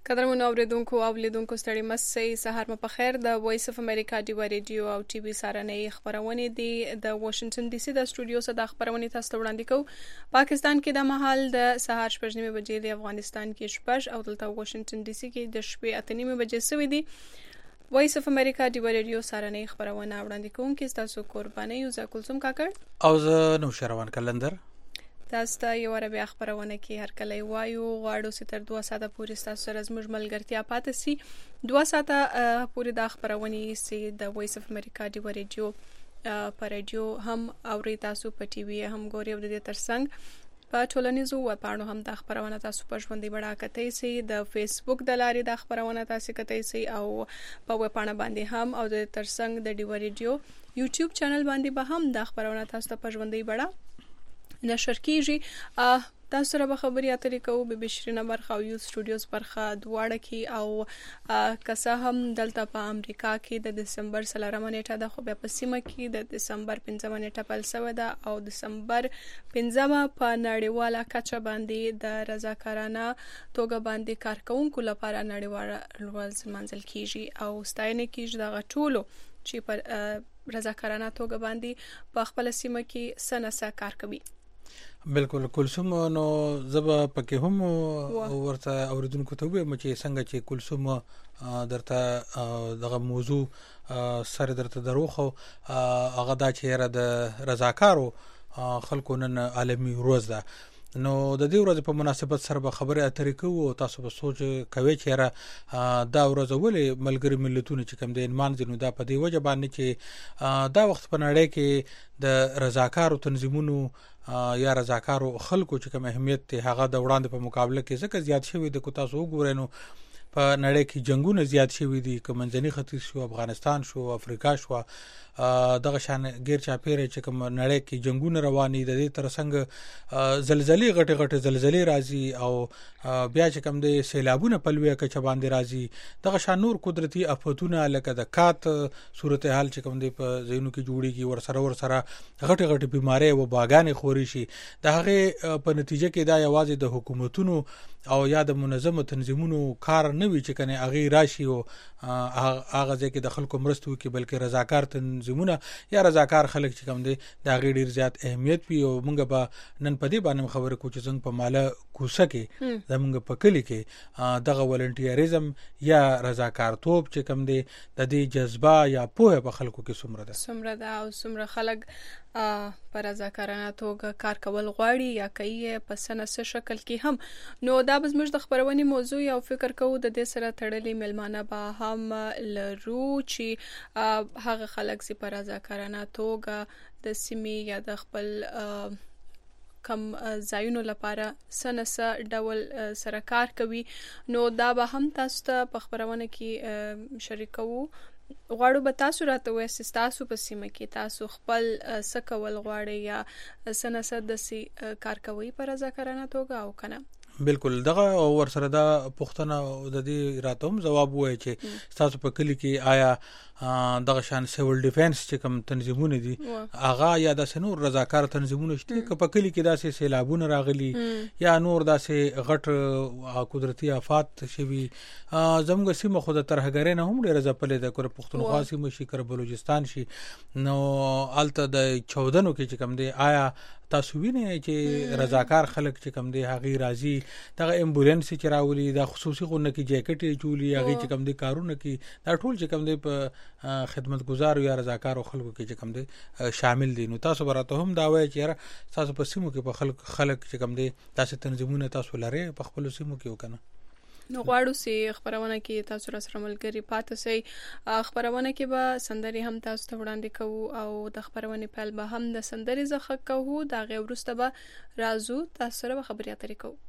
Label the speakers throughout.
Speaker 1: قدرمنو اوریدونکو او لیدونکو ستړي مسئ سهار مو په خیر. د وایس اف امریکا ډیوا ریډیو او ټي وي سارنې خبرونه دي د واشنگټن ډي سي د سټوډیو څخه د خبرونه تاسو ته وړاندې کوو. پاکستان کې د مهال د سهار 8:30 بجې د افغانستان کې 8 او دلته واشنگټن ډي سي کې د شپې 8:30 بجې سوي دي. وایس اف امریکا ډیوا ریډیو سارنې خبرونه وړاندې کوم کې تاسو قرباني یو زکلثوم کاکړ
Speaker 2: او زه نو شروان کلندر
Speaker 1: تاسو ته یو ربع خبرونه کې هر کله وایو غواړو چې تر 2 ساعته پورې تاسو سره زموږ ملګرتیا پاتې سي. 2 ساعته پورې د خبرونه سي د وایس اف امریکا ډیوا ریډیو پر رادیو هم اوري، تاسو په ټي وي هم ګوري او د دې ترڅنګ په ټولنیزو وپاڼو هم د خبرونه تاسو په ژوندۍ بڼه کتئ سي. د فیسبوک د لارې د خبرونه تاسو کتئ سي او په وپاڼه باندې هم او د ترڅنګ د ډیوا ریډیو یوټیوب چینل باندې به هم د خبرونه تاسو ته په ژوندۍ بڼه نشر کیږي. تاسو سره به خبري اترې کوو به بشرینه برخه او یو سټوډیوز برخه دواړه کې او کسه هم دلته په امریکا کې د دسمبر 13 نیټه د خو په سیمه کې د دسمبر 15 نیټه په لسوه ده او دسمبر 15 په نړیواله کچه باندې د رضاکارانه توګه باندې کارکونکو لپاره نړیواله ورځ منځل کیږي او ستاینه کیږي د غټولو چې پر رضاکارانه توګه باندې په خپل سیمه کې سنسه کار کوي.
Speaker 2: بالکل کلثوم نو زبا پکې هم ورته اوریدونکو ته وایم چې څنګه چې کلثوم درته دغه موضوع سره درته دروخو هغه دا چې د رضاکارو خلکو نن عالمي ورځ ده. نو د دې ورځې په مناسبت سره به خبرې اترې کوو او تاسو به سوچ کوئ چې دا ورځ ولې ملګری ملتونه چې کوم د انمان زینو دا په دې وجه باندې چې دا وخت په نړۍ کې د رضاکارو تنظیمونو یا رضاکارو خلکو چې کوم اهمیت ته هغه د وړاندې په مقابله کې ځکه زیات شوی د کو تاسو وګورئ نو په نړۍ کې جنگونه زیات شوی دي، کوم منځني ختیځ شو، افغانستان شو، افریقا شو، دغه شان غیر چاپیره چې کوم نړۍ کې جنگونه رواني د دې ترڅنګ زلزلې غټه زلزلې راځي او بیا چې کوم د سیلابونه په لوی کچه باندې راځي، دغه شان نور قدرتي آفتونه لکه د کات صورتحال چې کوم د په زینو کې جوړیږي ورسره غټه بیماری او باغانې خوري شي. د هغه په نتیجه کې دا یوازې د حکومتونو او یا د منظمه تنظیمونو کار نه وی چې کنه اغه راشي او هغه ځکه د خلکو مرستو کې بلکې رضاکار تنظیمونه یا رضاکار خلک چې کوم دي دا غیر ډیر زیات اهمیت وي. او موږ به نن په دې باندې خبرې کوو چې څنګه په مالا کوسه کې زموږ په کلی کې دغه ولنټیریزم یا رضاکار توپ چې کوم دي د دې جذبه یا پوهه په خلکو کې
Speaker 1: څومره ده او څومره خلک پر رضاکارانه توګه کار کول غواړي یا کوي په سنسه شکل کې هم. نو دا به زموږ د خبرونې موضوع او فکر کوو د دې سره تړلې ملمانه به هم لرو چې هغه خلک چې پر رضاکارانه توګه د سیمې یا د خپل کم ځایونو لپاره سنسه ډول سره کار کوي. نو دا به هم تاسو ته په خبرونه کې شریکو. غواړو به تاسو راته وایئ تاسو په سیمه کې تاسو خپل څه کول غواړئ یا سنسه د کار کوي په رضاکارانه توګه او کنه.
Speaker 2: بالکل دغه ورسره دا پښتنه د دې راتوم جواب وای چې تاسو په کلی کې آیا دغه شان سیول ډیفنس چې کوم تنظیمونه دي هغه یا د سنور رضاکار تنظیمونه شته چې په کلی کې داسې سیلابونه راغلي یا نور داسې غټ قدرتي آفات شوي. زموږ سیمه خو د ترهګرۍ نه هم ډېره ځپلې ده، کور پښتونخوا سیمه شي، کر بلوچستان شي. نو الته د 14 کې چې کوم دی آیا تاسو وینئ چې رضاکار خلک چې کوم دی هغه راځي دغه امبولانس چې راولي د خصوصي غونډه کې جاکټ چولي هغه چې کوم دی کارونه کې دا ټول چې کوم دی په خدمتګزار یا رضاکار خلکو کې چې کوم دی شامل دي. نو تاسو براته هم دا وایي چې تاسو په سیمو کې په خلک چې کوم دی تاسو تنظیمونه تاسو لري په خپل سیمو کې وکنه.
Speaker 1: نو غواړو چې خبرونه کې تاسو سره ملګری پاتې شئ. خبرونه کې به سندري هم تاسو ته وړاندې کوو او د خبرونه په اړه هم د سندري زخه کوو. دا غي ورسته به رازو تاسو سره خبرې اترې کوو.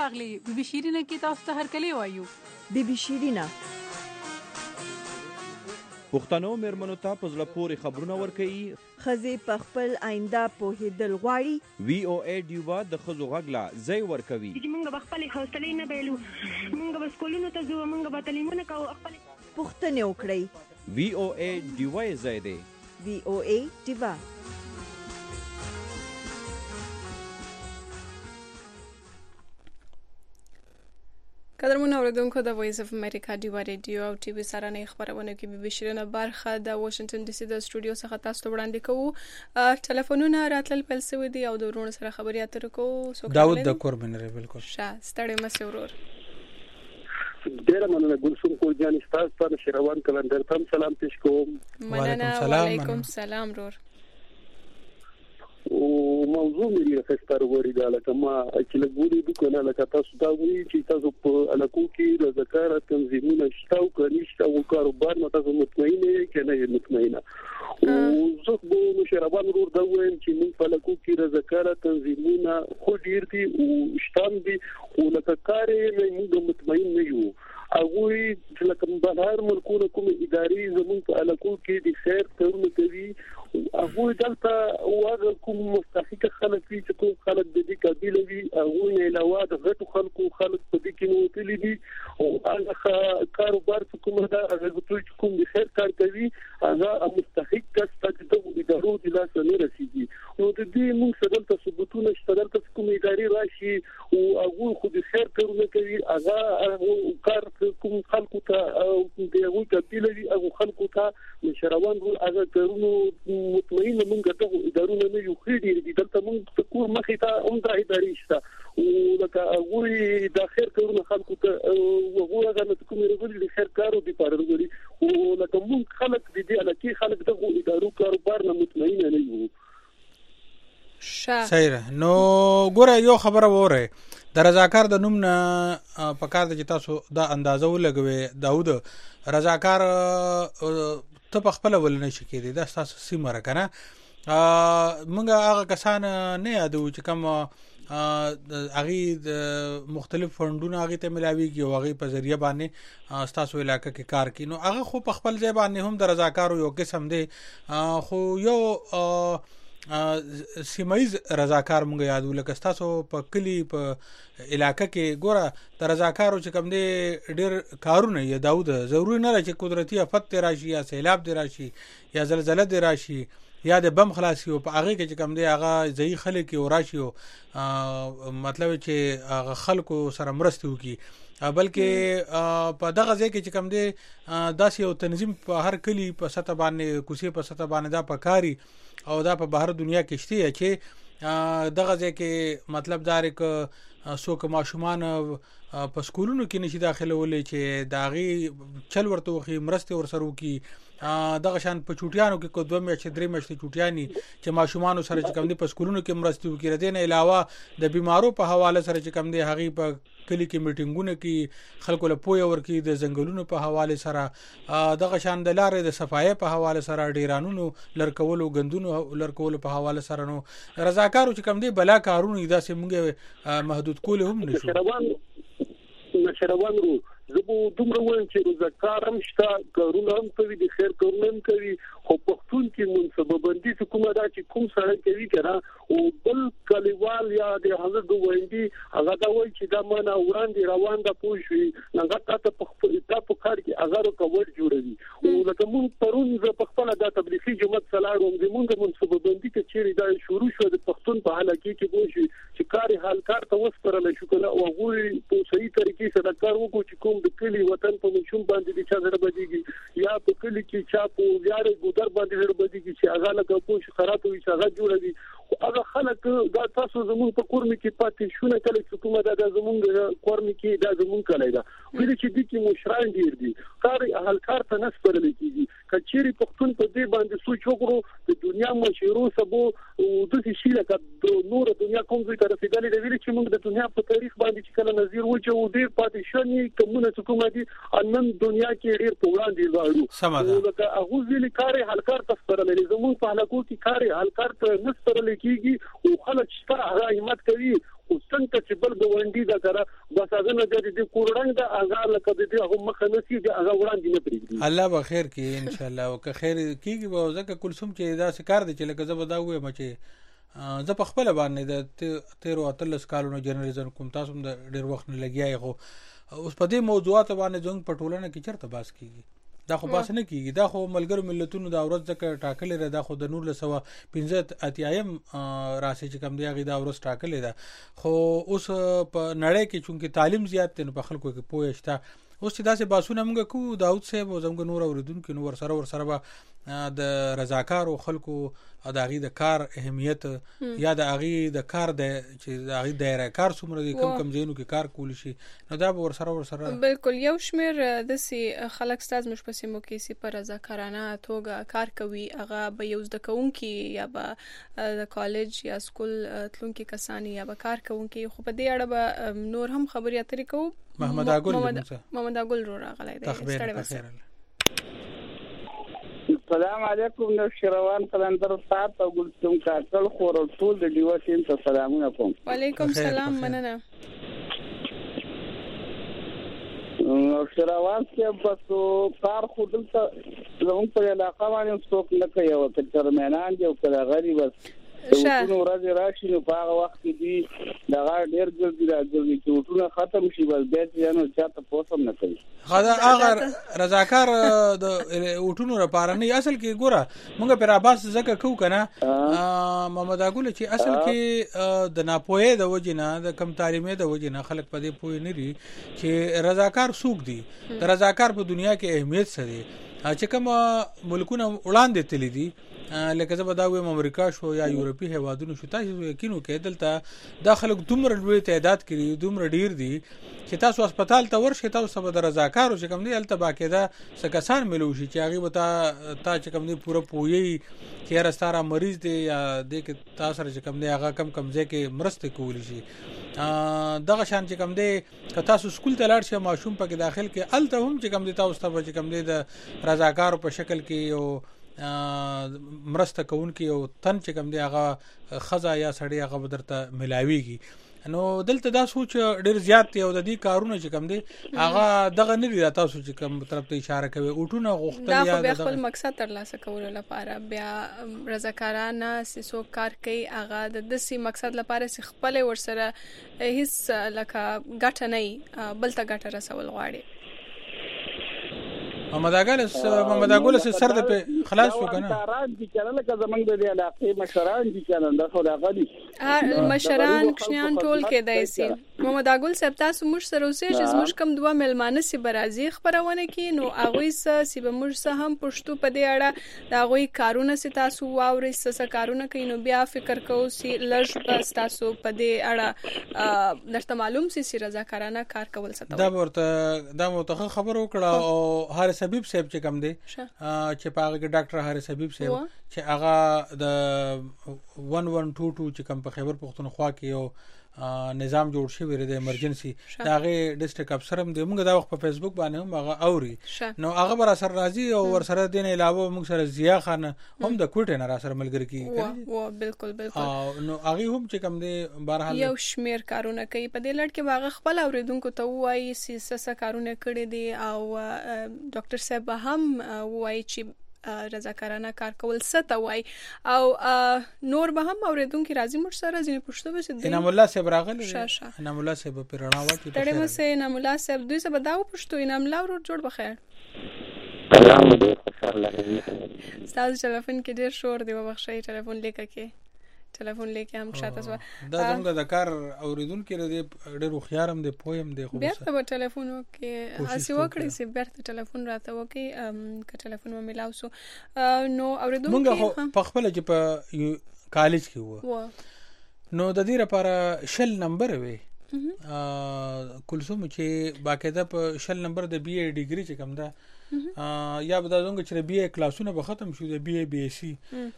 Speaker 1: راغلی بي بي شیرینه کې تاسو ته هرکلی وایو.
Speaker 3: بي بي شیرینه
Speaker 4: پښتنو مېرمنو ته په زړه پورې خبرونه ورکوي.
Speaker 3: ښځې په خپل آینده پوهېدل غواړي.
Speaker 4: وی او ای ډیوا د ښځو غږ لا ځای ورکوي.
Speaker 5: موږ به خپلې حوصلې نه بایلو، موږ به سکولونو ته ځو، موږ به تعلیمونه کوو.
Speaker 3: پوښتنې وکړئ.
Speaker 4: وی او ای ډیوا یې ځای دی.
Speaker 3: وی او ای ډیوا.
Speaker 1: قدرمنو اوریدونکو د وایس اف امریکا ډیوا ریډیو او ټي وي سره خبرونه کې بي بي شیرینه برخه د واشنگټن ډي سي د سټوډیو څخه تاسو ته وړاندې کوو. ټلیفونونه راتلل پیل شوي دي او د ورونو سره خبرې اترې کوو.
Speaker 2: داود د کوربنره بالکل
Speaker 1: ستړی مې ورور.
Speaker 6: ډیره مننه ګلسوم کورجان استاد پر شروان کلندر تم سلام پیش کوم.
Speaker 1: مننه. وعلیکم سلام رور.
Speaker 6: او موضوع مې راخستار وری دا لکه ما چې لګوري د کنه لکه تاسو دا وی چې تاسو په الکو کې د ذکر تنظیمونه شتاو کني شتاو کاروبار نو تاسو مطمئن یې کنه یې مطمئنه. او زه به مشربان ورور دا وایم چې موږ په الکو کې د ذکر تنظیمونه خو ډیر دي او شتام دي او لکه کارې موږ مطمئن نه یو. هغه چې لکه بهر ملکونو کوم اداري زمون په الکو کې د خیر کارونه کوي. هغه دلته واغ کوم مستحق خلک چې کوم خلک د دې قبيله وي هغه نه علاوه د غټو خلکو خلک په دې کې نو تللی دي او هغه کاروبار کوم دا هغه کوم د خیر کار کوي هغه مستحق کس چې د ادارو د لاس نه رسیدي. نو د دې موږ سره د ثبوتونو شته د کوم اداري راشي او هغه خو د خیر کارونه کوي هغه کار کوم خلکو ته د هغه قبيله وي هغه خلکو ته مشروان هغه کارونه مطمئن موږ ته ادارونه نه یو خېډي دي دلته موږ ته کور مخې ته هم د اداري شته او لکه هغه د خیر کارونه خلکو ته هغه هغه کوم رغولي د خیر کارو دي پارغوري او لکه موږ خلک د دې الکه خلک د ادارو کاروبار نه مطمئن نه یو.
Speaker 2: صحیح. نو ګوره یو خبره وره د رضاکار د نوم نه پکار د تاسو دا اندازه ولګوي. داود رضاکار ته په خپل ول نه شي کېدی دا تاسو سیمه راکنه مونږه هغه کسان نه یادو چې کوم هغه د مختلف فندونو هغه ته ملاويږي او هغه په ذریعہ باندې تاسو علاقې کې کار کوي. نو هغه خو په خپل ځای باندې هم د رضاکارو یو قسم دی خو یو سیمایز رضاکار مونږ یادو لکه تاسو په کلی په علاقې کې ګوره د رضاکارو چې کوم دی ډیر کارونه یې داود ضروري نه چې قدرتي آفت راشي یا سیلاب دی راشي یا زلزلہ دی راشي یا د بم خلاصي او په هغه کې چې کوم دی هغه ځای خلک او راشي او مطلب چې هغه خلکو سره مرسته وکي بلکې په دغه ځای کې چې کوم دی داسې یو تنظیم په هر کلی په سطح باندې کوسي په سطح باندې دا پکاري او دا په بهر دنیا کې شته چې دغه ځای کې مطلب دار ک سو که ماشومان په سکولونو کې نشي داخله ولې چې داغي چل ورته وخی مرسته ورسره وکي دغه شان په چوټیانو کې کو دوه میاشتې درې میاشتې چوټیانی چې ماشومان سره چې کوم دي په سکولونو کې مرسته وکي ردین علاوه د بیمارو په حواله سره چې کوم دي هغه په کلی کې میټینګونه کې خلکو له پوهه ورکی د ځنګلونو په حواله سره دغه شان د لارې د صفایي په حواله سره ډیرانونو لړکولو غندونو لړکولو په حواله سره نو رضاکارو چې کوم دي بلا کارونه داسې مونږه محدود کول هم نشو
Speaker 6: نشروان زبو دومره وایم چې رضاکار هم شته کارونه هم کوي د خیر کارونه هم کوي خو پښتون کې منصبه بندي کومه دا چې کوم سره کوي کنه او بل کلیوال یا د حضرت وایي هغه دا وایي چې دا معنا وړاندې روان ده پوښي هغه تاسو په خپل په کار کې هغه کول جوړوي او لکه مونږ پرون په خپل د تبلیغي جماعت سلاروم د مونږ منصبه بندي کې چیرې دا شروع شو د پښتون په حالت کې پوښي چې کار حال کار ته وسپرل شو کنه او هغه په صحیح طریقې سره کار وکړي چې کوم د کلی وطن په مشوم باندې د چا سره بدیږي یا په کلی کې چا په یاره ګودر باندې سره بدیږي چې هغه لکه پوښ خراب وي چې هغه جوړوي هغه خلک دا تاسو زمون په کورم کې پاتې شونه کله چې کومه دا زمون کورم کې دا زمون کله دا ولې چې د کې مشران ډیر دي کار اهل کار ته نسبل کېږي کچېری پښتون په دې باندې سوچ وکړو د دنیا مشهورو سبو د دې شي لکه د نور دنیا کوم ځای ته رسیدلې د ویل چې موږ د دنیا په تاریخ باندې چې کله نظیر و چې ډیر پاتې شونی کومه کومه دي انن دنیا کې ډیر په وړاندې وایو لکه هغه ځل کار حل کار تفسرل زمون په حلقو کې کار حل کار ته نسبل کېږي او خلک شته هغه همت کوي او څنګه چې بل ګوندی دا کرا بس هغه نه دې کورړنګ دا هغه لکه دې هغه مخه نسی دې هغه وړاندې نه پریږدي.
Speaker 2: الله به خیر کې ان شاء الله او که خیر کیږي به ځکه کلثوم چې دا کار دی چې لکه زه به دا وایم چې زه په خپل باندې د 13 کالونو جرنالیزم کوم تاسو د ډیر وخت نه لګیای خو اوس په دې موضوعات باندې څنګه پټولنه کې چرته باس کیږي دا خو باس نه کیږي دا خو ملګرو ملتونو دا ورځ ځکه ټاکلې ده دا خو د 1915 راسي چې کوم دی هغه دا ورځ ټاکلې ده خو اوس په نړۍ کې چونکه تعلیم زیات دی په خلکو کې پوهه شته اوس چې داسې باسونه موږ کو داود صاحب او زموږ نور اوریدونکو نو ورسره به د رضاکار او خلکو د هغې د کار اهمیت یا د هغې د کار چې د هغې دایره کار څومره دی کم ځایونو کې کار کولی شي نو دا به ورسره
Speaker 1: بالکل یو شمېر داسې خلک ستاسو موږ په سیمو کې چې په رضاکارانه توګه کار کوي هغه به یو زده کوونکي یا به د کالج یا سکول تلونکي کسان یا به کار کوونکي خو په دې اړه به نور هم خبرې اترې کوو. محمد اګل رو راغلی دی.
Speaker 7: السلام علیکم نوشیروان قلندر صاحب او ګلثوم کاکل خور ټول د دیو ټیم ته سلامونه کوم.
Speaker 1: وعلیکم السلام مننه.
Speaker 7: نوشیروان کې بس کار خو دلته زموږ په علاقه باندې څوک نه کوي او ترمنان دی او کله غریب بس نو راځي راشي نو په هغه وخت کې دی دا ډېر ګرځي راځي چې وټونه ختم شي بس بیا ځانو چاته پوسم نه کوي.
Speaker 2: خدا هغه رضاکار د وټونو لپاره نه اصل کې ګوره موږ پر عباس زکه کو کنه محمد اګل چې اصل کې د ناپوهه د وجنه د کم تعلیمي د وجنه خلک په دې پوه نه دي چې رضاکار څوک دي. د رضاکار په دنیا کې اهمیت څه دی چې کوم ملکونه وړاندې تللی دي لکه زه به دا وایم امریکا شو یا یورپی هیوادونو شو تاسو یقینو کې دلته دا خلک دومره لوی تعداد کړي دومره ډیر دي چې تاسو هسپتال ته ورشئ تاسو به د رضاکارو چې کوم دی الته باقاعده سکسان ملو شي چې هغه وتا چې کوم دی پوره پوي چې راستاره مریض دی یا د تاسو چې کوم دی هغه کم ځای کې مرسته کولی شي. دغه شان چې کوم دی که تاسو سکول ته لاړ شئ ماشوم پکې داخل کې الته هم چې کوم دی تاسو ته چې کوم دی د رضاکارو په شکل کې او مرسته کوونکی او تن چې کوم دی هغه خزا یا سړی هغه بدرته ملاويږي نو دلته دا سوچ ډیر زیات دی او د دې کارونه چې کوم دی هغه دغه نه دی تاسو چې کوم طرف ته اشاره کوي اوټونه غوښتل یا
Speaker 1: دا خپل مقصد ترلاسه کولو لپاره بیا رضاکارانه سیسو کار کوي هغه د دې مقصد لپاره چې خپل ورسره هیڅ لکه ګټه نه بل ته ګټه رسول غواړي.
Speaker 2: محمد اګل سر د خلاص شو کنه
Speaker 7: مشران دي کنه لکه زمنګ د علاقې مشران دي کنه دا خو دا غدي
Speaker 1: مشران کښنیان ټول کې دایسي. محمد اګل صاحب تاسو موږ سره اوسئ چې موږ کوم دوه ملمانه سي برازي خبرونه کې نو اغوي سي به موږ سه هم پښتو په دې اړه دا غوي کارونه سي تاسو واوري سه کارونه کوي نو بیا فکر کوو سي لږ بس تاسو په دې اړه درته معلوم سي رضاکارانه کار کول ستو
Speaker 2: دا ورته خبر وکړه او حارث حبیب صاحب چې کوم دی چې پاغه کې ډاکټر حارث حبیب صاحب چې هغه د 1122 چې کوم په خیبر پختونخوا کې یو نظام جوړ شوی دی د ایمرجنسي دا غي ډیسټریکټ افسر هم دی موږ دا وخت په فیسبوک باندې هم هغه اوري نو هغه بر اثر راځي او ور سره دین علاوه موږ سره ضیا خان هم د کوټه نه را سره ملګری کی
Speaker 1: و بالکل
Speaker 2: نو هغه هم چې کوم دی بهرحال
Speaker 1: یو شمیر کارونه کوي په دې لړ کې هغه خپل اوریدونکو ته وایي سیسه کارونه کړي دي او ډاکټر صاحب هم وایي چې رضاکارانه کار کول څه وای او نور به هم اوریدونکو راځي موږ سره ځینې پښتو به سي
Speaker 2: انعام الله صاحب راغلی انعام الله صاحب په رڼا واچي
Speaker 1: تړې مې سه انعام الله صاحب دوی څه بداو پښتو انعام الله ورو جوړ بخیر
Speaker 8: سلام علیکم
Speaker 1: تاسو ټلیفون کې ډیر شور دی وبخښئ ټلیفون لیکه کې ټلیفون لیکه هم شاته سو
Speaker 2: دا څنګه د کار اوریدونکو لري ډېر خيارم دی پویم دی خو
Speaker 1: بیرته په ټلیفون کې اسی وکړي چې بیرته ټلیفون راته وکي ک ټلیفون مې ملاو سو نو اوریدونکو
Speaker 2: موږ په خپل چې په کالج کې وو نو د دې لپاره شل نمبر وي کلثوم چې باقاعده په شل نمبر د بي اي ډیګري چې کوم دا یا به دا څنګه چې بي اي کلاسونه به ختم شو د بي اي بي اس سي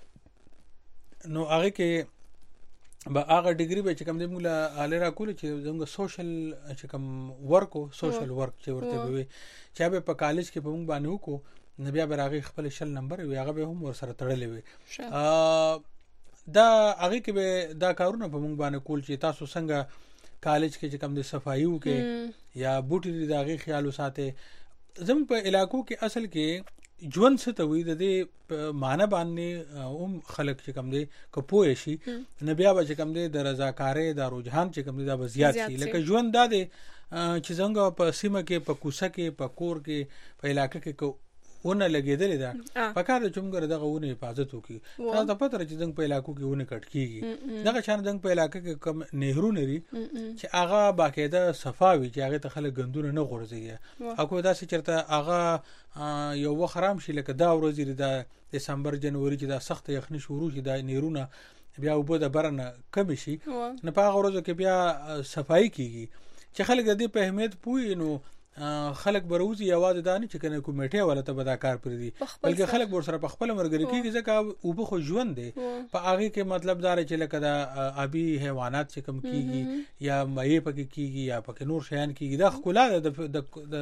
Speaker 2: نو هغه کې با هغه ډیګري به چې کوم د موږ له الرا کول چې زموږ سوشل چې کوم ورکو سوشل ورک چې ورته وي چې به په کالج کې په موږ باندې وکړو نو بیا به هغه خپل شل نمبر وي هغه به هم ور سره تړلې وي دا هغه کې به دا کارونه په مونږ باندې کول چې تاسو څنګه کالج کې چې کوم د صفایو کې یا بوټي د هغه خیال وساته. زموږ په علاقو کې اصل کې ژوند څه ته وي د دې معنی باندې خلک چې کوم دي کپوي شي نه بیا به چې کوم دي د رضاکارۍ د رجحان چې کوم دي دا زیات شي. لکه ژوند دا دی چې څنګه په سیمه کې په کوڅه کې په کور کې په علاقې کې ونه لګېدلې ده په کار چې موږ دغه ونه حفاظت وکړو. تاسو ته پته چې څنګه په علاقو کې ونه کټ کیږي دغه شان څنګه په علاقې کې کم نهرونه لري چې هغه باقاعده صفاوي چې هغه ته خلک غندونه نه غورځي. اكو دا چې چرته هغه یو وخرام شي لکه دا ورځې د دسمبر جنوري چې دا سخت یخني شروع شي دا نهرونه بیا وبو د برنه کم شي نه په هغه ورځو کې بیا صفائی کیږي چې خلک د دې په اهمیت پوي. نو خلک بروزي یوازې دانه چې کنه کمیټه ولا ته بدا کار پر دي بلکې خلک ور سره په خپل مرګري کې ځکه او به خو ژوند دی په هغه کې مطلب دار چې لکه دا ابي حیوانات چې کم کیږي یا مې پکې کیږي یا پکې نور شیان کیږي دا خلا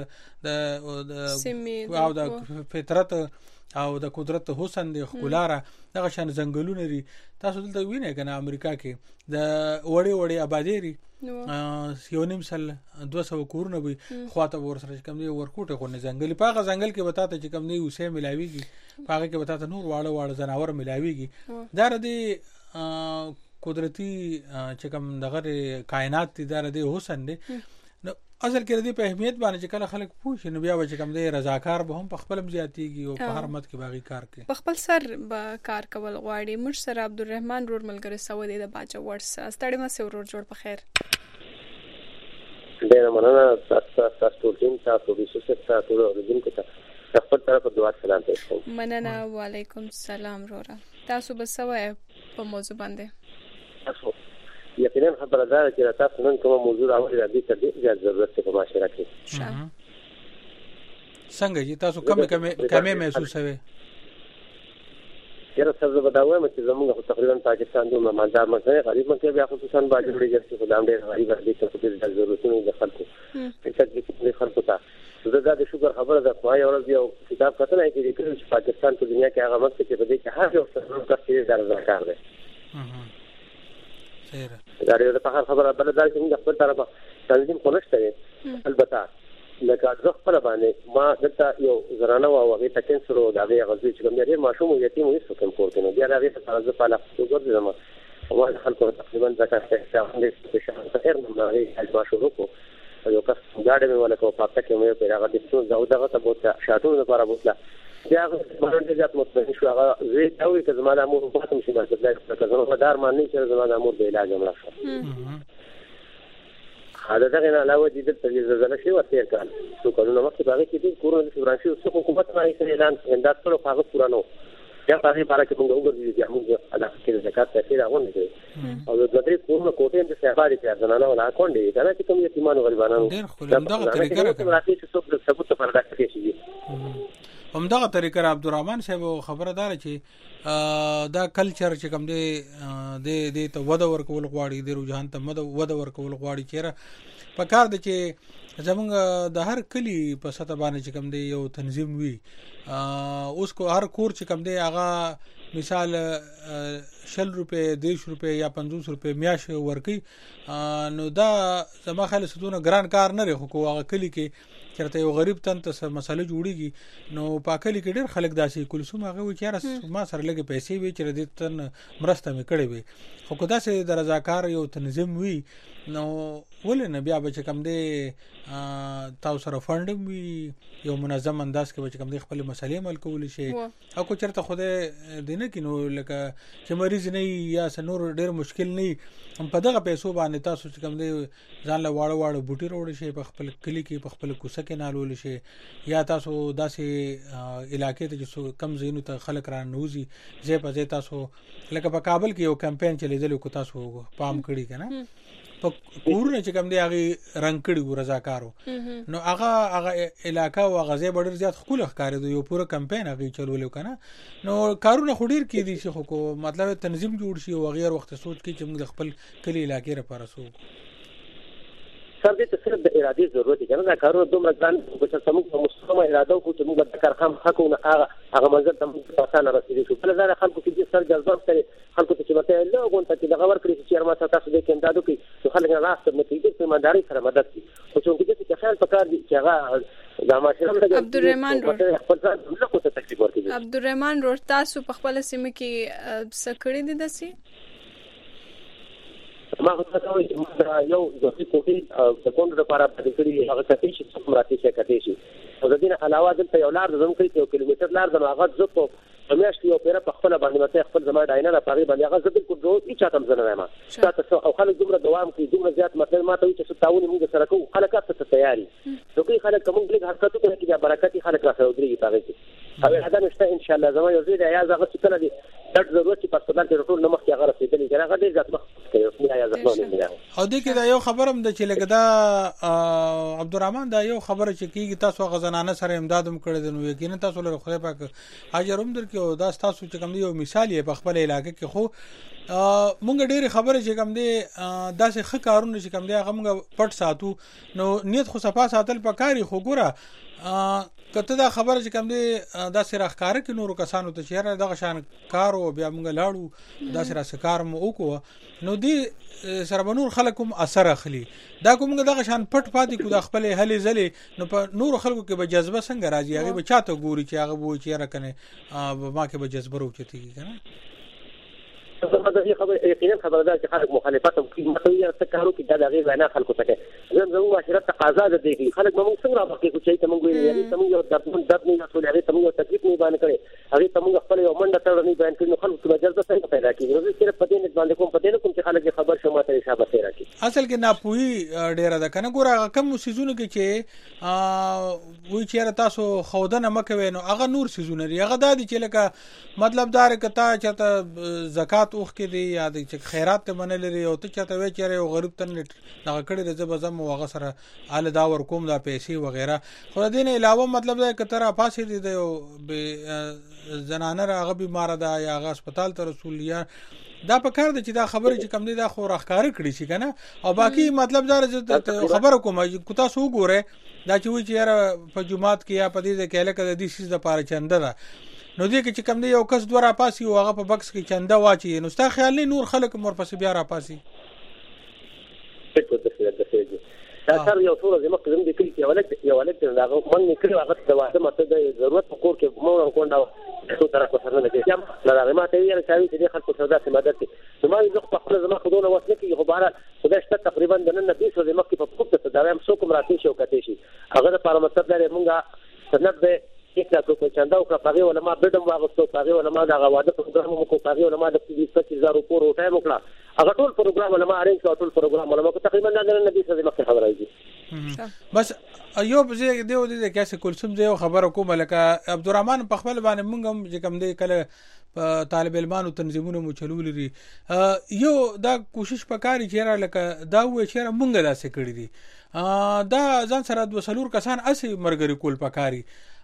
Speaker 2: د او د فطرت او د قدرت حسن د خلاره دغه شان زنګلونه لري. تاسو دلته وینئ کنه امریکا کې د وړي آبادی لري یو نیم سل 200 کورونه وي خواته ور سره کم دی ورکوټه خو نه زنګل په هغه زنګل کې وتا ته چې کم دی اوسه ملاويږي په هغه کې وتا ته نور واړه زناور ملاويږي. دا ردي قدرتي چې کم دغه کائنات دي دا ردي حسن دي. نو اصل کې ردي په اهمیت باندې چې کله خلک پوښي نو بیا چې کم دی رضاکار به هم په خپل مزياتيږي او په هر مت کې باغی کار کوي
Speaker 1: په خپل سر به کار کول غواړي. مش سره عبدالرحمن رور ملګری سعودي د باجا ورس ستړي ما سره ورور جوړ په خیر
Speaker 8: ډیر مننه. تاسو ټول تاسو د سوسه تاسو ورځین کوته خپل طرف دعا سلام ته
Speaker 1: مننه. وعلیکم السلام رورا تاسو به سوای په موضوع باندې
Speaker 8: تاسو یقینا خبره ده چې تاسو نن کوم موضوع راوړی راځي چې ډېر ضرورت ته په معاشره کې
Speaker 2: څنګه چې تاسو کمه محسوسوي.
Speaker 8: یاره څه زه بداوم چې زموږ تقریبا پاکستان د مالدار مکه غریب مکه بیا خصوصا باندې ډېر چې خدام ډېر غریب دي چې ډېر ضرورتونه د خلکو چې خلکو ته زه د شکر خبره ده. خو یو ورځ یو کتاب کتنه کې چې پاکستان په دنیا کې هغه مکه چې په دې کې هر یو څه کار کوي کار دی. دا یو په خبره بل دا چې موږ خپل طرفه تنظیم کولشته البته لکه ځخ خپل باندې ما دلته یو زرانه او هغه تکنسر او دا غوږی چې کوم دی ماشوم یتیم وي څه کوم کوته بیا هغه ته طرز په لاس وګورځم او خلکو تقریبا ځکه چې څنګه چې شان خیر نه لري حل ماشوم کو یو کس ګاډي مې ولا کو پاتہ کې مې پیغه د څو زو دغه ته بوته شاتو لپاره بوتله بیا باندې ځات مطمئن شو هغه زه دا وی چې زموږ امور په تاسو مشه مطلب دا چې مدار معنی چې زموږ امور به علاج امر شو. حالا دغه نه علاوه د دې زلزلې شي ورته کال څو کلونه مخکې باغې کې د کورونو د فرانسې او حکومت باندې اعلان انداز کړو هغه پورانو یا هغه لپاره چې موږ وګورئ چې موږ علاقه کې د زکات تاثیر راغونډ کړي او د دې کورونو کوټې د سفاري په ځانانه ولا کونډې دا چې کوم یتیمانو غریبانو
Speaker 2: دغه طریقه
Speaker 8: راځي چې څوک د ثبوت پر راځي شي.
Speaker 2: همدغه طریقه عبدالرحمن صاحب خبردار چې دا کلچر چې کوم دی د ته وده ورکول غواړي د رجحان ته وده ورکول غواړي چې په کار دي چې زمونږ د هر کلی په سطح باندې چې کوم دی یو تنظیم وي اوس کو هر کور چې کوم دی هغه مثال 100 روپے 200 روپے یا 50 روپے میاش ورکي نو دا زما خالص دونه ګران کار نه لري خو هغه کلی کې چرته یو غریب تن ته مسله جوړیږي نو پاکلی کې ډېر خلک داسې کلسوم هغه وی چې ما سره لګي پیسې وی چې د تن مرسته مې کړې وي خو کدا سه د رضاکار یو تنظیم وی نو ولې نه بیا به کم دی تاسو سره فند وی یو منظم انداز کې به کم دی خپل مسلې عمل کول شي او کو چرته خوده دینه کې نو لکه چې مریض نه یا سنور ډېر مشکل نه هم په دغه پیسو باندې تاسو چې کم دی ځان له واړه بوټي وروړي شي په خپل کلی کې په خپل کوڅه کې نالول شي یا تاسو داسې علاقې ته چې کم زینو ته خلک را نوزي زه په ځای تاسو لکه په کابل کې یو کمپاین چلیدل کو تاسو پام کړی کنه په کورونه چې کم دی هغه رنگ کړي رضاکارو نو هغه علاقہ او غزه ډېر زیات خپل ښکاري دی یو پوره کمپاین هغه چلول کنه نو کارونه خډیر کې دي چې خو مطلب تنظیم جوړ شي او غیر وخت سوچ کې چې موږ خپل کلی علاقې لپاره سو
Speaker 8: سر دې ته صرف د ارادې ضرورت دی کنه دا کارونه دومره ځان په څه موږ مسلمانه اراده وکړو چې موږ د کار هم حق نه هغه منځ ته موږ آسان رسیدو شو بل ځای خلکو کې سر جذب کړي خلکو ته چې مته له غونډه کې دغه ور کړی چې ارما تاسو دې کې اندازو کې چې خلک نه راست نه کېږي په ایمانداري سره مدد کوي او چې کې خیال پکار دي چې هغه دا ماشره
Speaker 1: عبدالرحمن
Speaker 8: روړ
Speaker 1: عبدالرحمن روړ تاسو په خپل سیمه کې سکړې دي دسي
Speaker 8: ما هڅه کوي چې دا یو ځکه کوټي د کوم لپاره د کړي هغه کتي چې څومره راځي کتي شي او د دې علاوه دلته یو لار زموږ کې یو کیلومتر لار د هغه ځکه همیش یو پیره په خپل باندې مته خپل زما ډاینه نه پاره باندې هغه زبل کو دوه هیڅ تم زنه ما تاسو او خلک دومره دوام کوي دومره زیات مطلب ما ته چې تعاون موږ سره کوو خلک تاسو تیاری نو کوي خلک کوم بلیک حرکت کوي چې برکت خلک راځي درې پاره کې او هدا نشته ان شاء الله زما یو ځای یا زغه چې کله دي د ضرورت په هسپتال کې ټول نمخ کې هغه رسیدلی چې هغه ډیر ځات مخ کوي یا ځات
Speaker 2: او دې کې دا یو خبرم د چې لګدا عبدالرحمن دا یو خبره چې کیږي تاسو غزنانه سره امدادم کړی دی نو یقینا تاسو له خدای پاک اجر هم درکې او دا تاسو چې کوم دی یو مثال یې په خپل علاقې کې خو مونږ ډېری خبره چې کوم دی داسې ښه کارونه چې کوم دی هغه مونږ پټ ساتو نو نیت خو صفا ساتل پکاري خو ګوره کته دا خبره چې کوم دی دا سره ښکار کې نورو کسانو ته چیرې دغه شان کارو بیا مونږ لاړو دا سره سکار مو وکړو نو دی سره نور خلکم اثر اخلي دا کومه دغه شان پټ پاتې کو د خپل هلې زلې نو په نور خلکو کې به جذبه څنګه راځي هغه به چاته ګوري چې هغه وو چې راکنه ما کې به جذبه وروچتي کنه
Speaker 8: زما د دې خبر یقینا خبردار چې خلک مخالفت هم کوي مته یې تکارو کې دا غیر وینا خلکو ته زموږ معاشره تقاضا ده دی خلک موږ څنګه راوځي چې ته موږ یې ته موږ درد نه ټول هغه ته موږ تکلیف نه باندې کړي هغه ته موږ خپل یو منډه تر نه بیان کړي نو خلکو ته جذبه څنګه پیدا کیږي نو صرف په دې نه باندې کوم پدې نه کوم چې خلک خبر شوم ته حساب پیدا کړي
Speaker 2: اصل کې ناپوهي ډیره ده کنه ګوره کم سيزونه کې چې وای چې تاسو خودنه مکوي نو هغه نور سيزونه لري هغه د چې لکه مطلب دار کته چې زکات اوخ کې دی یا د خیرات ته منل لري او ته چاته وی چیرې او غریب ته دغه کړي د زبزم او هغه سره ال دا ور کوم دا پیسې وغیرہ خو دین علاوه مطلب دا کتره پاسې دی د زنانه هغه بیمار ده یا هغه هسپتال ته رسول یا دا په کار د چې دا خبره چې کم دی دا خو راخکار کړی شي کنه او باقی مطلب دا خبره کوم کو تاسو وګوره دا چې وی چې په جمعات کې یا په دې کې لکه د دې شیز د پاره چنده ده نو دې کې چې کم دی یو کس دوه را پاسي او هغه په بکس کې چنده واچي نو ستا خیال نه نور خلک مور پس بیا را پاسي
Speaker 8: دا سر یو څور زما قدم دې کړی یو ولک دا من نه کړی هغه د واده مته د ضرورت په کور کې مو کووندا څو طرف سره نه کېږي لا ما ته یې راځي چې خلکو سره د مدد کوي نو ما یو خپل زما خودونه واسنه کې خبره خدای شته تقریبا د نن 20 ورځې مخکې په کوم څه دا هم څو کوم راتې شو کته شي هغه لپاره مطلب لري مونږه سند به یک لا کو چندا او پاغي ولا ما بدم واغستو پاغي ولا ما دا واده پروګرام مو کو پاغي ولا ما د 25000 روپو ټایم وکړه هغه ټول پروګرام ولا ما ارینج ټول پروګرام ولا ما تقریبا د نن 20 ورځې مخکې خبره راځي
Speaker 2: بس ایوب زه دیو دې کیسه کلثوم زه خبره کوم لکه عبدالرحمن په خپل باندې مونږ چې کوم دی کله طالب علمانو تنظیمونو مو چلول لري یو دا کوشش پکاري چې لکه دا و چې مونږ داسې کړی دي دا ځان سره د وسلور کسان اسی مرګري کول پکاري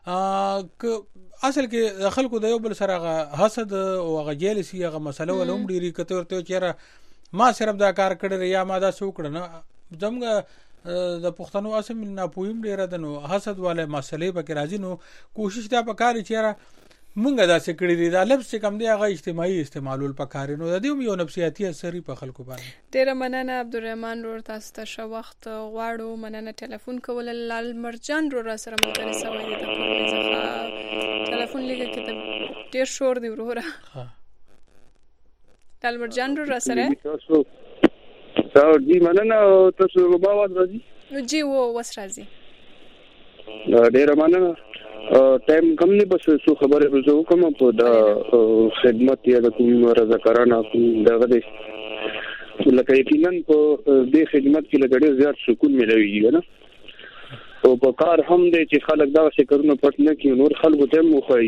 Speaker 2: اصل کې خلکو د یو بل سره حسد او غجلسي هغه مسله ولوم ډیری کته ورته چیرې ما صرف دا کار کړی یا ما دا سوکړ نه زمګه د پښتنو اسم نه پویم ډیر د نو حسد والے مسلې به راځي نو کوشش دا پکاري چیرې مونږه دا څه کړی دی دا لفظ چې کم دی هغه اجتماعي استعمالول پکاري نو د دې یو نفسیاتي اثر په خلکو باندې
Speaker 1: ډیر مننه عبدالرحمن ور تاسو ته شو وخت غواړو مننه ټلیفون کول لال مرجان را سره ملګری سوي د ټلیفون لګه کې ډیر شور دی وروره لال مرجان را سره
Speaker 6: تاسو دی مننه تاسو په باور راځي
Speaker 1: جی وو وس راځي
Speaker 6: ډیر مننه ټایم کم نه بس څو خبره وزو کوم په دا خدمت یا د کوم رضاکارانه دغه دې لکه یقینا په دې خدمت کې لګړې زیات سکون ملوي نه او په کار هم دې چې خلک دا څه کارونه پټ نه کوي نور خلکو ته موخی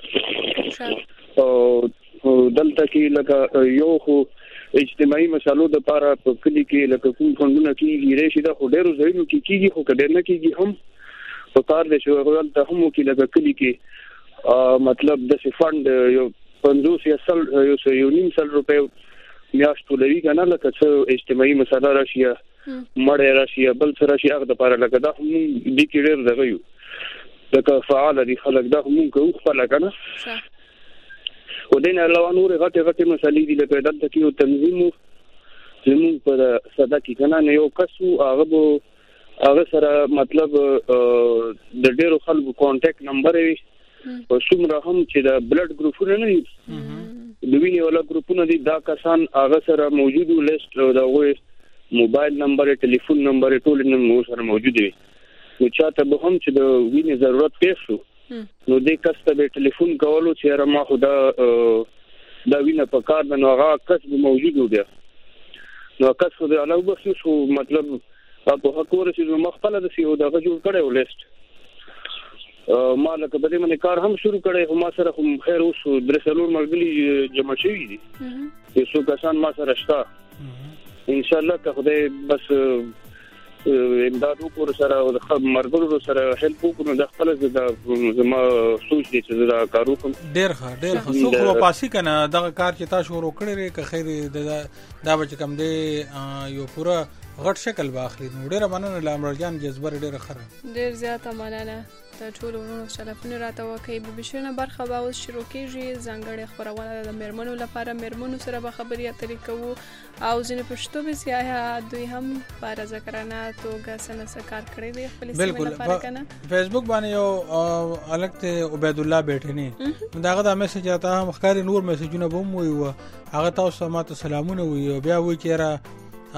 Speaker 6: او دلته کې لکه یو خو اجتماعي مسالو د لپاره په کلی کې لکه کوم فندونه کې ریشي دا خو ډېر ځایونو کې کیږي خو کډیر نه کیږي هم په کار د شغل ته هم کې لکه کلی کې مطلب د فند یو 50 یا 100 یو 900 روپے میاشت ولري کنه لکه څه اجتماعي مسله راشي مړ راشي بل سره شي هغه د پاره لکه دا هم د کې ډېر دغه یو لکه فعال دي خلک دا هم کوي خپل کنه ودین علاوه نور غټه مسالې دي لکه دلته کې تنظیم زمون پر صدا کې کنه نه یو کسو هغه سره مطلب د ډېرو خلکو کانټیکټ نمبر وي او څومره هم چې د بلډ ګروپونه نه دي د وینې ولا ګروپونه دي دا کسان هغه سره موجود لیست دا وي موبایل نمبر ټلیفون نمبر ټول نمبر سره موجود وي نو چاته به هم چې د وینې ضرورت پیښ نو د کس ته به ټلیفون کولو چې را ما خدا دا وینه په کار د نو هغه کس موجود دی نو کس خو د علاوه بس شو مطلب په حق ورسې مخفله د سیو دا جوړ کړو لیست ما لکه بده منې کار هم شروع کړی خو ما سره هم خیر اوس درې څلور مرګلي جمع شوي دي یو کسان ما سره شته ان شاء الله که خدای بس امداد وکړو سره او د مرګلو سره هیلپ وکړو د خپل زما سوچ دي چې دا کارو کوم
Speaker 2: ډېر ښه څو خو پاسي کنه دا کار چې تاسو شروع کړی که خیر دا بچ کم دی یو پورا غټ شکل باخلي نو ډېر مننه لامرجان جذبر ډېر خره
Speaker 1: ډېر زیاته مننه د ټولو ورونو شرفونه راته وکي به بشرنه برخه به اوس شروع کیږي ځانګړي خبرونه د میرمنو لپاره میرمنو سره به خبرې اترې کوو او ځینې پښتو به سیاحه دوی هم په رضاکارانه توګه سنه کار کړی دی خپل سیمه لپاره کنه
Speaker 2: فیسبوک باندې یو الګ عبید الله بیٹنی داغه د میسج راته مخکاري نور میسجونه بوم وي هغه تاسو ماته سلامونه وي بیا وی چیرې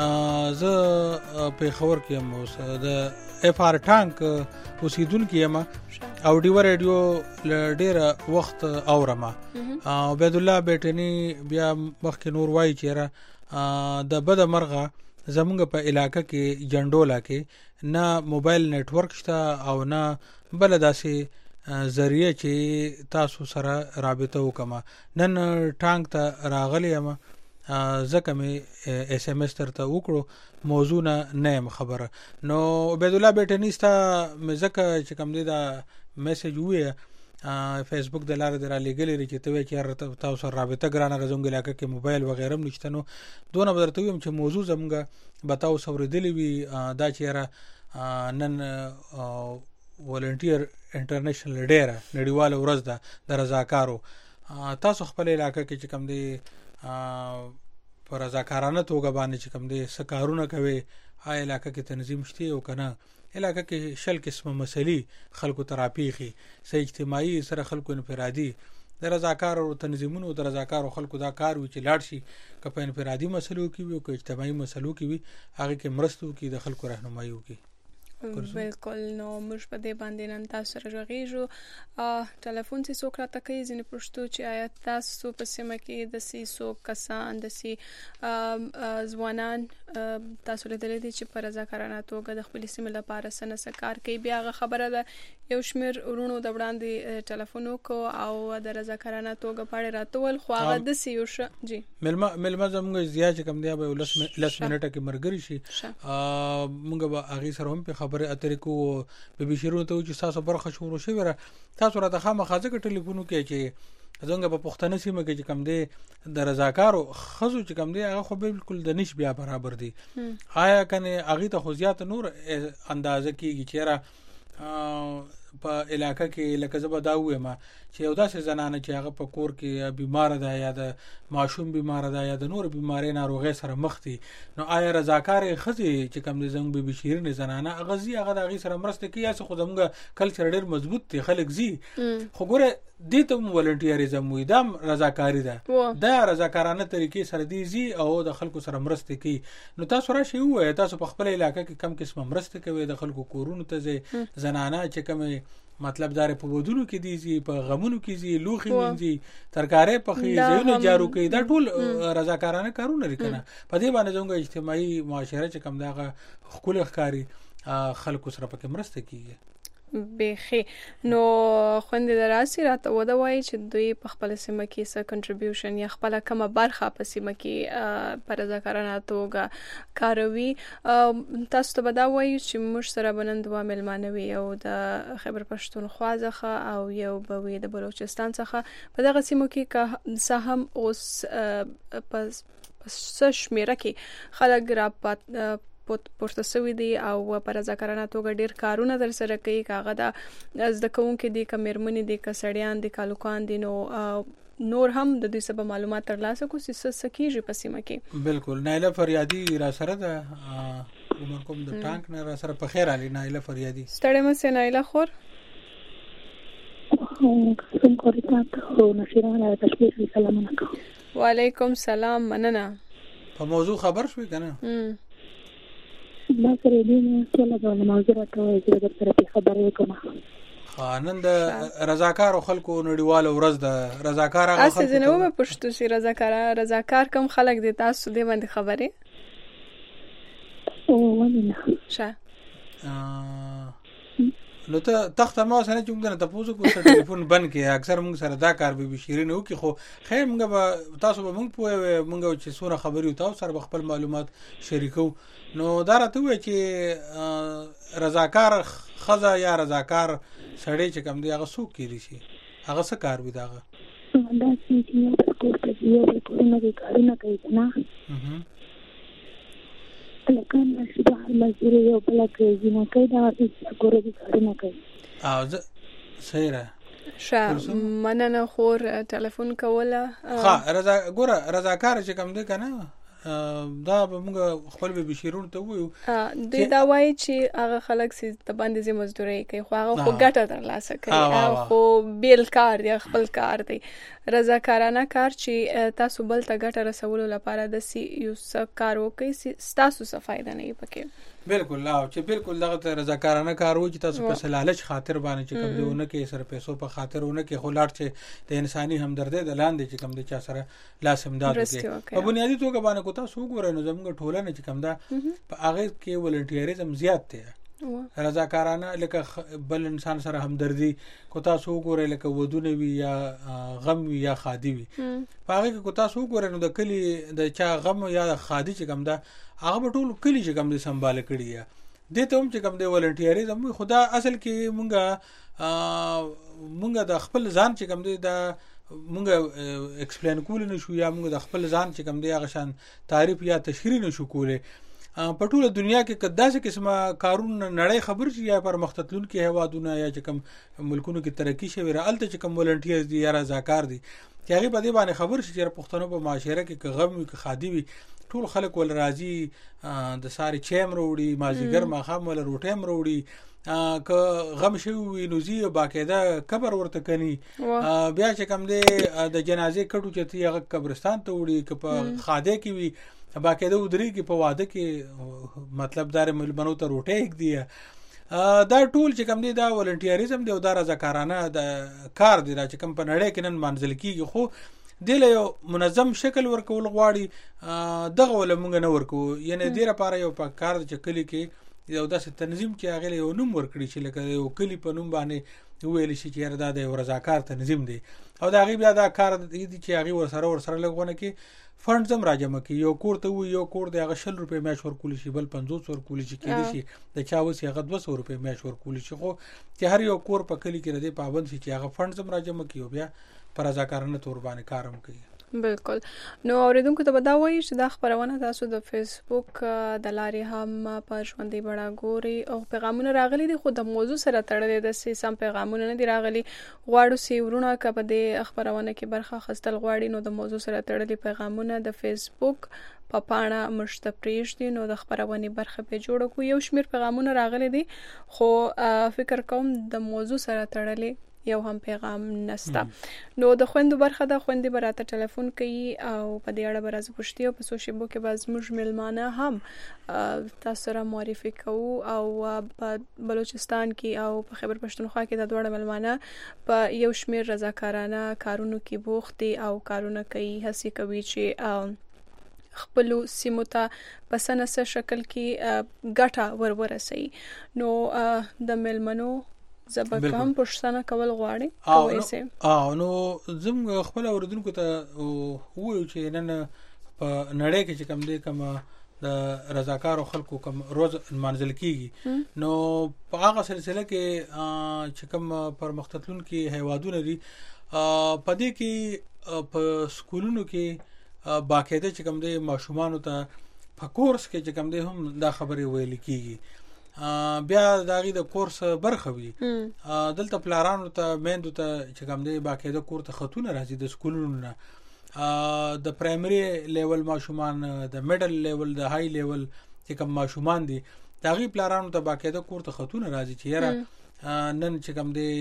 Speaker 2: زه په خبر کې مو د اف ار ټانک اوسیدونکو یم او ډیو ریډیو ډیر وخت اورم عبید الله بیٹنی بیا مخکې نور وای چیرې د بد مرغه زمونږ په علاقې کې جندولا کې نه موبایل نتورک شته او نه بل داسې ذریعہ چې تاسو سره رابطه وکما نن ټانک ته راغلی یم زکه مې اس ام اس ترته وکړو موضوع نه خبره نو عبید الله بیٹنیستا مې زکه چې کوم دی دا میسج وې فیسبوک د لارې درا لګلې چې ته چې تاسو سره رابطه ګرانه غزونګ علاقې کې موبایل وغیرہ نشته نو دونه بدرته ویم چې موضوع زموږه بتاو سوردلې وی دا چې نن ولنټیر انټرنیشنل ډیر نړیواله ورځ ده د رضاکارو تاسو خپل علاقې کې چې کوم دی پر رضاکارانه توګه باندې چې کوم دي سکارونه کوي هاي علاقې کې تنظیم شته او کنه علاقې کې شل قسمه مسلې خلکو تراپیخي سې اجتماعي سره خلکو انفرادي د رضاکار او تنظیمونو د رضاکار خلکو دا کار وی چې لاړ شي که په انفرادي مسلو کې وي او که اجتماعي مسلو کې وي هغه کې مرستو کې د خلکو راهنمایي وکړي
Speaker 1: بالکل نو موږ په دې باندې نن تاسو سره غږیږو ټلیفون چې څوک راته کوي ځینې پښتو چې آیا تاسو په سیمه کې د سیسو کسان د سی ځوانان تاسو لیدلې دي چې په رضاکارانه توګه د خپل سیمه لپاره سنه کار کوي بیا هغه خبره ده یو شمیر ورونو د وړاندې ټلیفون وکړو او د رضاکارانه توګه پاړې راتول خو هغه د سیو جی
Speaker 2: ملما زموږ زیات کم دی به لس منټه کې مرګري شي موږ به هغه سره هم په خبره اترې کو به شروع ته چې تاسو برخه شروع شي ور تاسو راته خامخازه کې ټلیفون کې چې څنګه په پښتنه سیمه کې کم دی د رضاکارو خزو چې کم دی هغه خو بالکل د نش بیا برابر دي آیا کنه هغه ته خو زیات نور اندازه کیږي چې په علاقې کې لکه زبا دا وایم چې یو داسې زنانه چې هغه په کور کې بیمار ده یا د ماشوم بیمار ده یا د نور بیماری ناروغي سره مخ دي نو آیا رضاکار خزي چې کوم زنګ به بشیرنه زنانه غزي هغه د هغه سره مرسته کوي یا خو زموږ کلچر ډېر مضبوط دي خلک زی خو ګوره دې ته ولنټیریزم وي دا رضاکاری ده دا رضاکارانه طریقې سره دي زی او د خلکو سره مرسته کوي نو تاسو راشي وای تاسو په خپل علاقې کې کم قسمه مرسته کوي د خلکو کورونو ته زنانه چې کوم مطلب دار په ودونو کې دي زی په غمونو کې زی لوخي وینځي ترکارې په خې زینو جارو کوي دا ټول رضاکارانه کارونه لري کنه په دې باندې زموږ اجتماعي معاشره چې کوم دغه خپل ښکاری خلکو سره پکې مرسته کوي
Speaker 1: بخي نو خوندې دراسي راته ودا وای چې دوی په خپل سیمه کې څه کنټریبیوشن یا خپل کومه برخه په سیمه کې پر رضاکارانه توګه کاروي تاسو ته ودا وای چې موږ سره بنندوا ملمانوي او د خیبر پښتونخوا څخه او یو بوي د بلوچستان څخه په دغه سیمو کې سهم اوس پس شمیره کې خلک را پورته شوی دي او په رضاکارانه توګه ډیر کارونه در سره کوي کاغه دا زده کوونکې دي کمرمنې دي کسړیان دي کالوکان دي نور هم د دې سبا معلومات ترلاسه کو چې سکیږي په سیمه کې.
Speaker 2: بالکل نایله فریادي را سره ده عمر کوم د ټانک نه را سره په خیر علي نایله فریادي
Speaker 1: ستړی مې نایله خور
Speaker 9: کوم کوي تاسو نشیرانه تشکیل سلامونه کوم.
Speaker 1: وعلیکم سلام مننه.
Speaker 2: په موضوع خبر شوي کنه
Speaker 9: ما سره دې ټول د موضوع راته د سره خبرې کوم.
Speaker 2: نن د رضاکار خلکو نړیواله ورځ د رضاکار هغه
Speaker 1: خلکو اساسه نو په پښتو سي رضاکار کوم خلک دي تاسو دې باندې خبرې
Speaker 9: او ونه
Speaker 1: شه
Speaker 2: نو ته تخت ما سره چې موږ نه تاسو کو ټلیفون بند کې اکثر موږ سره دا کار به شیرین او کې خو خیر موږ تاسو به موږ پوهه موږ چې سونه خبري تاسو سره خپل معلومات شریکو نو دا راته وای چې رضاکار خزا یا رضاکار سړی چې کوم دی هغه څوک کیږي شي هغه څه کار وي داغه
Speaker 9: دا چې یو په کور کې یو په کورونه کې کارونه کوي نه لکه نشي په مزدوري یو بل کې نه کوي دا چې کور کې کارونه کوي
Speaker 2: او صحیح را
Speaker 1: شه مننه خور ټلیفون کوله
Speaker 2: ها رضاکار چې کوم دی کنه دا به موږ خپل به بشیرون ته وایو
Speaker 1: دوی دا وایي چې هغه خلک چې د باندې مزدوري کوي خو هغه خو ګټه ترلاسه کوي خو بیل کار دی خپل کار دی. رضاکارانه کار چې تاسو بل ته ګټه رسولو لپاره د یو څه کار وکړي تاسو څه فائدہ نه پکې.
Speaker 2: بالکل او چې بالکل دغه رضاکارانه کار و چې تاسو په لالچ خاطر باندې چې کوم دیونه کې سر پیسو په خاطرونه کې خلاړ چې د انساني همدردی د لاندې چې کوم د چا سره لاس امداد کوي په بنیادی توګه باندې کو تاسو وګورئ نو زموږ ټولنه چې کوم دا په هغه کې ولنټیریزم زیات دی رضاکارانه لکه بل انسان سره همدردی کو تاسو وګورئ لکه ودونه وی یا غم وی یا خادي وی په هغه کې کو تاسو وګورئ نو د کلی د چا غم یا خادي چې کوم دا هغه ټول کلی چې کوم دي سنبال کړی یا د ته هم چې کوم دی ولنټیریزم خدا اصل کې مونږه د خپل ځان چې کوم دی دا مونږ ایکسپلین کول نه شو یا مونږ د خپل ځان چې کوم دی هغه شان تعریف یا تشریح نه شو کوله په ټوله دنیا کې کداسه قسمه کارونه نړۍ خبر شي یا پر مختلفون کې هوادونه یا چې کوم ملکونو کې ترقی شوی را الته چې کوم ولنټیرز دي یا رضاکار دي چې هغه په دې باندې خبر شي چې پښتنو په معاشره کې غم وي کې خادي وي ټول خلک ول راځي د ساري چیم وروړي مازیګر ماخام ول روټیم وروړي که غم شوی وي نو زی باقاعده قبر ورته کني بیا چې کوم دی د جنازې کټو چې هغه قبرستان ته وړي که په خاده کې وي باقاعده ودري کې په واده کې مطلب دار ملمنو ته روټه یک دی دا ټول چې کوم دی دا ولنټیریزم دی او دا رضاکارانه د کار دی چې کوم په نړۍ کې نن منځل کیږي خو د یو منظم شکل ورکول غواړي دغه ول مونږ نه ورکو یعنی د لپاره یو په کار چې کلی کې یو داسې تنظیم چې هغه یو نوم ورکړي چې لکه یو کلی په نوم باندې ویل شي چې دا د رضاکار تنظیم دی او دا غیب دا کار دی چې هغه ورسره لګونه کې فند زم راجمه کې یو کور ته وي یو کور د هغه 100 روپے میاش ورکول شي بل 500 ورکول شي کېږي شي د چا وسی هغه 200 روپے میاش ورکول شي خو چې هر یو کور په کلی کې ردی پابند شي چې هغه فند زم راجمه کیو بیا پر رضاکارانه تور باندې کارم کوي.
Speaker 1: بالکل نو اوریدونکو ته بدا وایي چې دا خبرونه تاسو د فیسبوک د لارې هم په ژوندۍ بڼه ګوري او پیغامونه راغلي دي خو د موضوع سره تړلي د سم پیغامونه نه دي راغلي غواړو سی ورونه کبه د خبرونه کې برخه خستل غواړي نو د موضوع سره تړلي پیغامونه د فیسبوک په پاڼه مشتپریش دي نو د خبرونه برخه په جوړ کو یو شمیر پیغامونه راغلي دي خو فکر کوم د موضوع سره تړلي یو هم پیغام نستا نو د خويندو برخه د خويندې براته ټلیفون کوي او په دې اړه برازه پوښتنه او په سوشل میډیا کې باز موږ ملمانه هم تاسو سره معرفي کوو او په بلوچستان کې او په خیبر پښتونخوا کې د دوړ ملمانه په یو شمیر رضاکارانه کارونو کې بوخت دي او کارونه کوي هڅه کوي چې خپل سیمو ته په سنسه شکل کې ګټه ورسي نو د ملمنو زبکم پښتنه کول غواړي
Speaker 2: نو زم خپل اوردونکو ته وایو چې نن په نړۍ کې چې کم دی کوم د رضاکارو خلکو کوم روز منځل کیږي نو په هغه سلسله کې چې کوم پر مختلفون کې هیوادونه دي په دې کې په سکولونو کې باقاعده چې کوم دی ماشومان ته په کورس کې چې کوم دی هم دا خبرې ویل کیږي بیا داغي د کورس برخه وي دلته پلارانو ته میندو ته چې کوم دی باقاعده کور ته خطونه راځي د سکولونو د پرایمري لیول ماشومان د میډل لیول د های لیول چې کوم ماشومان دي داغي پلارانو ته باقاعده کور ته خطونه راځي چې یاره نن چې کوم دی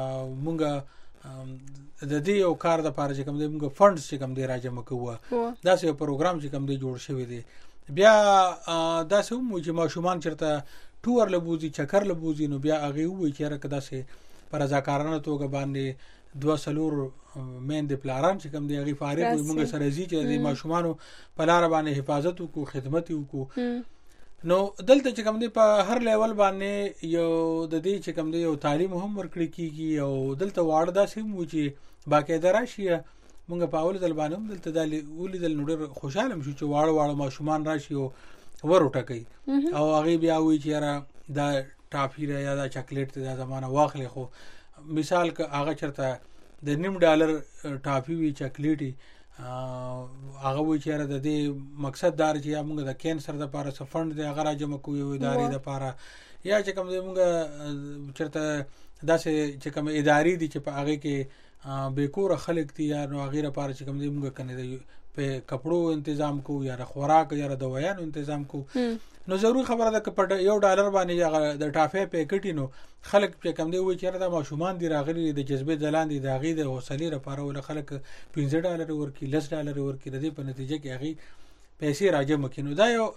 Speaker 2: مونږه د دې یو کار د پاره چې کوم دی مونږ فندز چې کوم دی راجمع کوو دا یو پروګرام چې کوم دی جوړ شوی دی بیا دا سم چې ماشومان چرته ټور لبوزي چکر لبوزي نو بیا هغه وی چې راکدا سي پر ځکارانه توګه باندې 2 سلور مین د پلاران چې کوم دی هغه فارغ وي موږ سره زی چې د ماشومانو په لار باندې حفاظت وکړو خدمت وکړو نو دلته چې کوم دی په هر لیول باندې یو د دې چې کوم دی یو تعلیم هم ورکړي کیږي او دلته واړه دا سم و چې باقاعده راشي مونږ په اول ځل باندې هم دلته د ولیدل نو ډېر خوشاله شو چې واړه ماشومان راشي او ورټه کوي او هغه بیا وی چې را دا ټافی را یا دا چاکلیټ د زمانہ واخلې خو مثال که هغه چرته د $9 ټافی وی چاکلیټي هغه وی چې را د دې مقصد دار چې موږ د کینسر د لپاره سفند دی هغه راجمع کوو ادارې د لپاره یا چې کوم موږ چرته داسې چې کوم ادارې دي چې په هغه کې بیکور خلک دي یا نو غیره لپاره چې کوم دی موږ کنه په کپړو تنظیم کو یا خوراک یا دوايانو تنظیم کو نو ضروري خبره ده چې په $1 باندې د ټافه پیکټ نو خلک چې کوم دی وي چې دا ماشومان دی راغلي د جذبه دلان دي د غي د حوصله لپاره ول خلک $15 ورکی $10 ورکی د دې په نتیجه کې هغه پیسې راځي مکینو دا یو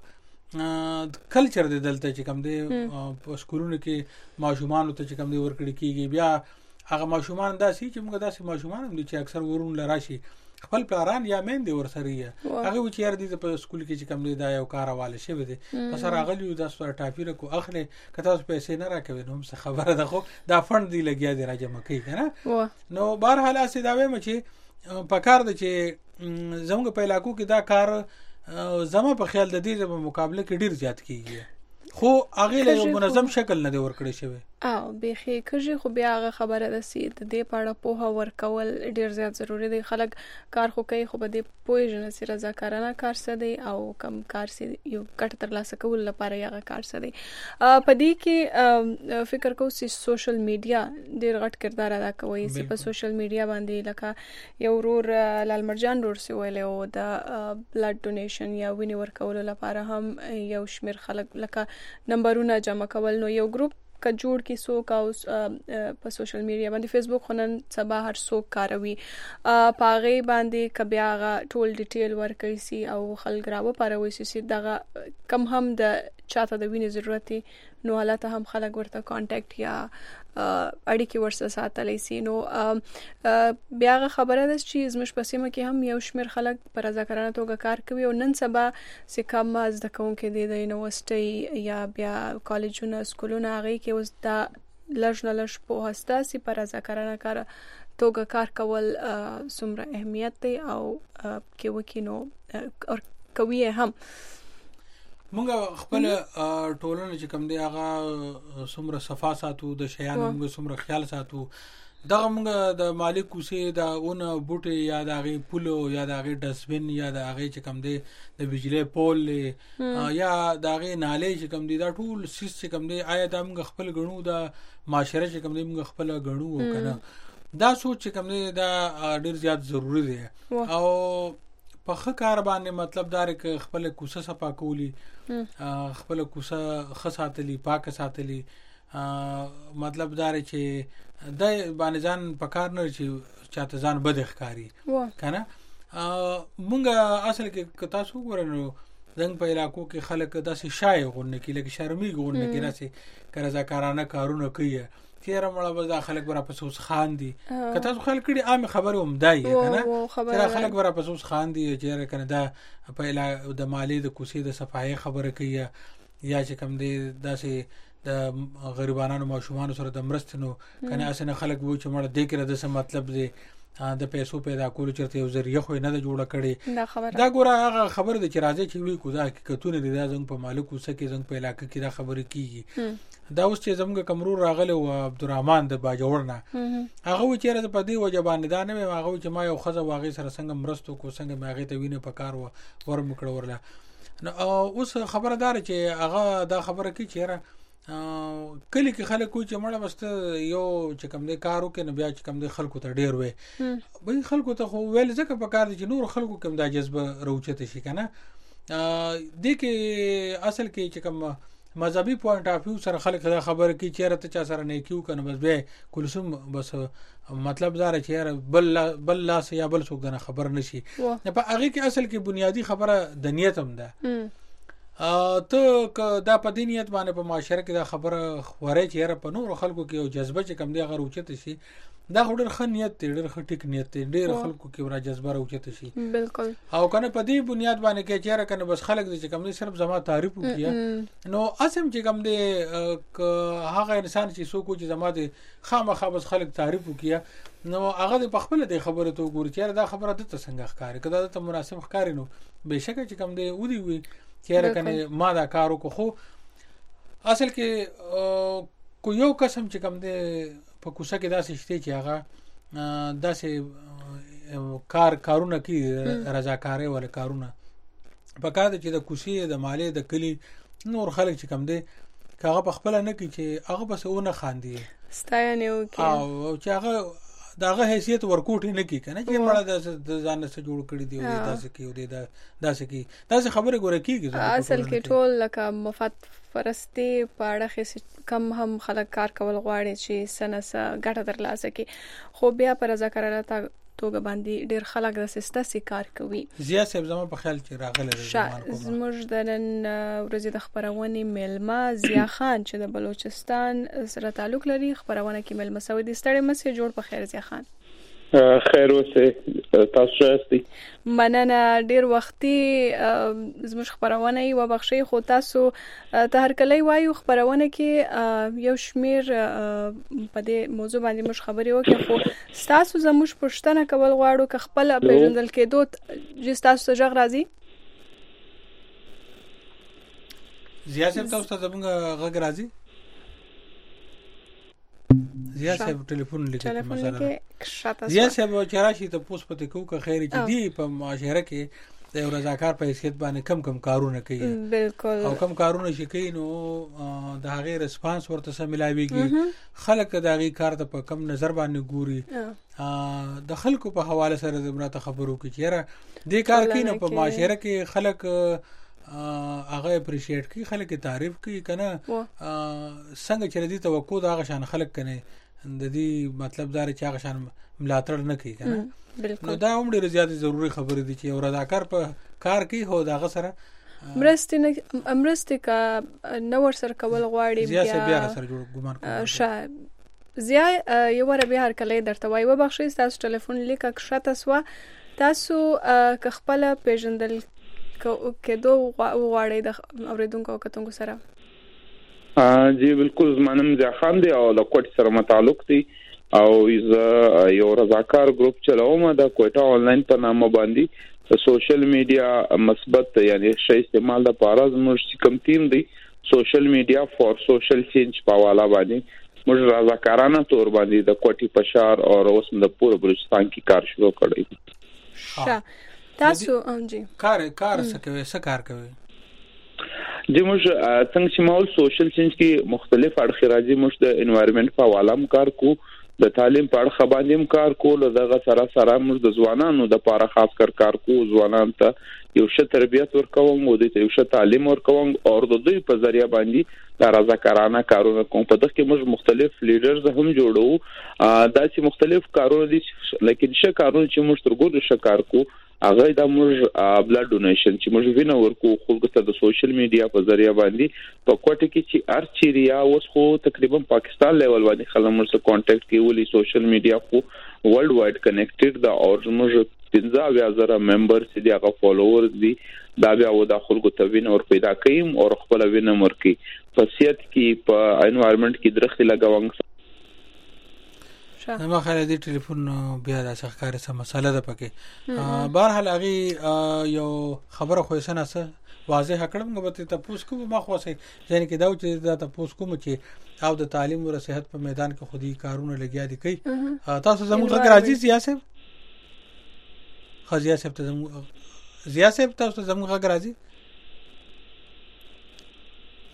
Speaker 2: کلچر دی دلته چې کوم دی په سکولونو کې ماشومان ته چې کوم دی ورکړي کیږي بیا هغه ماشومان داسي چې موږ داسي ماشومان هم دي چې اکثر ورون لراشي خپل پلاران یا مین دی ورسره هغه و چې یار دي په سکول کې چې کوم دی دا یو کار حواله شوی دی پس راغلی د سره ټافی کو اخلي کته پیسې نه راکوي نو څه خبره ده خو دا فند دی لګیا دی راځم کوي کنه نو بهر حال اسې دا وایم چې په کار د چې زموږ په علاقو کې دا کار زما په خیال د دې په مقابله کې ډیر زیات کیږي خو هغه له یو منظم شکل نه دی ورکړی شوی
Speaker 1: او بخي کږي خو بیا هغه خبره ده سي د دې پاړه په ورکول ډیر زیات ضروری دی خلک کار خو کوي خو به دې پوهیږي چې رضاکارانه کار څه دی او کم کار څه یو کټ تر لاسه کول لپاره یغه کار څه دی په دې کې فکر کوم چې سوشل میډیا ډیر غټ کردار ادا کوي چې په سوشل میډیا باندې لکه یو ورور لال مرجان ورور سی ویل او د بلډ ډونیشن یا وینې ورکول لپاره هم یو شمیر خلک لکه نمبرونه جمع کول نو یو ګروپ کا جوړ کی سوک او په سوشل میډیا باندې فیسبوک خنن سبا هر سوک کاروي پاغه باندې کبیا غا ټول ډیټیل ورکړي سي او خلک راو پاروي سي دغه کم هم د چاته د وینې ضرورت نو حالت هم خلک ورته کانټیکټ یا اړیکې ورسره ساتلی سي نو بیا خبره ده چې زموږ په سیمه کې هم یو شمیر خلک پر ځکرانه توګه کار کوي او نن سبا چې کم از د کوونکې د یونیورسيټي یا بیا کالجونو سکولونو هغه کې اوس دا لږ په هستا سي پر ځکرانه کار توګه کار کول څومره اهمیت دی او کې وکینو او کوي هم
Speaker 2: مونږ خپل ټولنه چې کوم دی هغه څومره صفا ساتو د شیانو موږ څومره خیال ساتو دغه مونږ د مالک کوسي دا اون بوټي یا د هغه پولو یا د هغه ډسبن یا د هغه چې کوم دی د بجلی پول یا د هغه نالې چې کوم دی دا ټول سیس چې کوم دی آیا د موږ خپل غنو د معاشره چې کوم دی موږ خپل غنو وکنه دا سوچ چې کوم دی دا ډیر زیات ضروری دی او په خکار باندې مطلب دار ک خپل کوسه صفا کولی خپل کوسه خصاتلی پاک ساتلی مطلب دار چې د باندې ځان پکار نه چې چاته ځان بد ښکاری کنه مونږه اصل کې تاسو ګورنو زنګ په علاقو کې خلک داسې شای غونډه کې لکه شرمي غونډه کې راسي کرزا کارانه کارونه کوي تیر مړه به خلک برا پسوس خان دي کته خلک کړي عام خبره هم دای کنه تر خلک برا پسوس خان دي چې کنه دا په د مالی د کوسي د صفای خبره کوي یا چې کوم دي داسې د غریبانو ماشومان سره د مرستنو کنه اسنه خلک وو چې مړه دې کړه د څه مطلب دی د پیسو پیدا کول چرته یو ذریعہ خو نه جوړه کړي دا ګوره هغه خبره د چې راځي چې وی کو دا حقیقتونه دي دا زنګ په مالک وسه کې زنګ په علاقې کې دا خبره کیږي دا اوس چې زموږ کمرور راغله او عبدالرحمن د باجوړنا هغه و چې په دې وجبان دا نه هغه چې ما یو خزه واغې سره څنګه مرستو کو څنګه ماغې ته وینې په کار ور مکړه ورله اوس خبره دار چې هغه دا خبره کوي چې را کلی کې خلک کوی چې مړه بس یو چې کوم دې کارو کې نه بیا چې کوم دې خلکو ته ډیر وي به خلکو ته خو ویل ځکه په کار دي چې نور خلکو کوم دا جذبه روچته شي کنه دې کې اصل کې چې کوم مذهبي پوینټ اف ویو سره خلک دا خبره کوي چې رته چا سره نه کیو کنه بس به کلثوم بس مطلب دا چې بل لاس یا بل څوک نه خبر نشي په هغه کې اصل کې بنیادی خبره د نیت هم ده ته دا په دینیت باندې په معاشره کې دا خبره خوري چې را په نور خلکو کې یو جذبه چې کم دی هغه روچته شي دا ډېر ښه نیت دی ډېر ښه ټیک نیت دی ډېر خلکو کې ورا جذبه روچته شي
Speaker 1: بالکل
Speaker 2: او کنه په دې بنیاد باندې کې چې را کنه بس خلک چې کم دی صرف زما تعریف وکړي نو اسم چې کم دی هغه انسان چې څوک چې زما دی خامخا بس خلک تعریف وکړي نو هغه په خپل د خبره ته وګوري چې دا خبره د څنګه ښکاري کله ته مناسب ښکاري نو بهشکه چې کم دی ودی وي چې کنه ما دا کارو کو خو اصل کې کو یو قسم چې کوم دې په کوڅه کې داسې شته چې هغه داسې کارونه کوي رضاکاري ولا کارونه په کار دي چې د کوڅې د مالې د کلی نور خلک چې کوم دې هغه په خپل نه کوي چې هغه بس ونه خاندي
Speaker 1: ستاینه وکي
Speaker 2: او چې هغه داغه حیثیت ورکوټ نه کی کنه چې مړه د ځان سره جوړ کړی دی او داسې کی او داسې کی داسې خبره ګوره کیږي
Speaker 1: اصل کې ټول لکه مفاد پرستی پاړه کم هم خلک کار کول غواړي چې سنسه ګټه درلاسه کی خو بیا پر ذکرالته توګه باندې ډیر خلک د سیستاسي کار کوي
Speaker 2: زیات صاحب زما په خیال چې راغله
Speaker 1: زموږ د نن ورځې د خبرونې میلمه ضیا خان چې د بلوچستان سره تعلق لري خبرونه کې میلمه سوي د ستړي مسې جوړ په خیر ضیا خان
Speaker 10: خیر اوسه تاسو راستی
Speaker 1: مننه ډیر وختي زموږ خبرونه یو بخشي خو تاسو ته هر کله وایو خبرونه کې یو شمیر په دې موضوع باندې مش خبري وکړو خو تاسو زموږ پښتنه کول غواړو ک خپل پیژندل کېدو چې تاسو ته ژغ راځي
Speaker 2: زیاته تاسو ته زموږ غږ راځي زیات صاحب ټلیفون لیکي مثلا زیات صاحب چرشي ته پوس پته کو که خیر چې دی په معاشره کې د رضاکار په حیثیت باندې کم کارونه کوي
Speaker 1: بالکل
Speaker 2: او کم کارونه شي کوي نو د هغه ریسپانس ورته سم ملایويږي خلک د هغه کار ته په کم نظر باندې ګوري د خلکو په حواله سره د مرته خبرو کوي چې د کار کې نه په معاشره کې خلک هغه اپریشیټ کوي خلک تعریف کوي کنه څنګه چې ردی توقع دا غشان خلک کنه د دې مطلب دار چې هغه شان ملاتړ نه کوي کنه نو دا هم ډیره زیاته ضروری خبره دي چې رضاکار په کار کوي هو دا سره
Speaker 1: مرسته کا نور سره کول غواړي
Speaker 2: بیا سره جوړ ګمان کوي
Speaker 1: زیا یو ور به هر کله درته وای و بخښي تاسو ټلیفون لیک کښته سو تاسو ک خپل پیژندل کېدو غواړي د اوریدونکو کتونکو سره
Speaker 10: جی بالکل زمانم ضیا خان دی او د کوټ سره متعلق دی او یو رضاکار ګروپ چلاوم د کوټه آنلاین په نامه باندې په سوشل میډیا مثبت یعنی شی استعمال د پاره زموږ کوم ټیم دی سوشل میډیا فور سوشل چینج په حواله باندې موږ رضاکارانه تور باندې د کوټي پشار او اوس د پوره بلوچستان کې کار شروع کړی
Speaker 1: تاسو جی
Speaker 2: کار څه کار کوي
Speaker 10: جی موږ څنګه چې مول سوشل چینج کې مختلف اړخ راځي موږ د انوایرنمنت په حواله هم کار کو د تعلیم په اړه باندې هم کار کول دغه سره موږ د ځوانانو د لپاره خاص کار کو ځوانان ته یو ښه تربیت ورکوم او د یو ښه تعلیم ورکوم او د دوی په ذریعہ باندې د رضاکارانه کارونه کوم په دغه کې موږ مختلف لیډرز هم جوړو دا چې مختلف کارونه دي لیکن ښه کارونه چې موږ ترګو ښه کار کو هغه د موږ بلډ ډونیشن چې موږ وینه ورکو خلکو ته د سوشل میډیا په ذریعہ باندې په کوټه کې چې ارچيریا اوس خو تقریبا پاکستان لیول باندې خلک موږ سره کانټیکټ کوي سوشل میډیا خو ورلد وایډ کنیکټډ دا او موږ 15000 ممبرز دي هغه فالوورز دي دا بیا و د خلکو ته وینه ور پیدا کیم او خپل وینه مرکي په سیاست کې په انوایرنمنت کې درخت لګاوم
Speaker 2: ما خاله دې ټلیفون بیا د ښکارې سم مسله ده پکې بهرحال هغه یو خبره خو سنه سه واضح کړم غوته تاسو کوم ما خو سه ځین کې دا چې دا تاسو کوم چې او د تعلیم او صحت په میدان کې خودي کارونه لګیا دي کوي تاسو زموږ راځي سیاست خزیا صاحب ته زموږ تاسو زموږ راځي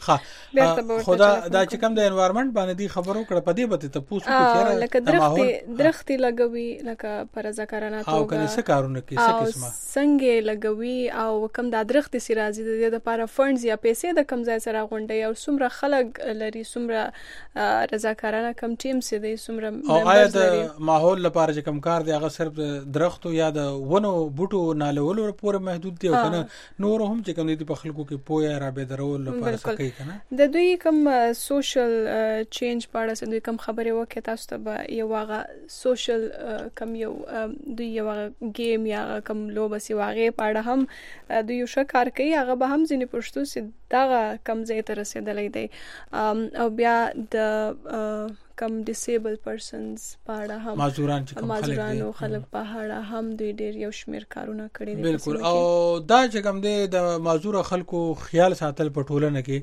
Speaker 2: خدا دا چې کوم د انوایرنمنت باندې دی خبرو کړه پدې به ته پوسو کې
Speaker 1: لکه درختي لګوي لکه پر ذکرانه توګه
Speaker 2: او کنه څه کارونه کې څه قسمه
Speaker 1: څنګه لګوي او کوم د درخت سي راځي د لپاره فندز یا پیسې د کم ځای سره غونډي او څومره خلک لري څومره رضاکارانه کم ټیم سي د څومره
Speaker 2: ممبرز لري ماحول لپاره چې کم کار دی هغه صرف درختو یا د ونو بوټو نالولو پورې محدود دی او کنه نور هم چې کوم دي په خلکو کې پوهه را به درول لپاره کوي کنه
Speaker 1: د دوی کوم سوشل چینج په اړه دوی کوم خبره وکړه تاسو ته یو هغه سوشل کوم یو دوی یو گیم یا کوم لوبه سی واغې په اړه هم دوی یو شکار کوي هغه به هم ځینې پښتو سي دا کم ځای ته رسیدلې دی او بیا د کم ډیسیبل پرسنز په اړه هم
Speaker 2: معذوران چې کوم
Speaker 1: خلک په اړه هم دوی ډیر یو شمیر کارونه کړی دي
Speaker 2: بالکل او دا چې کوم دی د معذور خلکو خیال ساتل په ټولنه کې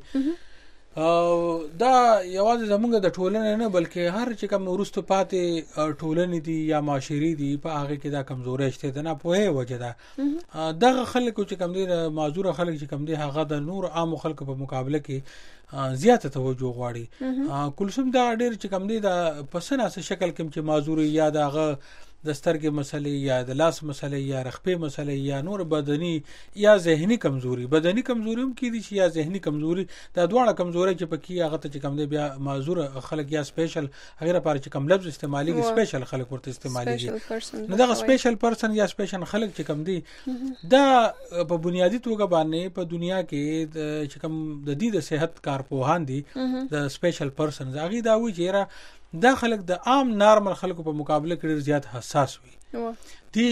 Speaker 2: دا یوازې زمونږ د ټولنې نه بلکې هر چې کوم ورستو پاتې ټولنې دي یا معاشري دي په هغه کې دا کمزوري شته د نه پوهه وجه ده دغه خلکو چې کوم دي معذور خلک چې کوم دي هغه د نور عام خلکو په مقابله کې زیاته توجه غواړي کلثوم دا ډېر چې کوم دي دا پسناسه شکل کې چې معذور یا دغه د سترګې مسلې یا د لاس مسلې یا رخپې مسلې یا نور بدني یا ذهني کمزوري بدني کمزوري هم کې دي یا ذهني کمزوري دا دواړه کمزوري چې پکې هغه ته چې کوم دی بیا معذور خلک یا سپیشل هغه لپاره چې کوم لفظ استعمالي سپیشل خلک ورته استعمالي نو دا سپیشل پرسن یا سپیشل خلک چې کوم دي دا په بنیادی توګه باندې په دنیا کې چې کوم د دې د صحت کارپوهان دي د سپیشل پرسن هغه دا وی چې دا خلک د عام نارمل خلکو په مقابله کې ډیر زیات حساس وي دي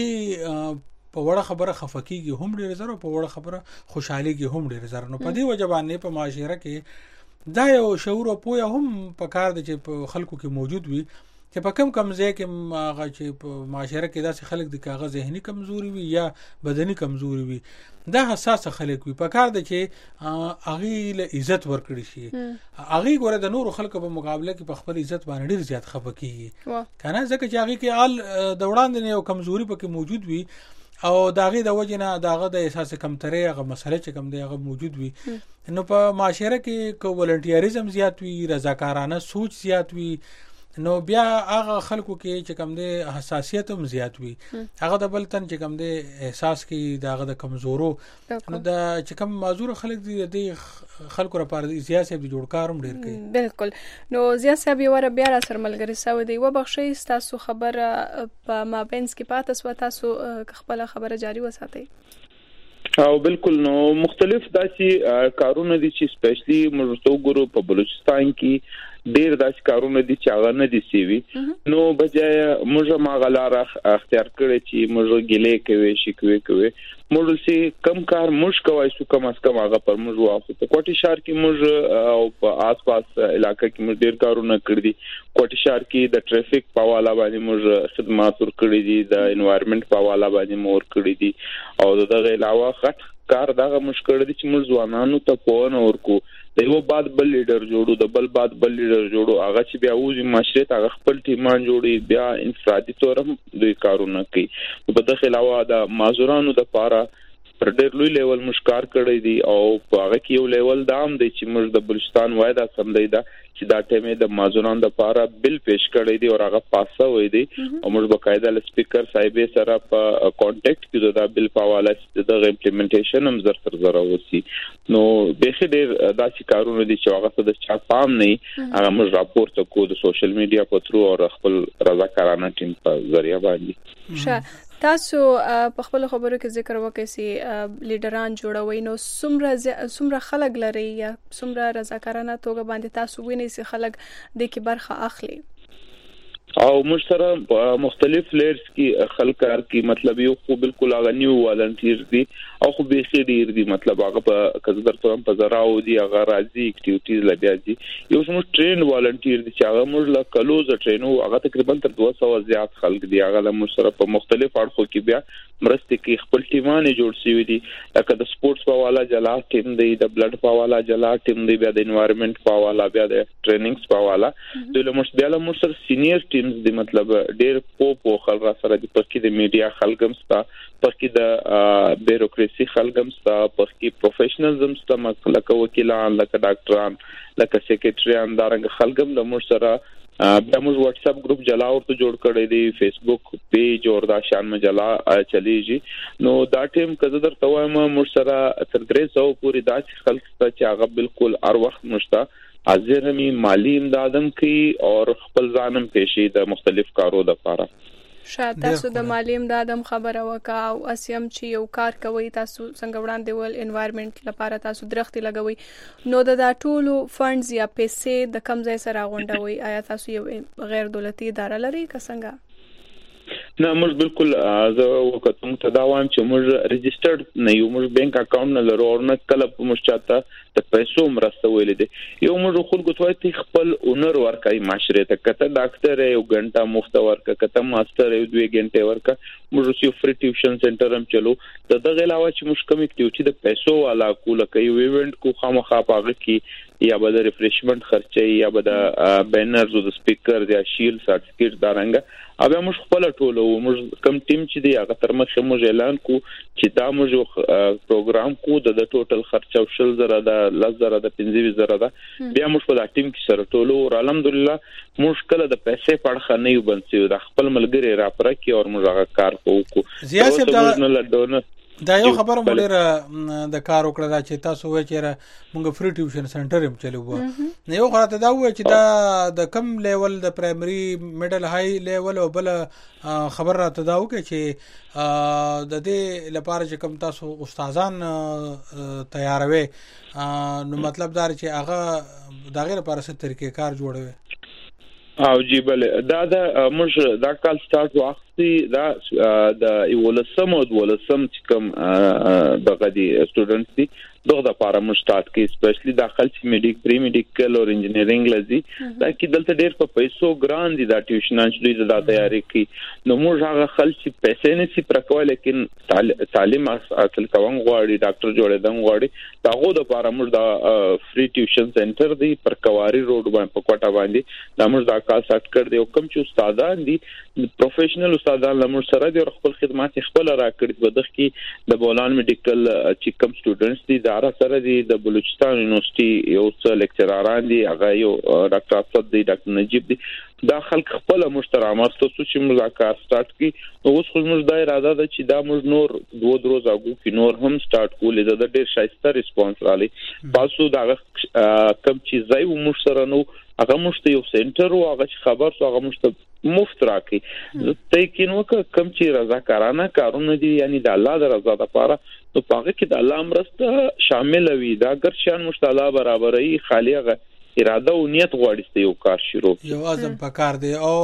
Speaker 2: په وړه خبره خفقيږي هم ډیر زره په وړه خبره خوشحاليږي هم ډیر زره نو په دې وجه باندې په معاشره کې دا یو شعور او پوهه هم په کار د چې په خلکو کې موجود وي چې په کم ځای کې هغه چې په معاشره کې داسې خلک د کاغذ ذهني کمزوري وي یا بدني کمزوري وي دا حساس خلک وي په کار د چې هغه له عزت ورکړي شي هغه ګوره د نورو خلکو په مقابله کې په خپل عزت باندې ډیر زیات خفقيږي کنه ځکه چې هغه کې ال د وړاندې یو کمزوري پکې موجود وي او داغه د وجنه داغه د احساس کمتري هغه مسله چې کم دی هغه موجود وي نو په معاشره کې کو ولنټیریزم زیات وي رضاکارانه سوچ زیات وي نو بیا هغه خلکو کې چې کوم د حساسیت هم زیات وي هغه د بلتن چې کوم د احساس کې داغه د کمزورو نو د چې کوم معذور خلک دي د خلکو لپاره د سیاست د جوړ کارم ډیر کوي
Speaker 1: بالکل نو زیات صاحب یو ور بیا سره ملګری ساو دی و بخښي تاسو خبره په مابینس کې پاتې سو تاسو خپل خبره جاری وساتئ
Speaker 10: او بالکل نو مختلف داسي کارونه دي چې سپیشلی مرستو ګورو په بلوچستان کې ډیر داسې کارونه دي چې هغه نه دي سیوي نو بجای موږ ماغلار اختیار کړی چې موږ ګلې کوي شکوي کوي موږ سي کم کار موږ کوي سو کم اس کم هغه پر موږ واخو په کوټي شهر کې موږ او په آس پاس علاقې کې موږ ډیر کارونه کړی دي کوټي شهر کې د ټریفیک په حواله باندې موږ خدمات ورکړي دي د انوایرنمنت په حواله باندې موږ کړی دي او دغه علاوه خط کار دغه مشکل دي چې موږ ځوانانو ته پوهه ورکو د یو بعد بل لیډر جوړو د بل بعد بل لیډر جوړو هغه چې بیا وځي معاشره ته خپل ټیمان جوړي بیا انفرادي تور هم دوی کارونه کوي په دغه علاوه د معذورانو د پاره پر ډېر لوی لیول مشکار کړی دي او په هغه کې یو لیول دام دی چې موږ د بلوچستان وایدا سمدی دا چې دا ټیمه د معذورانو د پاره بل پیش کړی دی او هغه پاسه وای دی او موږ بقاعده ل سپیکر صاحب سره په کانټیکټ کې دا بل په حواله د امپلیمنټیشن هم زر وسی نو به ډېر داسې کارونه دي چې هغه د چا پام نه هغه موږ راپورټ کو د سوشل میډیا په ترو او خپل رضاکارانه ټیم په ذریعہ باندې
Speaker 1: تاسو په خپل خبرو کې ذکر وکړئ چې لیډران جوړوي نو څومره خلک لري یا څومره رضاکارانه توګه باندې تاسو وینئ چې خلک د کې برخه اخلي
Speaker 10: او مشترک مختلف لیئرز کې خلک کار کې مطلب یو خو بالکل هغه نیو والنټیر دي او خو به خې ډیر دي مطلب هغه په کزدر ترم په زراو دي هغه راځي اکټیویټیز لګیا دي یو څومره ټرین والنټیر دي چې هغه موږ لا کلوز ټرینو هغه تقریبا تر 200 زیات خلک دي هغه له مشترک په مختلف اړخو کې بیا مرستې کې خپل ټیمانه جوړ شوی دي لکه د سپورتس په والا جلا ټیم دی د بلډ په والا جلا ټیم دی بیا د انوایرنمنت په والا بیا د ټریننګز په والا د لمس بیا له مشترک سینیئر ټیمز دی مطلب ډیر پوپو خلک سره د پکې د میډیا خلګم ستا پکې د بیوروکراسي خلګم ستا پکې پروفیشنلزم ستا لکه وکیلان لکه ډاکټران لکه سیکریټریان دارنګ خلګم د مور سره بیا موږ واتس اپ گروپ جلا ورته جوړ کړی دی فیسبوک پیج او دا شان مجلا چلیږي نو دا ټیم کزه درته وایم موږ سره تر 300 پوری داسې خلک چې هغه بالکل هر وخت مشته حاضر می مالی امدادم کوي او خپل ځانم پېشي د مختلف کارو د لپاره
Speaker 1: شاته تاسو د مالی امدادم خبره وکا او اسیم چې یو کار کوي تاسو څنګه وړاندې ول انوایرنمنت لپاره تاسو درختي لګوي نو د ټولو فندز یا پیسې د کم ځای سره غونډوي آیا تاسو یو غیر دولتي اداره لري که څنګه
Speaker 10: نه موږ بالکل زه وکړم ته دا وایم چې موږ ريجسترډ نه یو موږ بانک اکاونټ نه لرو او نه کله موږ چاته د پیسو مرسته ویلې دي یو موږ خلکو ته خپل اونر ورکای معاشره ته کته ډاکټر یو غنټه مفت ورکا کته ماستر یو 2 غنټه ورکا موږ یو فری ټیوشن سنټر هم چلو دغه علاوه چې موږ کوم اکټیویټي د پیسو والا کوله کوي ایونت کو خامخا پاغه کی یا به د ریفریشمنت خرچي یا به د بینرز او د سپیکر یا شیل سرټیفیکټ دارنګ اوبه موږ خپل ټولو موږ کم ټیم چې دی هغه تر مخه موږ اعلان کو چې دا موږ پروګرام کو د ټوټل خرچ او شل زره د 10,000 د 15,000 ده بیا موږ په دا ټیم کې سره ټولو او الحمدلله موږ کله د پیسې پړخه نه یو بنسي د خپل ملګری را پر کې او موږ هغه کار کوو
Speaker 2: زیاته دا یو خبره مولره د کار وکړه چې تاسو وایي چې موږ فری ټیوشن سنټر هم چلو نو یو خاطر دا وایي چې دا د کم لیول د پرایمري میډل های لیول او بل خبر راته دا وکړي چې د دې لپاره چې کم تاسو استادان تیاروي نو مطلب دا چې هغه دا غیر لپاره څه طریقې کار جوړوي
Speaker 10: او جی بل دا موږ دا کال سٹارټ واخستي دا د ولسم او ولسم چې کوم دغه دي سټوډنټس دي دغه د لپاره موږ سٹارټ کی سپیشلی داخل چې میډیک پری میډیکل او انجینرینګ لذي دا کې دلته ډېر په پیسو ګران دي دا ټیوشنان چې د تیاری کوي نو موږ هغه خلک چې پیسې نه سي پرکوي لیکن تعلیم اصل کوم غواړي ډاکټر جوړېدم غواړي داغه د لپاره موږ دا فری ټیوشن سنټر دی پر کواری روډ باندې په کوټه باندې دا موږ دا کار سټارټ کړ دی او کوم چې استادان دي پروفیشنل استادان لمر سره دي خپل خدمات خپل راکړي په دغه کې د بولان میډیکل چې کوم سټوډنټس دي دا سره دي د بلوچستان یونیورسيټي یو څو لیکچراران دي هغه یو ډاکټر اسد دی ډاکټر نجیب دی دا خلک خپل مشترکات تاسو چې مذاکرات سٹارټ کی اوس خو موږ د اراده ده چې دا موږ نور 2 ورځې اگو کې نور هم سٹارټ کولې د ډېر شایسته ریسپانس رالی تاسو دا کم چې ځای موږ سره نو هغه مشته یو سنټر او هغه خبر سو هغه مشته مفت راکي ته کینو کم چې رضاکارانه کارونه دي یعنی د الله د رضا لپاره نو پاره کې د الله امرسته شامل وي دا ګرشان مشتاله برابرۍ خالی هغه اراده او نیت غواړي یو کار شروع
Speaker 2: یو اعظم پکار دی او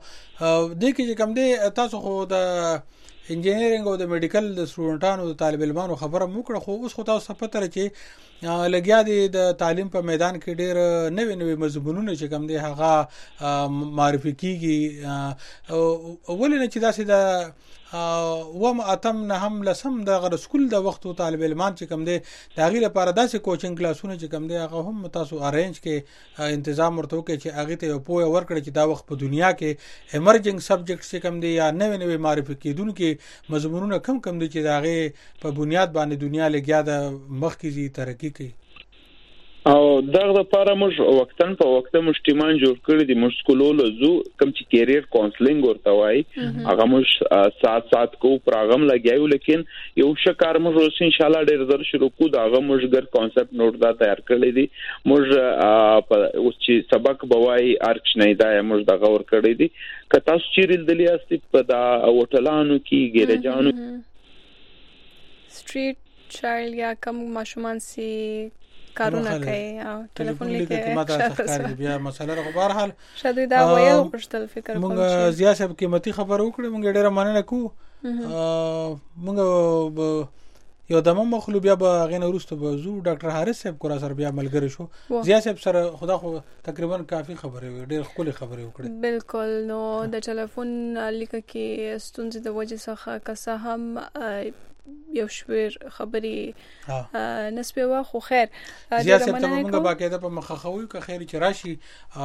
Speaker 2: د کې کوم دی تاسو خو د انجینرینګ او د میډیکل د سټوډنټانو د طالب علمانو خبره مو کړه خو اوس خو تاسو پته لري چې لګیا دي د تعلیم په میدان کې ډېر نوې مضمونونه چې کوم دي هغه معرفي کیږي ولې چې داسې د وم اتم نه هم لسم د غر سکول د وختو طالب علمان چې کوم دي د غیر لپاره داسې کوچنګ کلاسونه چې کوم دي هغه هم تاسو ارینج کې تنظیم ورته کوي چې هغه ته پوهه ورکړي چې دا وخت په دنیا کې ایمرجنګ سبجیکټس چې کوم دي یا نوې معرفي کیدونکو مضمونونه کم دي چې داغه په بنیاد باندې دنیا لګیا د مخ کې ترقی کوي
Speaker 10: او دغه لپاره موږ وختن په وخت مشتمان جوړ کړی دي موږ سکولو زو کم چې کیریئر کونسلینګ ورته وای هغه موږ سات کو پروګرام لګیایو لیکن یو شکار موږ ان شاء الله ډېر زر شروع کو دا هغه موږ ګر کانسپټ نوٹ دا تیار کړی دي موږ اوس چې سبق بوای ارچ نه دا موږ دغه ور کړی دي کته چیرل دلی است په دا هوټلانو کې ګیرجانو
Speaker 1: سټریټ چایلډ یا کم ماشومان سي کارونه کوي او ټلیفون لیکي
Speaker 2: ماته بیا مسله خو بهر حال
Speaker 1: شاده دا وایو پښتل فکر کوم
Speaker 2: مونږ زیات سب قیمتي خبر وکړو مونږ ډیره مننه کو مونږ یو دمه مخلو بیا به غنه ورسته به زو ډاکټر حارث صاحب کورا سره بیا ملګری شو زیات صاحب سره خدا خو تقریبا کافي خبره ډیر خولي خبره وکړه
Speaker 1: بالکل نو د ټلیفون لیکه کې ستونزې د وجې څخه کسه هم یو شویر خبرې نسبه وا خو خیر
Speaker 2: زیات څه ته موږ باقاعده په مخه خوي که خیر چې راشي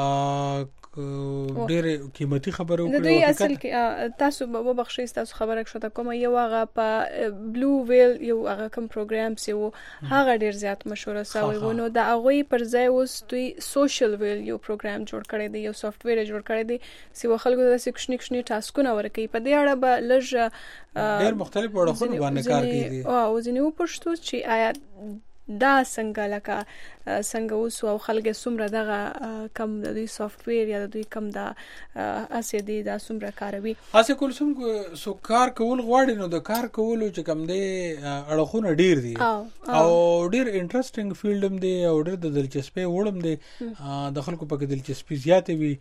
Speaker 2: ډېر قیمتي خبره وکړو.
Speaker 1: دوی اصل کې تاسو به بخښئ تاسو خبره شته کوم یو هغه په بلو ویل یو هغه کوم پروګرام سی وو هغه ډېر زیات مشهور شوی و نو د هغه پر ځای اوس دوی سوشل ویل یو پروګرام جوړ کړی دی یو سافټ ویر جوړ کړی دی چې خلکو د سکشنی ټاسکونه ورکوي په دې اړه به لږ
Speaker 2: ډېر مختلف وړاندې باندې کار کوي
Speaker 1: او ځینې و پښتو چې آیا دا څنګه لکه څنګه اوس او خلک سمره دغه کم د دوی سافټ ویر یا د دوی کم د اسیدي د سمره کاروي
Speaker 2: اسه کول سم سو کار کول غواړي نو د کار کولو چې کم دی اړخونه ډیر دي او ډیر انټرېسټینګ فیلډ هم دی او ډیر د دلچسپي وړم دی د خلکو په کې دلچسپي زیاتې وي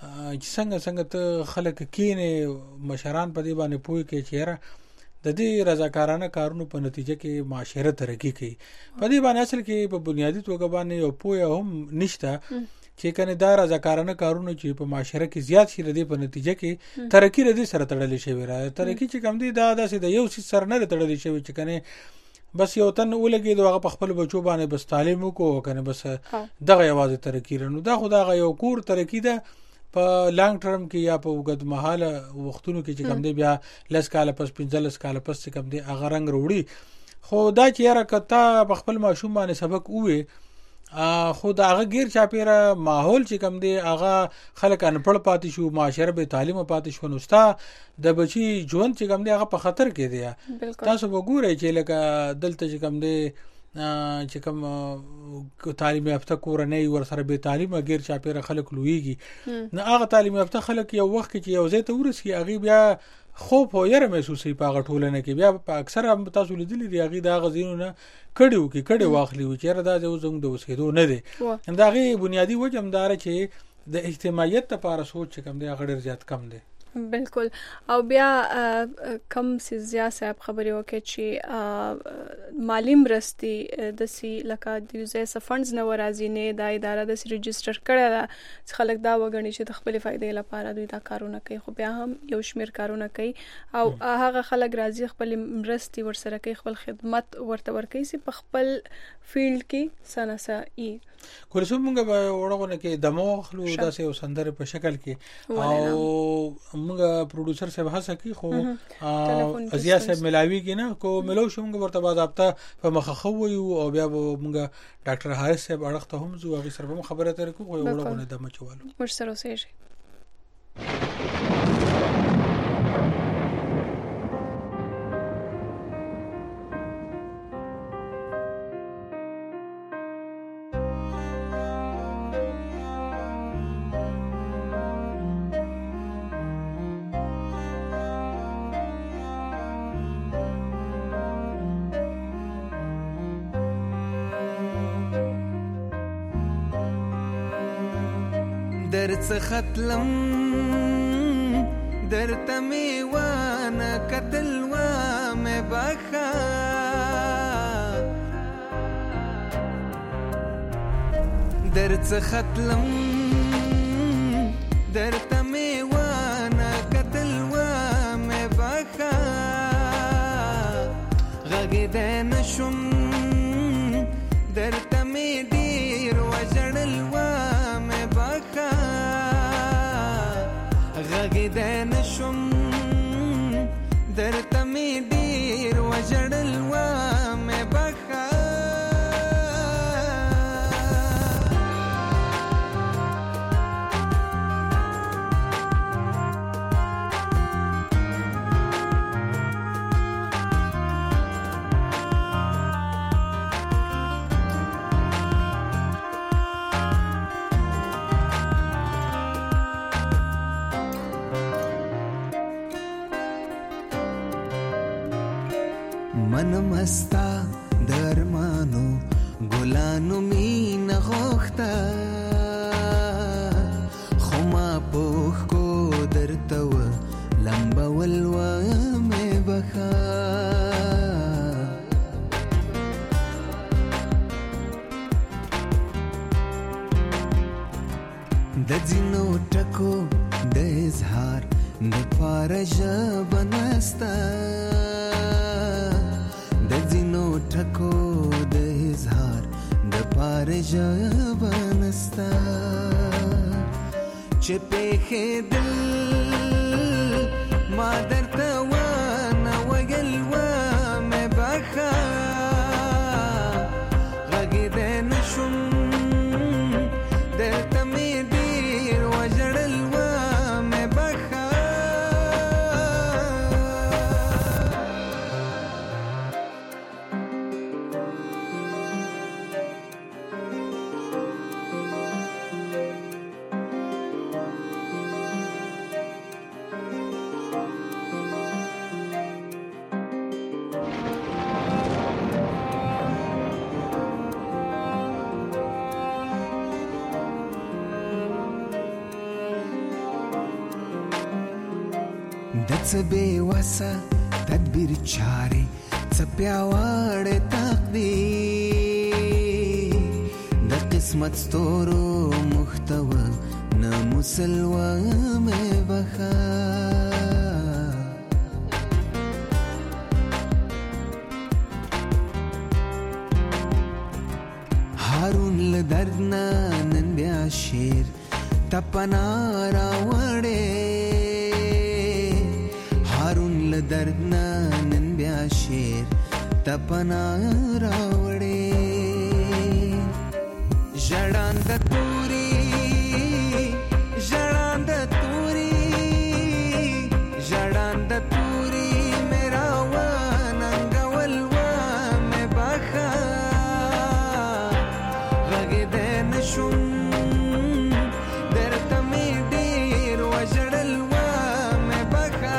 Speaker 2: چې څنګه ته خلک کینې مشران په دې باندې پوي کې چیرې د دې رضاکارانه کارونو په نتیجه کې معاشره ترقی کوي په دې باندې اصل کې په بنیادی توګه باندې یو پوهه هم نشته چې کنه دا رضاکارانه کارونه چې په معاشره کې زیات شي د په نتیجه کې ترقی ردی سره تړلې شوی را ترقی چې کم دي دا داسې د یو څه سره نه تړلې شوی چې کنه بس یو تن ولګي دغه په خپل بچو باندې بس تعلیم وکړو کنه بس دغه یوازې ترقی رنو دا خدای یو کور ترقی ده په لانګ ټرم کې یا په وګد مهاله وختونو کې چې کم دی بیا لس کال پس 15 کال پس چې کم دی هغه رنگ وروړي خو دا چې یاره کتا په خپل ماشوم باندې سبق وې خو دا هغه غیر چاپیره ماحول چې کم دی هغه خلک انپړ پاتې شو معاشره به تعلیم پاتې شو نو ستا د بچي ژوند چې کم دی هغه په خطر کې دی تاسو وګورئ چې لکه دلته چې کم دی چې کوم تعلیم یافته کورنۍ ور سره به تعلیم غیر چاپیره خلک لویږي نه هغه تعلیم یافته خلک یو وخت کې یو ځای ته ورسي هغه بیا خوب او ير محسوسي په غټولنه کې بیا په اکثر تاسو لیدلی دی هغه د غزینونه کډو واخلي و چې را د زنګ د وسیدو نه دی دا غي بنیادی وجمدار چې د اجتماعیت لپاره سوچ کم دی هغه ډیر زیات کم دی
Speaker 1: بالکل او بیا کم سیزیا صاحب خبرې وکړي چې مالی مرستې د سی لکه د یوزه فندز نو راځي نه د اداره د ريجستره کړه دا خلک دا وګڼي چې د خپل فائدې لپاره دوی دا کارونه کوي خو بیا هم یو شمیر کارونه کوي او هغه خلک راځي خپل مرستې ورسره کوي خپل خدمت ورته ورکوي چې په خپل فیلډ کې سناسه ای
Speaker 2: کورسو موږ به وړاندې کې دمو خلو داسې او سندره په شکل کې او موږ پروډوسر صاحب هڅه کوي خو ازیا صاحب ملاوي کې نه کو ملو شو موږ ورته باضابطه په مخه خو او بیا موږ ډاکټر حارث صاحب اړخته هم زو هغه سره هم خبره تر کو وړاندې دمه چوالو
Speaker 1: ورسره اوسېږي
Speaker 11: درڅ ختلم درته میوانه قتل و مې بخا درڅ ختلم درته میوانه قتل و مې بخا غږیدای نشم درته مې ډیر وژړل و مې بخا غږیدای نشم درته مې ډیر وژړل و مې بخا من مستا درمانو ګلانو مين غوختا خما پوخ کو درتو لمبا ولوا مې بخا د ځینو ټکو د اظهار د فارج بنستا د جواب نستا چې پېښې دل ما درته ونه ویل ومې بخه غږېدی نه شوم درته مې ډېر وژړل ومې بخه د څه بې وسه تدبیر چارې څه پیاوړی تقدیر د قسمت ستورو محتوه نه مسلوه مې بخه هارون له درد نه نن بیا شیر تپنا راوړې درد نن بیا شیر تپنا راوړې ژړاند توري ژړاند توري ژړاند توري میرا وننګول ومې بخه غږېدی نه شوم درته مې ډېر وژړل ومې بخه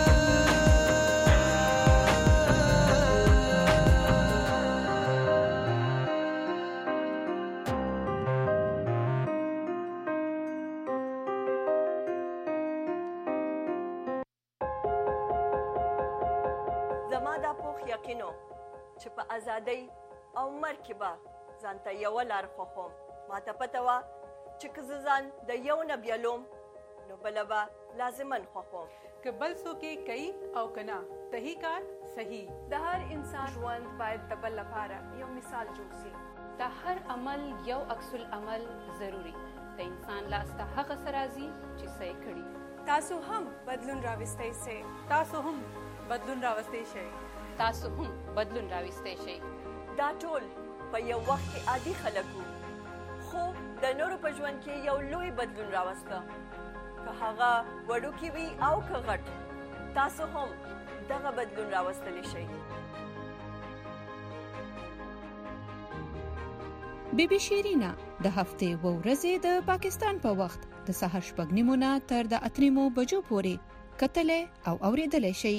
Speaker 12: زما دا پوخ یقینو چې په ازادۍ او مرګ کې به ځان ته یوه لار خوښوم ما ته پته وه چې که زه ځان د یو نه بیلوم نو بله به لازمن خوښوم
Speaker 13: که بل څوک یې کوي او که نه صحیح کار صحیح
Speaker 1: د هر انسان ژوند باید د بل لپاره یو مثال جوړ شي
Speaker 14: د هر عمل یو عکس العمل ضروری د انسان لاس ته هغه څه راځي چې څه یې کړي
Speaker 1: تاسو هم بدلون راوستی شئ
Speaker 13: تاسو هم بدلون راوستی شئ
Speaker 14: تاسو هم بدلون راوستی شئ
Speaker 12: دا ټول په یو وخت کې عادي خلک وو خو د نورو په ژوند کې یو لوی بدلون راوسته که هغه وړوکی وي او که غټ تاسو هم دغه بدلون راوستلی شئ
Speaker 15: بی بی شیرینا د هفتې و ورځې د پاکستان په وخت د سهار 6:30 نه تر د 8:00 بجو پورې کتلې او اوریدلې شي.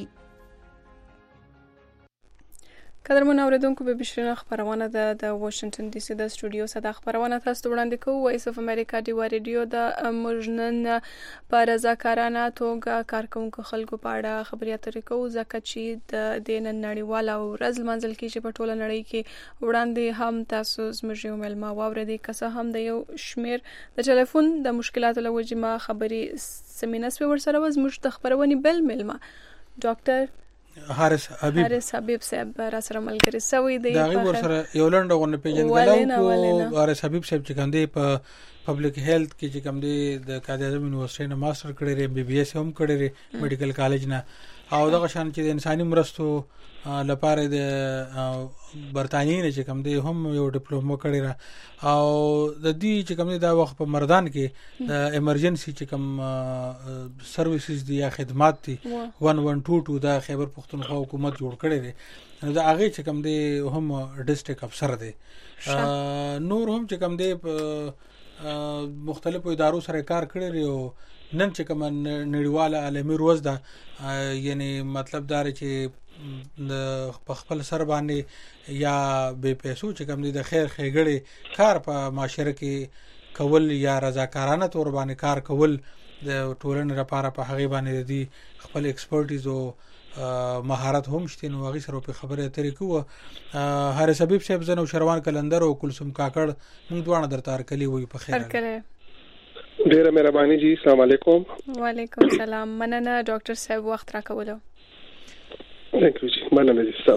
Speaker 1: قدرمن اوریدونکو به بشرینه خبرونه د واشنگټن ډي سي د سټوډیو څخه خبرونه تاسو وړاندې کوو. وایس اف امریکا دی ریډیو د مجنن پر رضاکارانه توګه کارکونکو خلکو په اړه خبري اترې کوو ځکه چې د دین نړیوال او ورځ منځل کې چې په ټوله نړۍ کې وړاندې هم تاسو زموږ یو ملما واوریدي کسه هم د یو شمیر د ټلیفون د مشکلاتو لوجې ما خبري سمینس په ورسره زموږ د خبرونې بل ملما ډاکټر
Speaker 2: حارث
Speaker 1: حبیب صاحب را سره ملګری سوی دی
Speaker 2: دا غوړ سره یو لنډه غونډه پیژنګلو حارث حبیب صاحب چې کوم دی په پبلک هیلث کې چې کوم دی د قائد اعظم یونیورسيټي نه ماستر کړی ری بي بي اس هم کړی ری میډیکل کالج نه او دغه شان چې د انساني مرستو لپاره د برتانیې نه چې کوم دی هم یو ډیپلوما کړی را او د دې چې کوم دی دا وخت په مردان کې د ایمرجنسي چې کوم سرویسز دی یا خدمات دي 1122 دا خیبر پختونخوا حکومت جوړ کړی دی نو دا هغه چې کوم دی هم ډیسټریکټ افسر دی نور هم چې کوم دی مختلفو ادارو سره کار کړی او نن چې کوم نړیواله عالمي ورځ ده یعنی مطلب دا چې د خپل سر باندې یا به پیسو چې کوم دي د خیر خېګړې کار په معاشره کې کول یا رضاکارانه تور باندې کار کول د ټولنې لپاره په هغه باندې دي خپل ایکسپرټیز او مهارت هم شته نو هغه سره په خبره اترې کوه حارث حبیب صاحب زنه شروان کلندر او کلثوم کاکړ موږ دوه درته کلی وي په خیر
Speaker 16: ډیره مهرباني جی السلام علیکم
Speaker 1: وعلیکم السلام مننه ډاکټر صاحب وخت راکولو
Speaker 16: ثانک یو جی مننه جی تاسو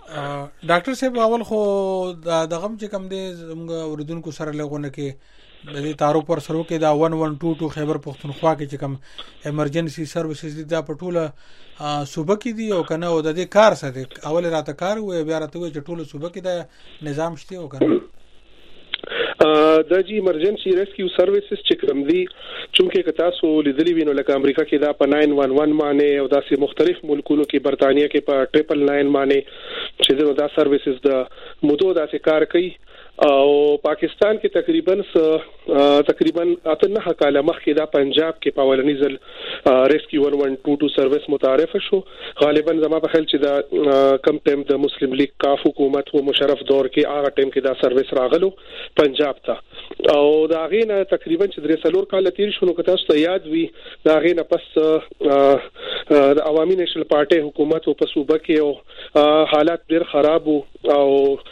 Speaker 2: ډاکټر صاحب اول خو دغه چې کوم دی زموږ اوریدونکو سره لغونه کې د دې تعارف پر سره کې دا 1122 خیبر پختونخوا کې چې کوم ایمرجنسي سروسز دي دا په ټوله صوبه کې دي او کنه او د دې کار سره اول راته کار وي بیا راته وي چې ټوله صوبه کې دا نظام شته او کنه
Speaker 16: د جی ایمرجنسي ریسکیو سروسز چې کوم دي چونکه که تاسو لیدلی وینو لکه امریکا کې دا په 911 باندې او داسې مختلف ملکونو کې برتانیې کې په 999 باندې چې دا سروسز د موټو داسې کار کوي او پاکستان کې تقریبا 8 کاله مخکې دا پنجاب کې په ولني ځل ریسکیو 1122 سروس متعارف شو غالبا زما په خیال چې دا کم ټیم د مسلم لیگ کاف حکومت او مشرف دور کې هغه ټیم کې دا سروس راغلو پنجاب ته او دا غینه تقریبا چې 3 کال تیر شو نو که تاسو ته یاد وي دا غینه پس د عوامي نېشنل پارټي حکومت په صوبه کې او حالات ډیر خراب او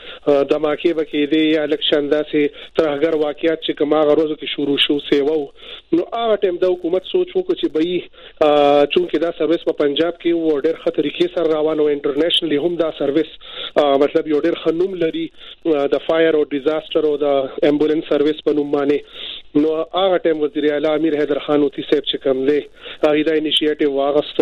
Speaker 16: دماکې بکې دي الکشن داسې ترهګر واقعیت چې کومه غروزو کې شروع شو سیوو نو هغه ټیم د حکومت سوچ وکړ چې به چونکه دا سروس په پنجاب کې و ډېر خطرې کې سره روانو انټرنیشنلی هم دا سروس مطلب یو ډېر خنوم لري د فایر او ډیزاستر او د امبولانس سروس په نوم باندې نو هغه ټیم وزیر اعلی امیر حیدر خان اوتی صاحب چې کوم دی هغه د انیشیټیو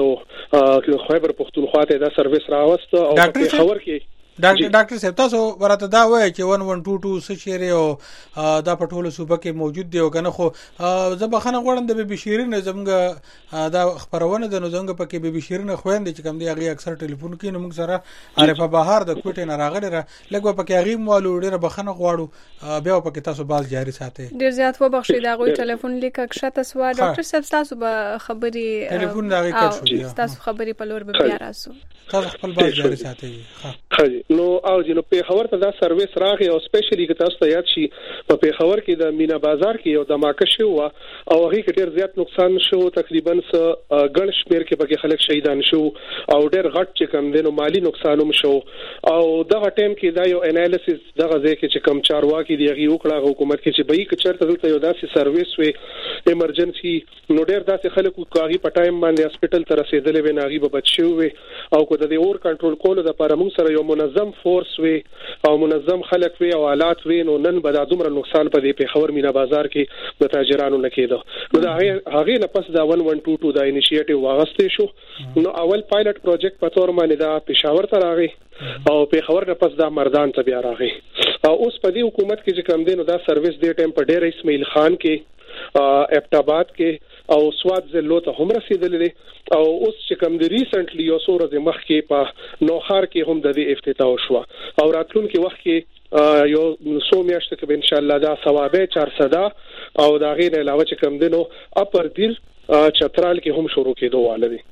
Speaker 16: واغستو خیبر پختونخوا ته دا سروس راوست او په خبر کې
Speaker 2: ډاکټر صاحب تاسو ورته دا وایي چې 1122 څه شری او دا په ټوله صوبه کې موجود دی او کنه خو زبخنه غوړم د بي شیرین زمګه دا خبرونه د نوزنګ پکې بي شیرین خويند چې کوم دی هغه اکثر ټلیفون کې نو موږ سره عارفه بهار د کوټې نه راغلی را لګو پکې هغه مولو ډیره بخنه غواړو بیا پکې تاسو باز جاری ساتي
Speaker 1: ډیر زیات و بخښي دا غوي ټلیفون لیک کښته سوا ډاکټر صاحب تاسو به خبري
Speaker 2: ټلیفون دا غي کړ شو
Speaker 1: تاسو خبري په لور به بیا راسو
Speaker 2: تاسو خپل باز جاری ساتي
Speaker 16: ها نو او جنو په خبر ته دا سروس راغی او سپیشلی که تاسو ته یاد شي په خبر کې د مینا بازار کې یو دماکه شو او هغه کې ډیر زیات نقصان شو تقریبا ګڼ شمیر کې پکې خلک شهیدان شو او ډیر غټ چې کم دینو مالی نقصان هم شو او دغه ټیم کې دا یو انالیسس دغه ځای کې چې کم چارواکي دی هغه وکړه حکومت کې چې به کې چرته دلته یو داسې سروس وي ایمرجنسي نو ډیر داسې خلکو کاغي په ټایم باندې هسپټل ته رسیدلې و ناغي به بچو وي او کو د اور کنټرول کولو د لپاره موږ سره یو منظم فورس وي او منظم خلک وي او آلات وي نو نن به دا دومره نقصان په دې په خبر مینا بازار کې د تاجرانو نه کېده نو دا هغه نه پس دا 1122 دا انیشیټیو واغستې شو نو اول پایلټ پروجیکټ په تور باندې دا پېښور ته راغی او په خبر نه پس دا مردان ته بیا راغی او اوس په دې حکومت کې چې کم دینو دا سروس دې ټیم په ډېر اسماعیل خان کې ابټاباد کې او سواد زلو ته هم رسیدلې او اوس چې کوم د ریسنټلی یو څو ورځې مخکې په نوخار کې هم د دې افتتاح شو او راتلونکي وخت کې یو سو میاشتې کې ان شاء الله دا ثوابه 400 او دا غیر علاوه چې کوم دینو اپر دل چترال کې هم شروع کېدو والي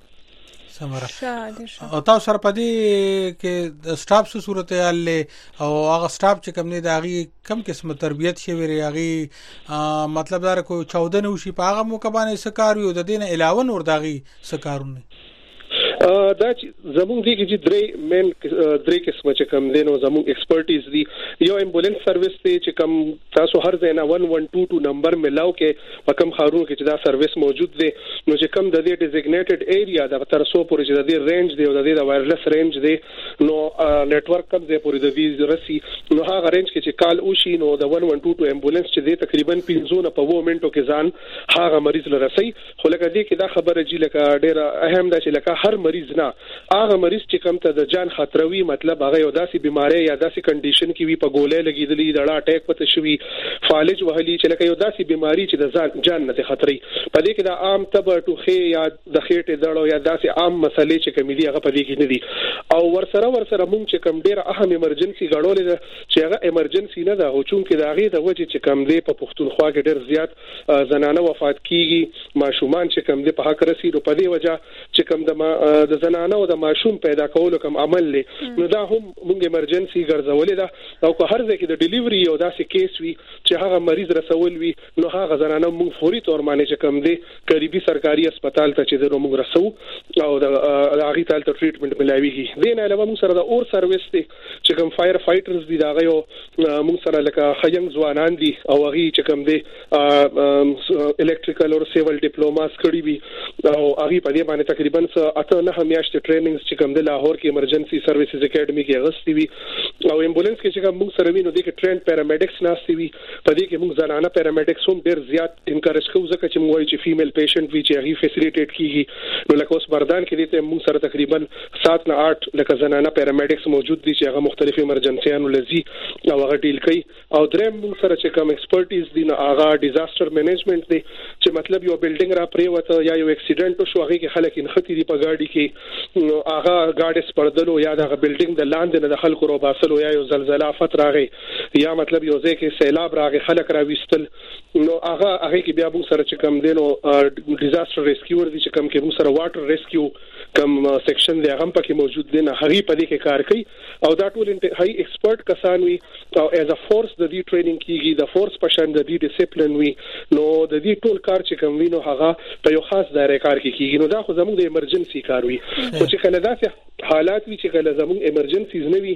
Speaker 2: او تاسو سره پدې کې د سټاف سره صورتحال له او هغه سټاف چې کوم نه داغي کم قسمه تربيت شوی ریاغي مطلب دا کو 14 نوشي په هغه موقع باندې سکار یو د دین علاوه نور داغي سکارونه
Speaker 16: دا زموږ دي چې درې قسمه چې کوم دینو زموږ ایکسپرټیز دي یو امبولانس سروس ته چې کوم تاسو هر ځای نه 1122 نمبر ملاو کې په کوم خارونو کې چې دا سروس موجود دی نو چې کوم د دې ډیزیګنیټډ ایریا د تر سو پورې چې د دې رینج دی او د دې د وایرلس رینج دی نو نتورک کوم ځای پورې د ویز رسی نو هغه رینج کې چې کال وشي نو د 1122 امبولانس چې دی تقریبا 15 نه په 2 منټو کې ځان هغه مریض لرسي خو لکه دې کې دا خبره جی لکه ډیره اهم ده چې لکه هر مریض نه هغه مریض چې کوم ته د جان خطروي مطلب هغه یو داسې بیماری یا داسې کنډیشن کې وي په ګولې لګیدلې د اٹیک پته شوی فالج وهلي چې لکه یو داسې بیماری چې د جان نه خطري په دې کې د عام تب ټوخه یا د خېټې دړو یا داسې عام مسلې چې کوم دي هغه په دې کې نه دي او ورسره مونږ چې کوم ډیر اهم ایمرجنسي غړولې ده چې هغه ایمرجنسي نه ده او چونکې دا غي د وجه چې کوم دی په پښتونخوا کې ډیر زیات زنانه وفات کیږي ماشومان چې کوم دی په حق رسي په دې وجه چې کوم د زنانه او د ماشوم پیدا کولو کوم عمل لې نو دا هم موږ ایمرجنسي ګرځولې ده او که هر ځای کې د ډیلیوري او داسې کیس وي چې هغه مریض رسول وي نو هغه زنانه موږ فوري تور باندې چې کوم دی قریبي سرکاري هسپتال ته چې د موږ رسو او د هغه تل ټریټمنټ ملاويږي دین علاوه موږ سره د اور سروس دی چې کوم فایر فایټرز دي دا غو موږ سره لکه خیم ځوانان دي او هغه چې کوم دی الکتریکل او سیول ډیپلوماس کړی وي او هغه په دې باندې تقریبا نه میاشتې ټریننګز چې کوم د لاهور کې ایمرجنسي سرویسز اکیډمي کې غوښتي وي او امبولانس کې چې کوم موږ سره وینو د کې ټرینډ پیرامیډکس ناشتي وي په دې کې موږ زنانه پیرامیډکس هم ډېر زیات انکریج کوو ځکه چې موږ وایو چې فیمیل پیشنټ وي چې هغه فیسیلیټیټ کیږي نو لکه اوس بردان کې دې موږ سره تقریبا 7 نه 8 لکه زنانه پیرامیډکس موجود دي چې هغه مختلف ایمرجنسيانو لذي او هغه ډیل کوي او دریم موږ سره چې کوم ایکسپرټیز دي نو هغه ډیزاستر مینجمنت دی چې مطلب یو بلډینګ را پریوته یا یو اکسیډنټ شو هغه کې خلک انختی دي په گاډي کې نو هغه گاډي سپردلو یا د بلډینګ د لاندې نه د خلکو رو باسلو یا یو زلزلہ افت راغی یا مطلب یو ځای کې سیلاب راغی خلک را وستل نو هغه کې بیا موږ سره چې کوم دینو ډیزاستر ریسکیور دي چې کوم کې موږ سره واټر ریسکیو کوم سیکشن دی هغه پکې موجود دي نه هغه په دې کې کار کوي او دا ټول هاي ایکسپرت کسان وي او ایز ا فورس د دې ټریننګ کیږي د فورس پشان د دې ډیسپلین وي نو د دې ټول کار چې کوم وینو هغه په یو خاص دایره کار کې کیږي نو دا خو زموږ د ایمرجنسي کار وي او چې کله داسې حالات وي چې کله زموږ ایمرجنسیز نه وي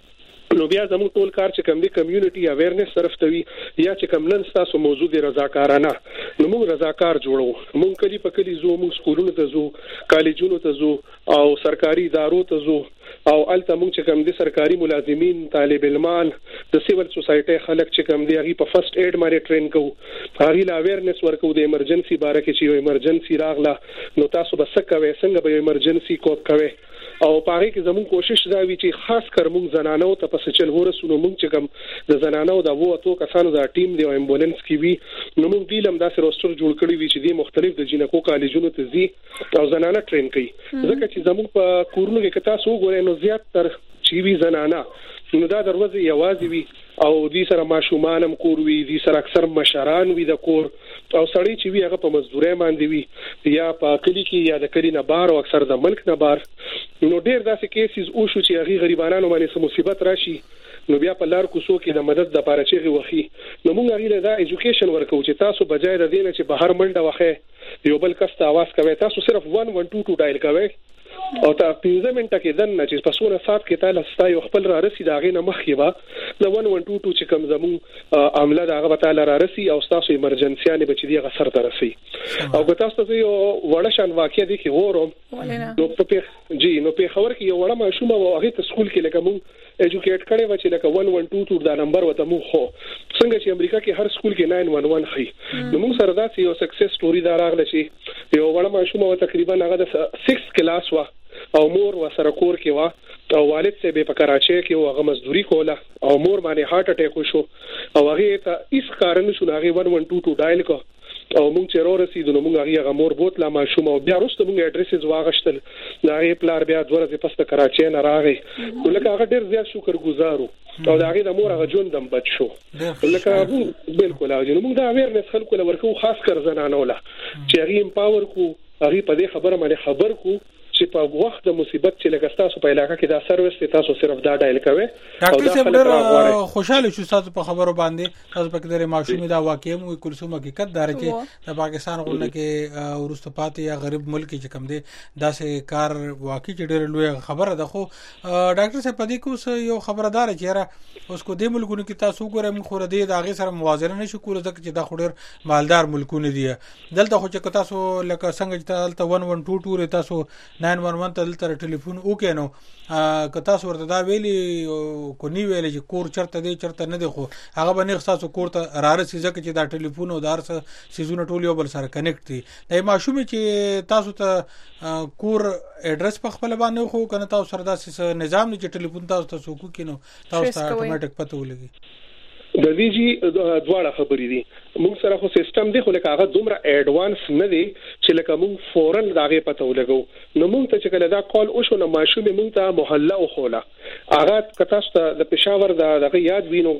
Speaker 16: نو بیا زموږ ټول کار چې کوم دی کمیونټي اویرنس طرف ته وي یا چې کوم نن تاسو موضوع دی رضاکارانه نو موږ رضاکار جوړو موږ کلی په کلی زو موږ سکولونو ته زو کالجونو ته زو او سرکاري ادارو ته زو او الته موږ چې کوم دي سرکاري ملازمین طالب علمان د سیول سوسایټي خلک چې کوم دي هغه په فرست ایډ باندې ټرین کوو هغه لا اویرنس ورکو د ایمرجنسي باره کې چې یو ایمرجنسي راغله نو تاسو به څه کوئ څنګه به ایمرجنسي کوپ کوئ او پاره کې زموږ کوشش دا وی چې خاص کر موږ زنانو ته پس چل ورسونو موږ چې کوم د زنانو د وو اتو کسانو د ټیم دی او امبولانس کې وی نو موږ دیلم داسې روستر جوړ کړی وی چې د مختلف د جنکو کالجونو ته زی او زنانه ټرین کوي ځکه چې زموږ په کورونو کې کتا سو ګورې نو زیات تر چې وی زنانه نو دا دروازه یوازې وی او دې سره ماشومانم کور وی دې سره اکثر مشران وی د کور او سړی چې وی هغه په مزدوري باندې وی یا په کلی کې یا د کلی نه بار او اکثر د ملک نه بار نو ډیر داسې کیسز او شو چې هغه غریبانو باندې مصیبت راشي نو بیا په لار کوڅو کې د مدد د لپاره چې وخی نو موږ غوښتل دا ایجوکیشن ورکو چې تاسو بجای د دې نه چې بهر منډه وخه یو بل کس ته आवाज کوي تاسو صرف 1122 ډایل کوئ او تا 15 منټه کې دن نه چې پسونه صاحب کې تعالی ستایو خپل را رسید هغه نه مخې با د 1122 چې کوم زمو عمله دا هغه تعالی را رسي او تاسو ایمرجنسيانه بچی دی هغه سر ته رسي او که تاسو ته یو وړه شان واقع دي کې وروم نو په خبر کې یو وړه ماشومه او هغه ته سکول کې لکه مون ایجوکیټ کړي و چې لکه 1122 دا نمبر وته مو خو څنګه چې امریکا کې هر سکول کې 911 خي نو موږ سره دا یو سکسس سټوري دا راغله چې یو وړه ماشومه تقریبا هغه د 6 کلاس وا او مور وسره کور کې وا او والد سه به په کراچۍ کې هغه مزدوري کوله او مور باندې هارت اٹیک وشو او هغه ته هیڅ کارن شو هغه 1122 ډایل کو او موږ چې رسیدو نو موږ هغه مور بوتله ماشوم او بیا وروسته موږ اډریسز واغشتل دا یې پلار بیا دورځه پسته کراچۍ نه راغی لکه هغه ډیر زیات شکر گزارو او دا هغه د مور هغه جون دم بچ شو لکه بالکل او موږ دا اویرنس خلکو لورکو خاص کر زنانو لا چې هغه امپاور کو هغه په دې خبره باندې خبر کو چې په وخت د مصیبت چې لګا تاسو په علاقې کې دا سرویس تاسو صرف دا ډایل کوئ
Speaker 2: او دا خلک خوشاله شو تاسو په خبرو باندې تاسو په کډره ماشومي دا واقعي مو کلثوم حقیقت دار چې د پاکستان غوړنه کې ورسته پاتې یا غریب ملک چې کم دي داسې کار واقعي ډېر لوی خبره ده خو ډاکټر صاحب په دې کې یو خبردار چې اوس کو د ملکونو کې تاسو ګورئ موږ خو د هغه سره موازنه نشو کولای ځکه چې دا خوري مالدار ملکونه دي دلته خو چې تاسو لکه څنګه چې دلته 1122 تاسو 911 ته تل ټلیفون وکینو که تاسو ورته دا ویلي کو نی ویلي چې کور چرته دی چرته نه دی خو هغه باندې تاسو کور ته رارسي ځکه چې دا ټلیفون او دارس سيزونه ټول یو بل سره کنیکټ دي د ماشوم چې تاسو ته کور اډرس په خپل باندې خو کنه تاسو سره دا نظام چې ټلیفون تاسو ته کو کینو تاسو ته اتوماتیک پته ولګي
Speaker 16: د دې دواړه خبرې دي موږ سره خو سیستم دی خو لکه هغه دومره اډوانس نه دی چې لکه موږ فورن داغه پته ولګو نو موږ ته چې کله دا کال وشو نو ماشوم موږ ته محله او خوله هغه کتاسته د پېښور دغه یاد وینو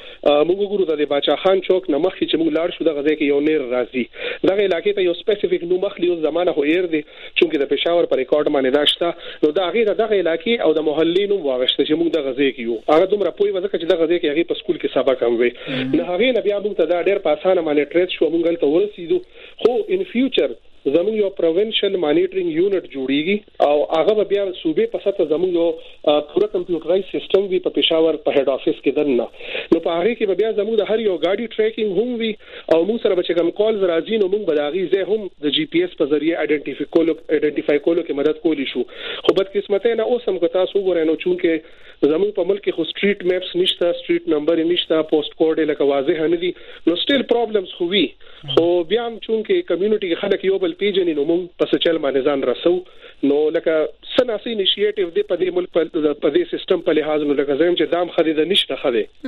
Speaker 16: موږ ګورو د باچا خان چوک نه مخکې چې موږ لاړ شو دغه ځای کې یو نیر راځي دغه علاقې ته یو سپیسیفیک نو مخلي او زمانه هو ایر دی چې د پېښور پر ریکارډ باندې داشته نو دا غیر دغه علاقې او د محلي نو واغشته چې موږ دغه ځای کې یو هغه دومره پوي وځکه چې دغه ځای کې هغه په سکول کې سبق هم وي نه هغه نه بیا موږ ته دا ډېر په اسانه باندې ټریس شو موږ ته ورسېدو خو ان فیوچر زموږ یو پروینشل مانیټرینګ یونټ جوړیږي او هغه بیا صوبې په سطح زموږ یو پوره کمپیوټرایز سیستم وی په پېښور په هډ افیس کې دنه نو په هغه کې بیا زموږ د هر یو گاډي ټریکینګ هم وی او موږ سره به کوم کالز راځي نو موږ به دا غي زه هم د جی پی ایس په ذریعہ ایڈنټیفای کولو کې مدد کولی شو خو بدقسمته نه اوس هم کو تاسو ګورئ نو چونکه زموږ په ملک کې خو سټریټ میپس نشته سټریټ نمبر نشته پوسټ کوډ لکه واضح نه دي نو سټیل پرابلمز خو وی خو بیا هم چونکه کمیونټي کې خلک یو بل پیژنې نو موږ په سچل باندې ځان رسو نو لکه سناسي انیشیټیو دی په دې ملک په دې سیستم په لحاظ نو لکه زم چې دام خرید نشته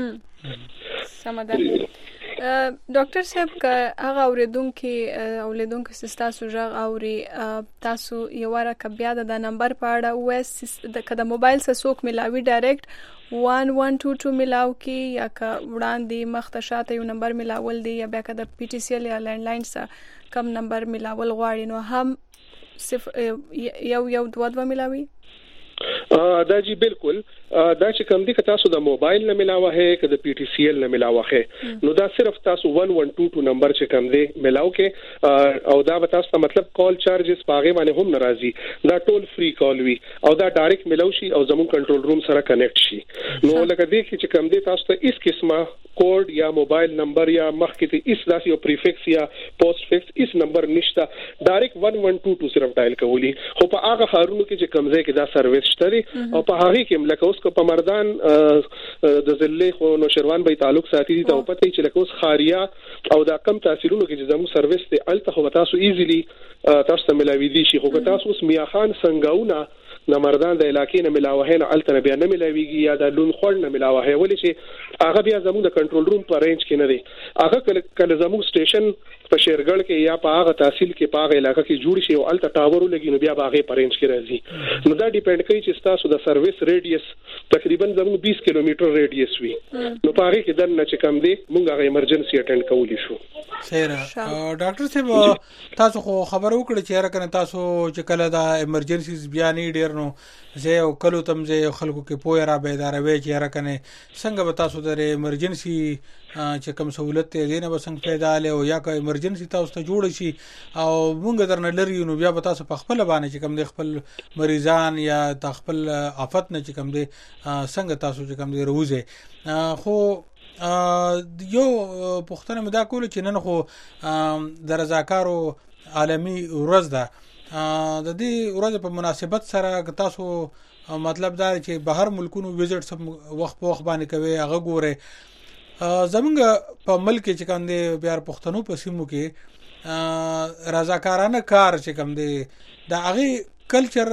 Speaker 16: خده
Speaker 1: سمده ډاکټر صاحب کا هغه اوریدونکو سستاسو ژغ اوري تاسو یو ورکه بیا د نمبر په اړه وایس د کده موبایل سره څوک ملاوي ډایرکټ 1122 ملاو کی یا کا وړاندې مختشاته یو نمبر ملاول دی یا بیا کده پی ټی سی ال یا لینډلاین سره کم نمبر ملاول غواړي نو هم صرف یو دوه ملاوي
Speaker 16: دا جی بالکل دا چې کوم دي که تاسو د موبایل نه ملاوه هي که د پی ټی سی ال نه ملاوه هي نو دا صرف تاسو 1122 نمبر چې کوم دي ملاو کې او دا به تاسو مطلب کال چارجز پاغه باندې هم ناراضي دا ټول فری کال وی او دا ډایرکټ ملاو شي او زمون کنټرول روم سره کنیکټ شي نو لکه دې چې کوم دي تاسو ته هیڅ قسمه کوډ یا موبایل نمبر یا مخکې ته هیڅ داسې یو پریفکس یا پوسټ فکس هیڅ نمبر نشته ډایرکټ 1122 صرف ډایل کولی خو په هغه خارونو کې چې کوم ځای کې دا سرویس شته او په هغه کې لکه اوس کو په مردان د ضلع خو نو شروان به تعلق ساتي ته پته چې لکه اوس خاریا او دا کم تاثیرونو کې چې زمو سرویس ته الته خو تاسو ایزیلی تاسو ته ملاوي دي شي خو تاسو اوس میا خان څنګهونه نمردان د علاقې نه ملاوه نه الته بیا نه ملاويږي یا د لون خړ نه ملاوه ولې چې هغه بیا زمو د کنټرول روم په رینج کې نه دی هغه کله زمو سټیشن په شیرګل کې یا په هغه تحصیل کې په هغه علاقې کې جوړ شي او الته ټاور لګي نو بیا هغه په رینج کې راځي نو دا ډیپند کوي چې تاسو د سرویس ریډیس تقریبا زمو 20 کیلومتر ریډیس وي نو په هغه کې دنه چې کم دی مونږ هغه ایمرجنسي اټینډ کولی شو
Speaker 2: سره ډاکټر صاحب تاسو خو خبر وکړه چې راکنه تاسو چې کله دا ایمرجنسیز بیان ډیر نو زه او کلو تم زه خلکو کې پوهه را بیداروي چې راکنه څنګه به تاسو د ایمرجنسي چې کوم سہولت ته دینه به څنګه پیدا له او یا کوم ایمرجنسي تاسو ته جوړ شي او مونږ درنه لري نو بیا به تاسو په خپل باندې چې کوم د خپل مریضان یا خپل آفت نه چې کوم دي څنګه تاسو چې کوم دي روزه خو یو پښتنه مدا کول چې نن خو د رضاکارو عالمي ورځ ده د دې ورځ په مناسبت سره تاسو مطلب دا چې بهر ملکونو وزټ سم وخت په وخت باندې کوي هغه ګوره زمونږ په ملک چې کوم دي بیا پښتنو په سیمو کې رضاکارانه کار چې کوم دي دا هغه کلچر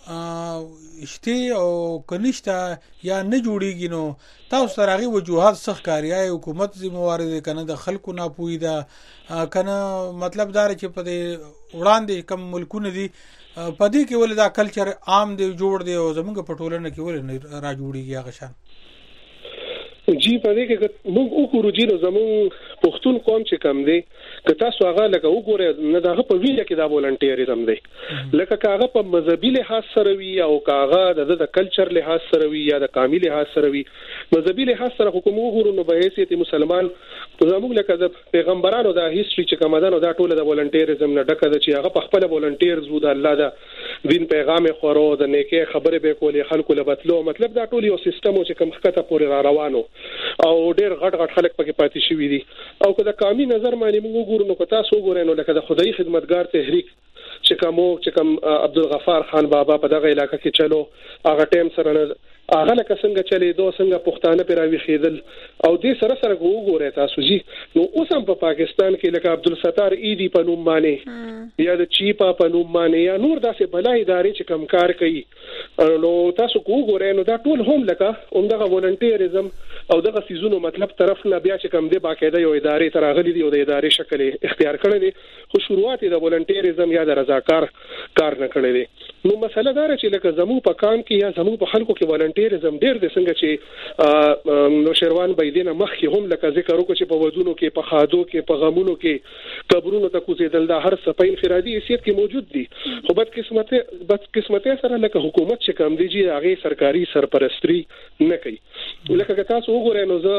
Speaker 2: شته او کنيشته یا نه جوړیږي نو تاسو سره هغه وجوهات سخت کاریه حکومت ذمہوار دي کنه د خلکو نه پوي دا کنه مطلب دا چې په وړاندې کم ملکونه دي په دې کې ول دا کلچر عام دی جوړ دی او زمونږ په ټولنه کې ول نه را جوړیږي هغه شان
Speaker 16: جی په دې کې موږ وګورو چې زمون پښتون قوم چې کم دی که تاسو هغه لکه وګورئ نه دغه په ویله کې دا والنټیریزم دی لکه کاغه په مذهبي لحاظ سره وي او کاغه د کلچر لحاظ سره وي یا د قومي لحاظ سره وي مذهبي لحاظ سره حکومت وګورو نو به حیثیت مسلمان زموږ لکه د پیغمبرانو د هیستوري چې کومدانو دا ټول د والنټیریزم نه ډکه ده چې هغه په خپل والنټیرز وو د الله د دین پیغام خورو د نیکه خبره به کولې خلکو لبتلو مطلب دا ټول یو سیستم چې کوم خطه پورې را روانو او ډېر غټ خلک پکې پاتې شوی دي او که د قومي نظر باندې موږ وګورو نو که تاسو وګورئ نو لکه د خدای خدمتګار تحریک چې کوم عبدالغفار خان بابا په دغه علاقې کې چلو هغه ټیم سره هغه لکه څنګه چلی دوه څنګه پښتانه پر راوي خېدل او دې سره وګورئ تاسو جی نو اوس هم په پاکستان کې لکه عبدالستار ایدی په نوم باندې یا د چیپا په نوم باندې یا نور داسې بلای ادارې چې کم کار کوي نو تاسو وګورئ نو دا ټول هم لکه همدغه والنټیریزم او دغه سيزونو مطلب طرف نه بیا چې کم دی باقاعده یو ادارې تراغلي دی او د ادارې شکل اختیار کړی دی خو شروعات د والنټیریزم یا د رضاکار کار نه کړی دی نو مسله دا چې لکه زمو په کام کې یا زمو په خلکو کې والنټیریزم ډېر د څنګه چې نو شروان بيدینه مخکې هم لکه ذکر وکړي چې په ودونو کې په خادو کې په غمونو کې قبرونو ته کوزیدل دا هر څه په انفرادي حیثیت کې موجود دي خو بدقسمته سره لکه حکومت چې کم دی چې هغه سرکاري سرپرستری نه کوي لکه تاسو وګورئ نو زه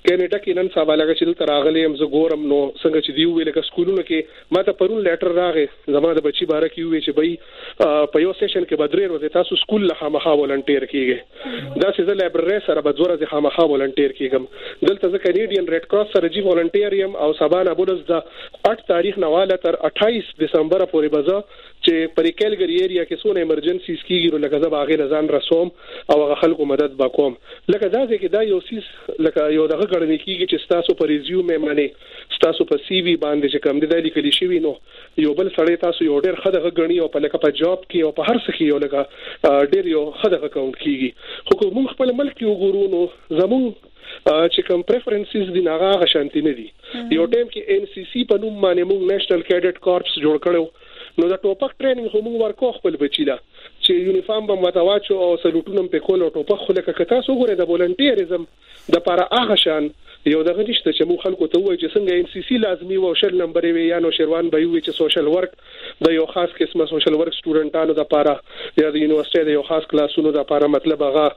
Speaker 16: کینیډا کې نن سبا لګه چې تر اغلی هم زه ګورم نو څنګه چې دی ویل کې سکولونو کې ماته پرون لیټر راغی زما د بچی باره کې وی چې بای په یو سیشن کې بدرې ورځې تاسو سکول له خامخا ولنټیر کیږي دا چې زه لایبرری سره بدوره ځه خامخا ولنټیر کیږم دلته زه کینیډین ریډ کراس سره جی ولنټیر یم او سبا نه بولز د 8 تاریخ نواله تر 28 دسمبر پورې بزه چې پر کیلګری ایریا کې سونه ایمرجنسیز کیږي لکه زه باغې رضان رسوم او هغه خلکو مدد وکوم لکه دا چې دا یو سیس لکه یو دغه غړنی کیږي چې تاسو پر ریزیومه معنی تاسو په سی وی باندې چې کوم د لیکلي شوی نو یو بل سړی تاسو یو ډېر خدغه غړنی او په لکه په جاب کې او په هر څه کې یو لکه ډېر یو خدغه کاونټ کیږي خو موږ خپل ملک یو ګورو نو زمون چې کوم پریفرنسز دي هغه غشانتی نه دي یو ټیم کې ان سی سی په نوم باندې موږ نېشنل کیډټ کارپس جوړ کړو نو دا ټوپک ټریننګ هم ورکو خپل بچی لا چې یونیفارم به متواچو او سلوټونم په کول او ټوپک خو لکه کتا سو ګوره د ولنټیریزم د لپاره هغه شان یو دغه نشته چې موږ خلکو ته وایي چې څنګه ان سی سی لازمي او شل نمبر وي یا نو شروان به وي چې سوشل ورک د یو خاص قسمه سوشل ورک سټوډنټانو د لپاره یا د یونیورسيټي د یو خاص کلاسونو د لپاره مطلب هغه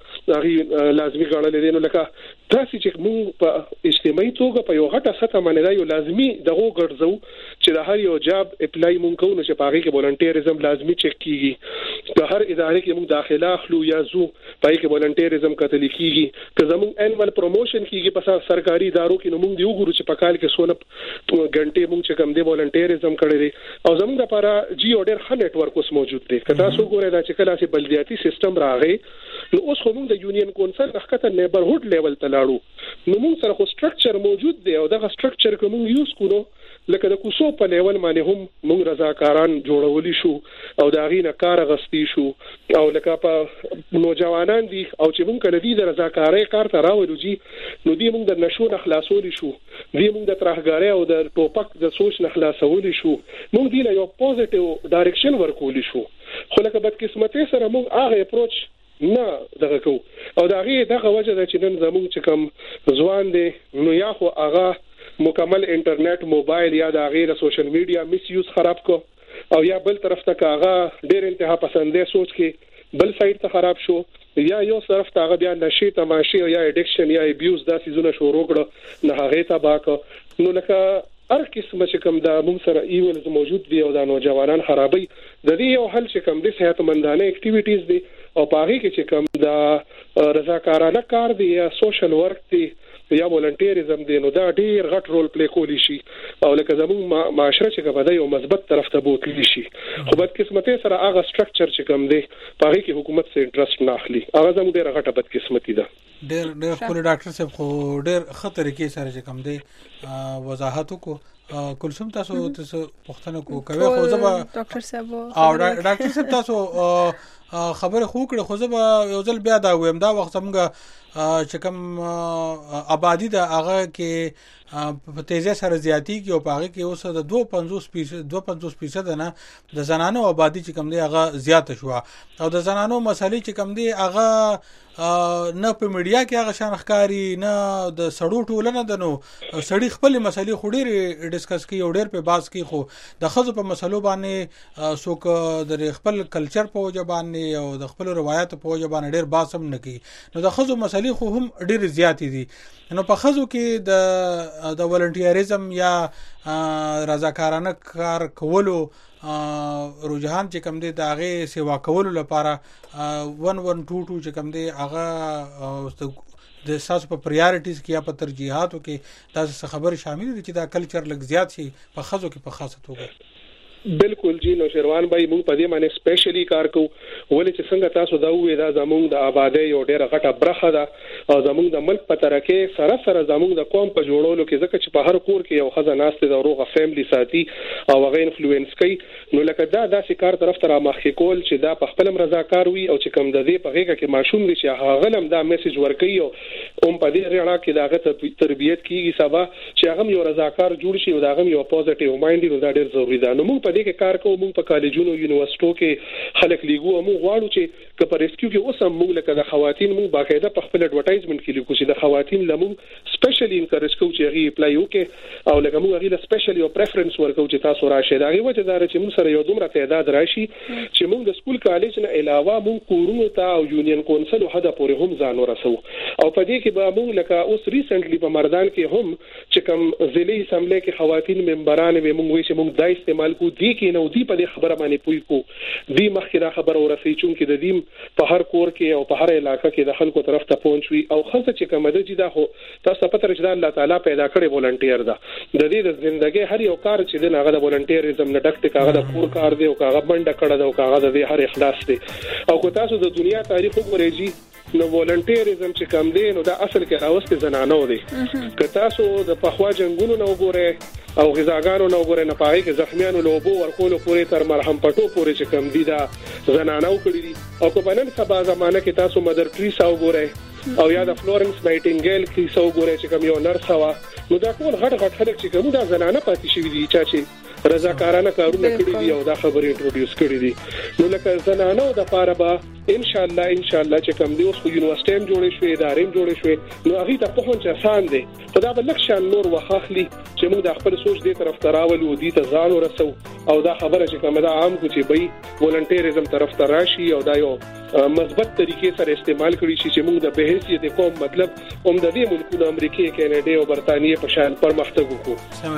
Speaker 16: لازمي ګڼل دي نو لکه تاسو چې موږ په اجتماعي توګه په یو غټه سطح باندې دا یو لازمي دغه ګرځو چې د هر یو جاب اپلای مونږ کوو چې پاره کې ولنټیریزم لازمي چک کیږي د هر ادارې کې موږ داخله اخلو یا زو پای کې ولنټیریزم کتل کیږي که زموږ انوال پروموشن کیږي په سرکاري ادارو کې نو موږ دی وګورو چې په کال کې سونه غنټې موږ چې کوم دی ولنټیریزم کړی دی او زموږ لپاره جی اورډر خ نتورک اوس موجود دی که تاسو ګورئ دا چې کله چې بلدیاتي سیستم راغی نو اوس خو موږ د یونین کونسل نخکته نیبرهود لیول ته لاړو نو موږ سره خو سټرکچر موجود دی او دغه سټرکچر کوم یوز کړو لکه د کوسو په لیول باندې هم موږ رضاکاران جوړولی شو او دا غینه کار غستی شو او لکه په نوجوانان دي او چې موږ کله دي د رضاکارۍ کار ته راوړو جی نو دې موږ د نشو نخلاصول شو دې موږ د ترهګارۍ او د ټوپک د سوچ نخلاصول شو موږ دې له یو پوزټیو ډایرکشن ورکول شو خو لکه بدقسمتۍ سره موږ هغه اپروچ نه دغه کو او دا غي دغه وجه ده چې نن زموږ چې کوم ځوان دي نو یا خو هغه مکمل انټرنیټ موبایل یا د غیر سوشل میډیا میس یوز خراب کو او یا بل طرف ته کاغه ډېر انتها پسندې سوچ کې بل سایت ته خراب شو یا یو طرف ته هغه بیا نشي تماشي یا اډیکشن یا ابیوز دا سيزونه شروع کړه نه هغه ته باک نو لکه هر قسمه چې کوم د موږ سره ایولز موجود دی او د نوجوانان خرابي د دې یو حل چې کوم د صحتمندانه اکټیویټیز دي او پاره کې چې کوم د رضاکارانه کار دی یا سوشل ورک دی یا ولنټیریزم دی نو دا ډیر غټ رول پلی کولی شي او لکه زموږ معاشره چې کومه یو مثبت طرف ته بوتلی شي خو بدقسمتۍ سره هغه سټرکچر چې کوم دی پاره کې حکومت سره انټرست نه اخلي هغه زموږ ډیره غټه بدقسمتي ده
Speaker 2: ډیر خپل ډاکټر صاحب خو ډیر خطر کې سره چې کوم دی وضاحت کو کلثوم تاسو پوښتنه کوي خو زما
Speaker 1: ډاکټر صاحب
Speaker 2: او ډاکټر صاحب تاسو خبره خو کړه خو زما یو ځل بیا دا ویم دا وخت څنګه چې کوم آبادی د هغه کې په تیزه سره زیاتی کې او پاره کې اوس د 2.5% نه د زنانو آبادی چې کوم دی هغه زیات شو او د زنانو مسالې چې کوم دی هغه نه په میډیا کې هغه شان ښکاری نه د سړو ټولنه د نو سړی خپل مسالې خوري ډیسکس کوي او ډیر په باس کې خو د خزو په مسلو باندې څوک د خپل کلچر په وجه باندې او د خپل روایت په وجه باندې ډیر باسم نه کوي نو د خزو مسالې خو هم ډیر زیات دي نو په خزو کې د ولنټیریزم یا رضاکارانه کار کولو رجحان چې کوم دی د هغه سیوا کولو لپاره 1122 چې کوم دی هغه د ساس په پریارټیز کې یا په ترجیحاتو کې تاسو خبر شامل دي چې دا کلچر لګ زیات شي په خزو کې په خاصه توګه
Speaker 16: بالکل جی نو شروان بھائی موږ په دې باندې سپیشلی کار کوو ولې چې څنګه تاسو دا وې دا زموږ د آبادی یو ډیره غټه برخه ده او زموږ د ملک په ترکه سره سره زموږ د قوم په جوړولو کې ځکه چې په هر کور کې یو خزه ناشته د روغه فیملی ساتي او هغه انفلوئنس کوي نو لکه دا کار طرف ته مخکې کول چې دا په خپل رضاکار وي او چې کوم د دې په غیږه کې ماشوم دي چې هغه غلم دا میسج ورکوي او په دې رڼا کې داغه تربیت کیږي سبا چې هغه یو رضاکار جوړ شي او داغه یو پوزټیو مایند نو دا ډیر ضروری ده نو موږ په دې کې کار کوو موږ په کالجونو یونیورسيټو کې خلک لیګو موږ غواړو چې په ریسکیو کې اوس هم موږ لکه د خواتین موږ باقاعده په خپل اډورټایزمنت کې لیکو چې د خواتین لمو سپیشلی انکریج کوو چې هغه اپلای وکړي او لکه موږ هغه سپیشلی او پریفرنس ورکو چې تاسو راشي دا غوښته دار چې موږ سره یو دومره تعداد راشي چې موږ د سکول کالج نه علاوه موږ کورونو ته او یونین کونسل او هدا پورې هم ځان ورسو او په دې کې کې به موږ لکه اوس ریسنټلی په مردان کې هم چې کوم ضلعي اسمبلی کې خواتین ممبران به موږ وی چې موږ دا استعمال کو دي کې نو دی په دې خبره باندې پوي کو دی مخکره خبر ورسې چون کې د دې په هر کور کې او په هر علاقې کې د خلکو طرف ته پہنچوي او خاصه چې کوم د جدا هو تاسو پته رښتیا الله تعالی پیدا کړی ولنټیر دا د دې د ژوندۍ هر یو کار چې د هغه د ولنټیریزم نه ډکټ کاغه د کور کار دی او کاغه باندې کړه دا او کاغه د هر اخلاص دی او کو تاسو د دنیا تاریخ وګورئ نو ولنټیریزم چې کم دی نو دا اصل کې راوست زنانو دی که تاسو د پخوا جنگونو نو وګورئ او غذاګانو نو وګورئ نه پاره کې زخمیانو لوبو ورکول پورې تر مرهم پټو پورې چې کم دی دا زنانو کړی دي او په بنن سبا زمانه کې تاسو مدر ټریسا وګورئ او یا د فلورنس نایټینګل کې سو وګورئ چې کم یو نرس وا نو دا ټول غټ خلک چې کوم دا زنانه پاتې شوی دي چې رضاکارانه کارونه کړی دي او دا خبرې انټروډیوس کړی دي نو لکه زنانو د پاره به ان شاء الله چې کوم دی اوس یونیورسيټي جوړې شوې ادارې جوړې شوې نو هغه ته په هون چې آسان دي خدا به لکشان نور وخاخلي چې موږ د خپل سوچ دې طرف تراول او دې ته ځان ورسو او دا خبره چې کوم دا عام کو چې به ولنټیریزم طرف ته راشي او دا یو مثبت طریقې سره استعمال کړي چې موږ د بهیثیت قوم مطلب هم د دې ملکونو امریکا کینیډا او برتانیې په شان پرمختګ وکړو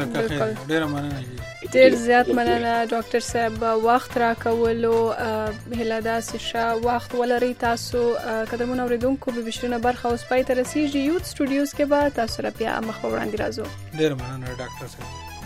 Speaker 1: ډیر زیات مننه ډاکټر صاحب وخت راکولو هلادا سشا وخت ولري تاسو قدرمن اوریدونکو به بشرنه برخه اوس پای ته رسیږي یوت سټوډیوز کې به تاسو را بیا مخ وړاندې راځو
Speaker 2: ډیر مننه ډاکټر صاحب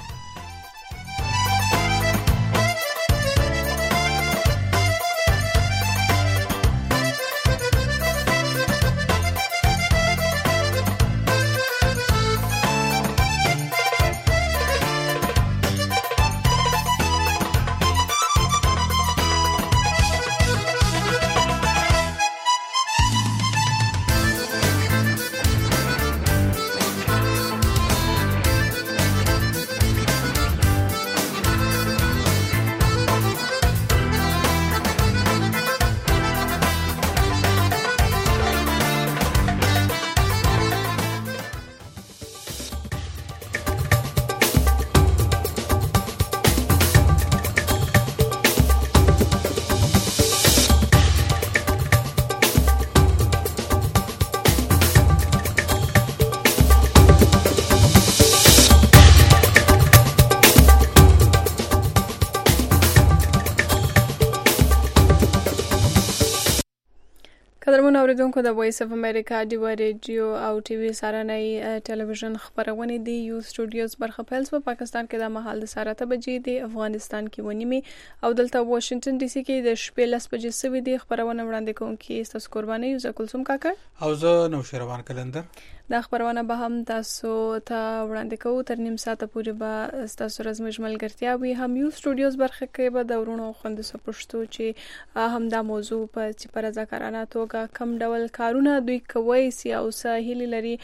Speaker 2: قدرمن اوریدونکو د وایس اف امریکا ډیو ریډیو او ټي وي سارنۍ ټلویزیون خبرونه دي یو سټوډیوز برخه پیلس په پاکستان کې د مهال د 7 بجې د افغانستان کې ونیمه او دلته واشنگټن ډي سي کې د شپې 10 بجې سوي دي خبرونه وړاندې کوم کې تاسو قرباني یو ځکلسوم کاکا او زه نو شهروان کلندر دا خبرونه به هم تاسو ته وړاندې کوو تر نیم ساعته پورې به تاسو رزمج ملګرتیا وي هم یو سټوډیوز برخه کې به د ورونو خوند سپښتو چې هم دا موضوع په چې پر ځکارانه توګه کم ډول کارونه دوی کوي سیاسي هلي لري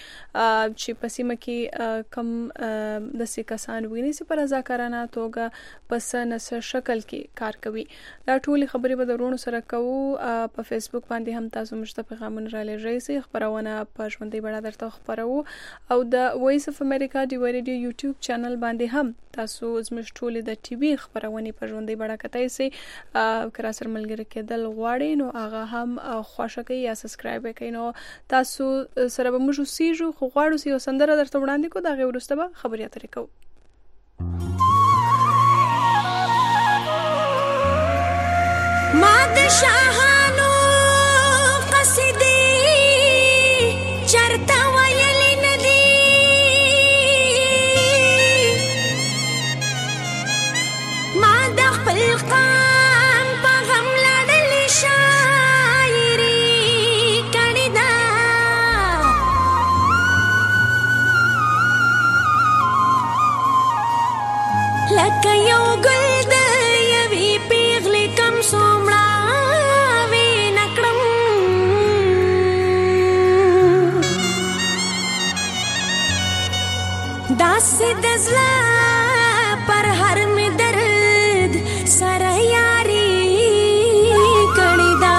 Speaker 2: چې پسیمه کې کم د سکسان ویني چې پر ځکارانه توګه پس نس شکل کې کار کوي دا ټول خبرې به د ورونو سره کوو په فیسبوک باندې هم تاسو مشته پیغامونه را لېږئ خبرونه په ژوندۍ بڼه درته خبرو او د وایس اف امریکا ډیو ریډیو یوټیوب چینل باندې هم تاسو زموږ ټول د ټي وي خبرونه په ژوندۍ بڼه کتای سي کرا سر ملګری کېدل غواړئ نو هغه هم خوښه کوي یا سبسکرایب کړئ نو تاسو سره به موږ سیجو خو غواړو سي سندره درته وړاندې کو دا غي ورسته به خبري اترې کو
Speaker 17: ما د شاهانو قصیدې چرته ویلې ندي ما د خپل قام په غم لړلې شاعري کړې ده لکه یو ګل د یوې پیغلې کم څومره وې نکړم داسې د زړه پر هر مې درد سره یاري کړې ده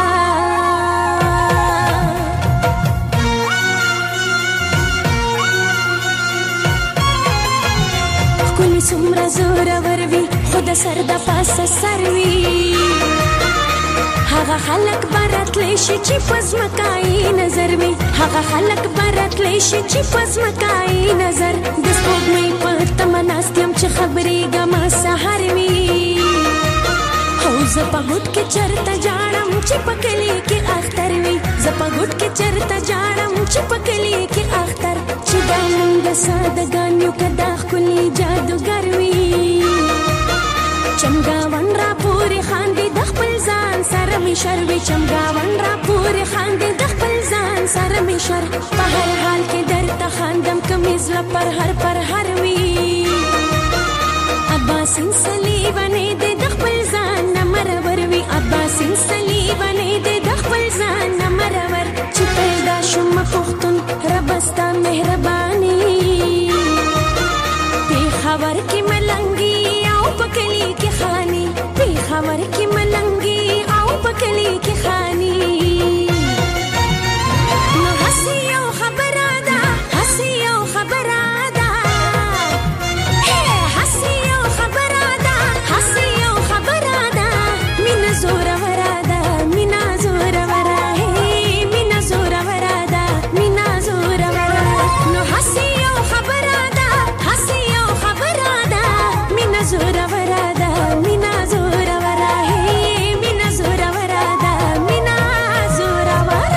Speaker 17: ښکلې څومره زورور وي خو د سر د پاسه سر وي هغه خلک به راتلی شي چې په ځمکه یې نظر وي هغه خلک به راتلی کېدای شي چې پزمکای نظر د سپوږمۍ په تمه ناستیم چې خبرېږم سهار وي او زه په غوټ کې چرته جاړم چې په کلي کې اختر وي زه په غوټ کې چرته جاړم چې په کلي کې اختر چې دا مونږ سادهګان یو که دا ښکلي جادوګر وي چمګاون را پورې خاندي د خپل ځان سره مې شر وي چمګاون را پورې خاندي د خپل ځان سره مې شر په هر حال کې درته خاندم کمیز له پر هر وي عباسین صلیبانې دې د خپل ځان نه مرور وي عباسین صلیبانې دې د خپل ځان نه مرور چې پیدا شوم پښتون رب ستا مهرباني پېښور کې ملنګي او په کلي کې خاني پېښور کې ملنګي او په کلي کې خاني نو هسې یو خبره ده هسې یو خبره ده هسې یو خبره ده هسې یو خبره ده مینه زوروره ده مینه زوروره مینه زوروره ده مینه زوروره نو هسې یو خبره ده هسې یو خبره ده مینه زوروره ده مینه زوروره مینه زوروره ده مینه زوروره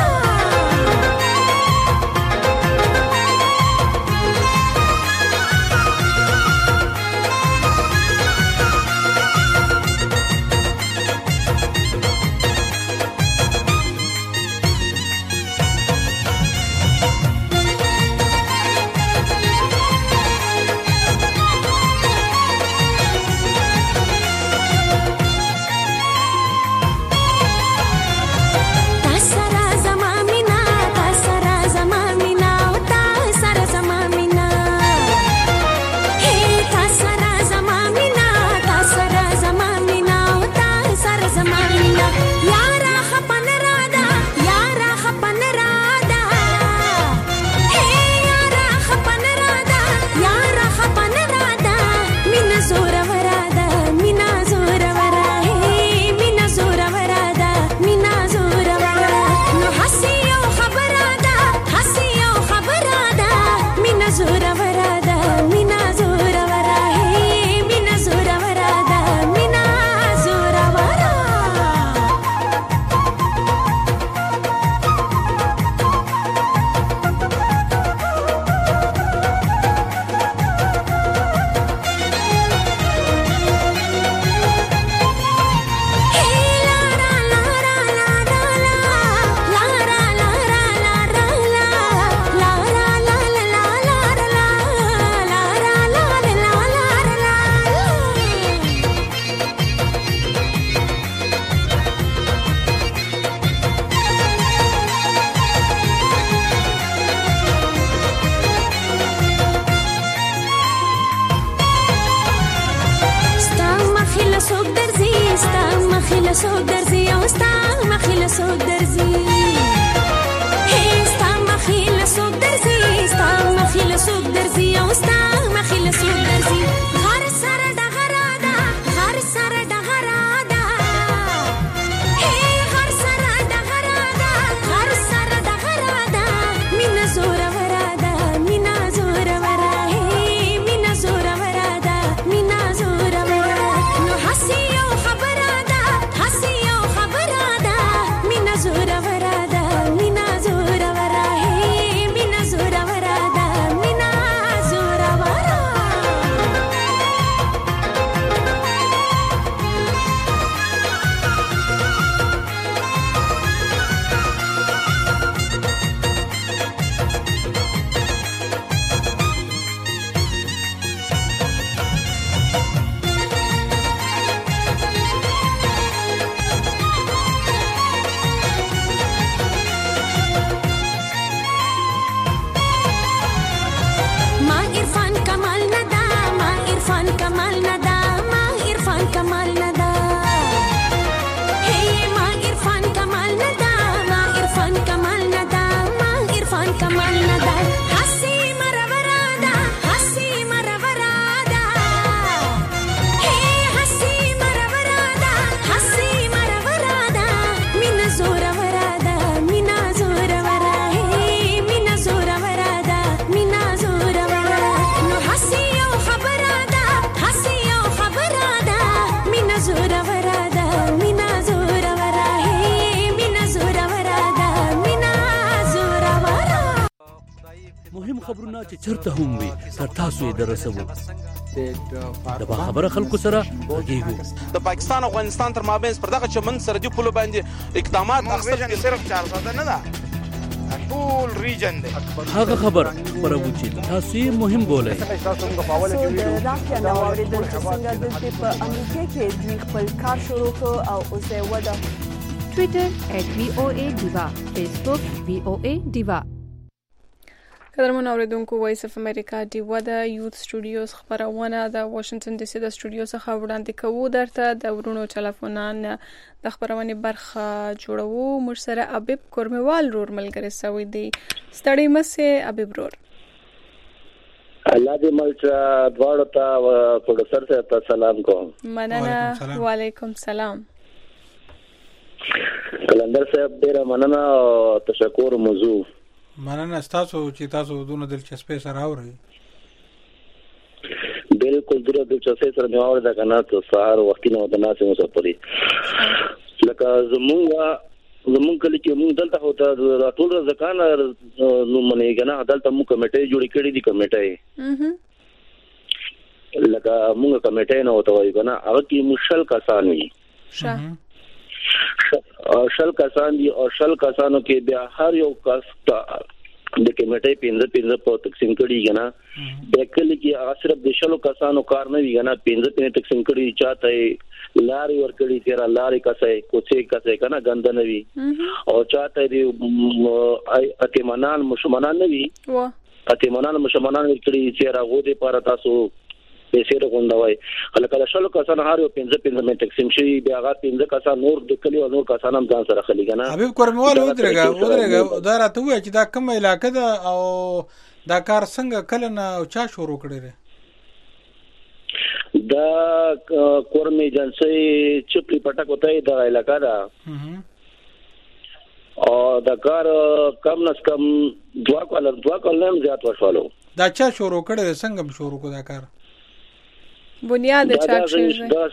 Speaker 18: مهم خبرونه چې چرته هم وي تر تاسو یې درسوو د باخبره خلکو سره غږیږو
Speaker 19: د پاکستان او افغانستان تر مابین پر دغه چمن سرحدي پولو باندې اقدامات اخیستل صرف 400 نه ده ټول ریجن دی
Speaker 18: هغه خبر خبرو چې تاسو یې مهم بولئ
Speaker 12: د راکیا نو اوریدل چې څنګه دلته په امریکا کې دوی خپل کار شروع کړ او اوس یې وده
Speaker 15: ټوئیټر @VOA_Diva فیسبوک VOA Diva
Speaker 1: قدرمن اوریدونکو وایس اف امریکا ډیوا د یوث سټوډیوز خبرونه د واشنگټن ډي سي د سټوډیو څخه وړاندې کوو درته د ورونو ټلیفونان د خبرونه برخه جوړوو موږ سره ابيب کورموال رور ملګری سوي دی ستړي مسه ابيب رور
Speaker 20: الله دې ملچا دواړو ته پروډوسر ته سلام کوم
Speaker 1: مننه وعلیکم سلام
Speaker 20: کلندر صاحب ډیر مننه او تشکر موضوع
Speaker 2: مننه تاسو چې تاسو دونه دلچسپي سره اورئ
Speaker 20: بالکل دلچسپي سره مې اورئ دا کنه ته سهار وختي نو د ناسې مسافرې لکه زمونږ کلی کې موږ دلته هوته ټول ځکان نو منې کنه دلته موږ کمیټې جوړې کړې دي کمیټې لکه موږ کمیټې نه وته وای کنه هغه کې مشل کسان وي شل کسان دي او شل کسانو کې بیا هر یو کس د کمیټې 15 په تقسیم کړي کنه د کلی کې صرف د شلو کسانو کار نه وي کنه 15 تقسیم کړي چاته لاري ور کړي تیرا لاري کسه کوڅه کسه کنه غند نه وي او چاته دی اتمنان مشمنان نه وي اتمنان مشمنان کړي تیرا غو دې پر تاسو پیسې راغونډوي هلکه شلو کسان هر یو 15 تقسیم شي بیا هغه 15 کسان نور د کلی او نور کسان هم ځان سره خلی کنه
Speaker 2: حبيب کورموال ودرګه دا راته وای چې دا کومه علاقه ده او دا کار څنګه کله نه او چا شروع کړی
Speaker 20: دا کورمي جنسي چپلی پټک وته دا علاقه ده او دا کار کم نس کم دوا کول نه زیات وشالو
Speaker 2: دا چا شروع کړی څنګه شروع کو دا کار
Speaker 1: بنیاد چاک شي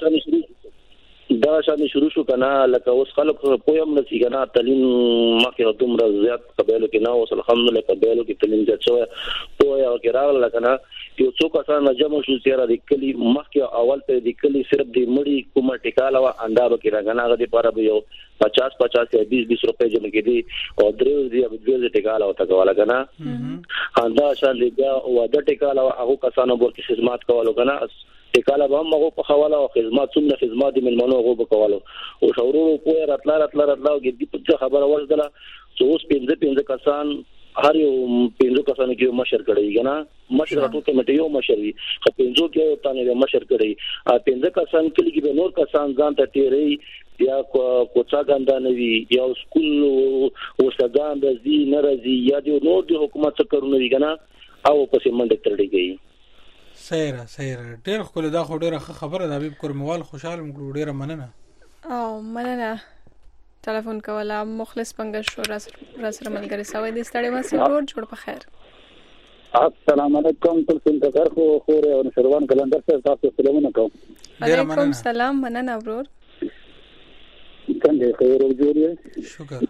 Speaker 20: دا شان شروع شو کنه لکه اوس خلک پویم نسی کنه تعلیم مخه دومره زیات قبایلو کې نه اوس الحمدلله قبایلو کې تعلیم زیات شو پویا کې راغله کنه یو څو کسان جمع شو سره د کلی مخه اول ته د کلی صرف د مړی کومه ټیکاله و اندازو کې راغنه غدي پر یو 50 یا 20 روپے جمع کې دي او درې د ټیکاله وته کوله کنه اندا شان لګا او د ټیکاله هغه کسانو ورته خدمات کولو کنه ټیکاله به موږ په حواله او خدمات څومره خدمات د ملمنو غو بکوالو او شورو په راتلا کې د خبره ورځله چې اوس 15 کسان هر یو 15 کسانو کې مشر کړی کنه مشر راټول کمیټه یو مشر وي خو 15 کې تانه مشر کړی 15 کسان کلی کې نور کسان ځان ته تیری یا کوڅه ګنده نه وي یا سکول وسګان د زی ناراضي یا د نور د حکومت څخه کارونه وي کنه او پسې منډه ترډي گئی
Speaker 2: سیره ډېر خو دا خو ډېر خبره ده حبيب کورموال خوشاله مګ ډېر مننه
Speaker 1: او مننه ټلیفون کوله مخلص پنګش شو را سره ملګری سوي د ستړي مسه ورور جوړ په خیر
Speaker 7: السلام علیکم ټول څنګه خو او شروان کلندر سره تاسو سلامونه کوم
Speaker 1: علیکم سلام مننه ورور
Speaker 7: څنګه خیر او جوړه
Speaker 2: شکر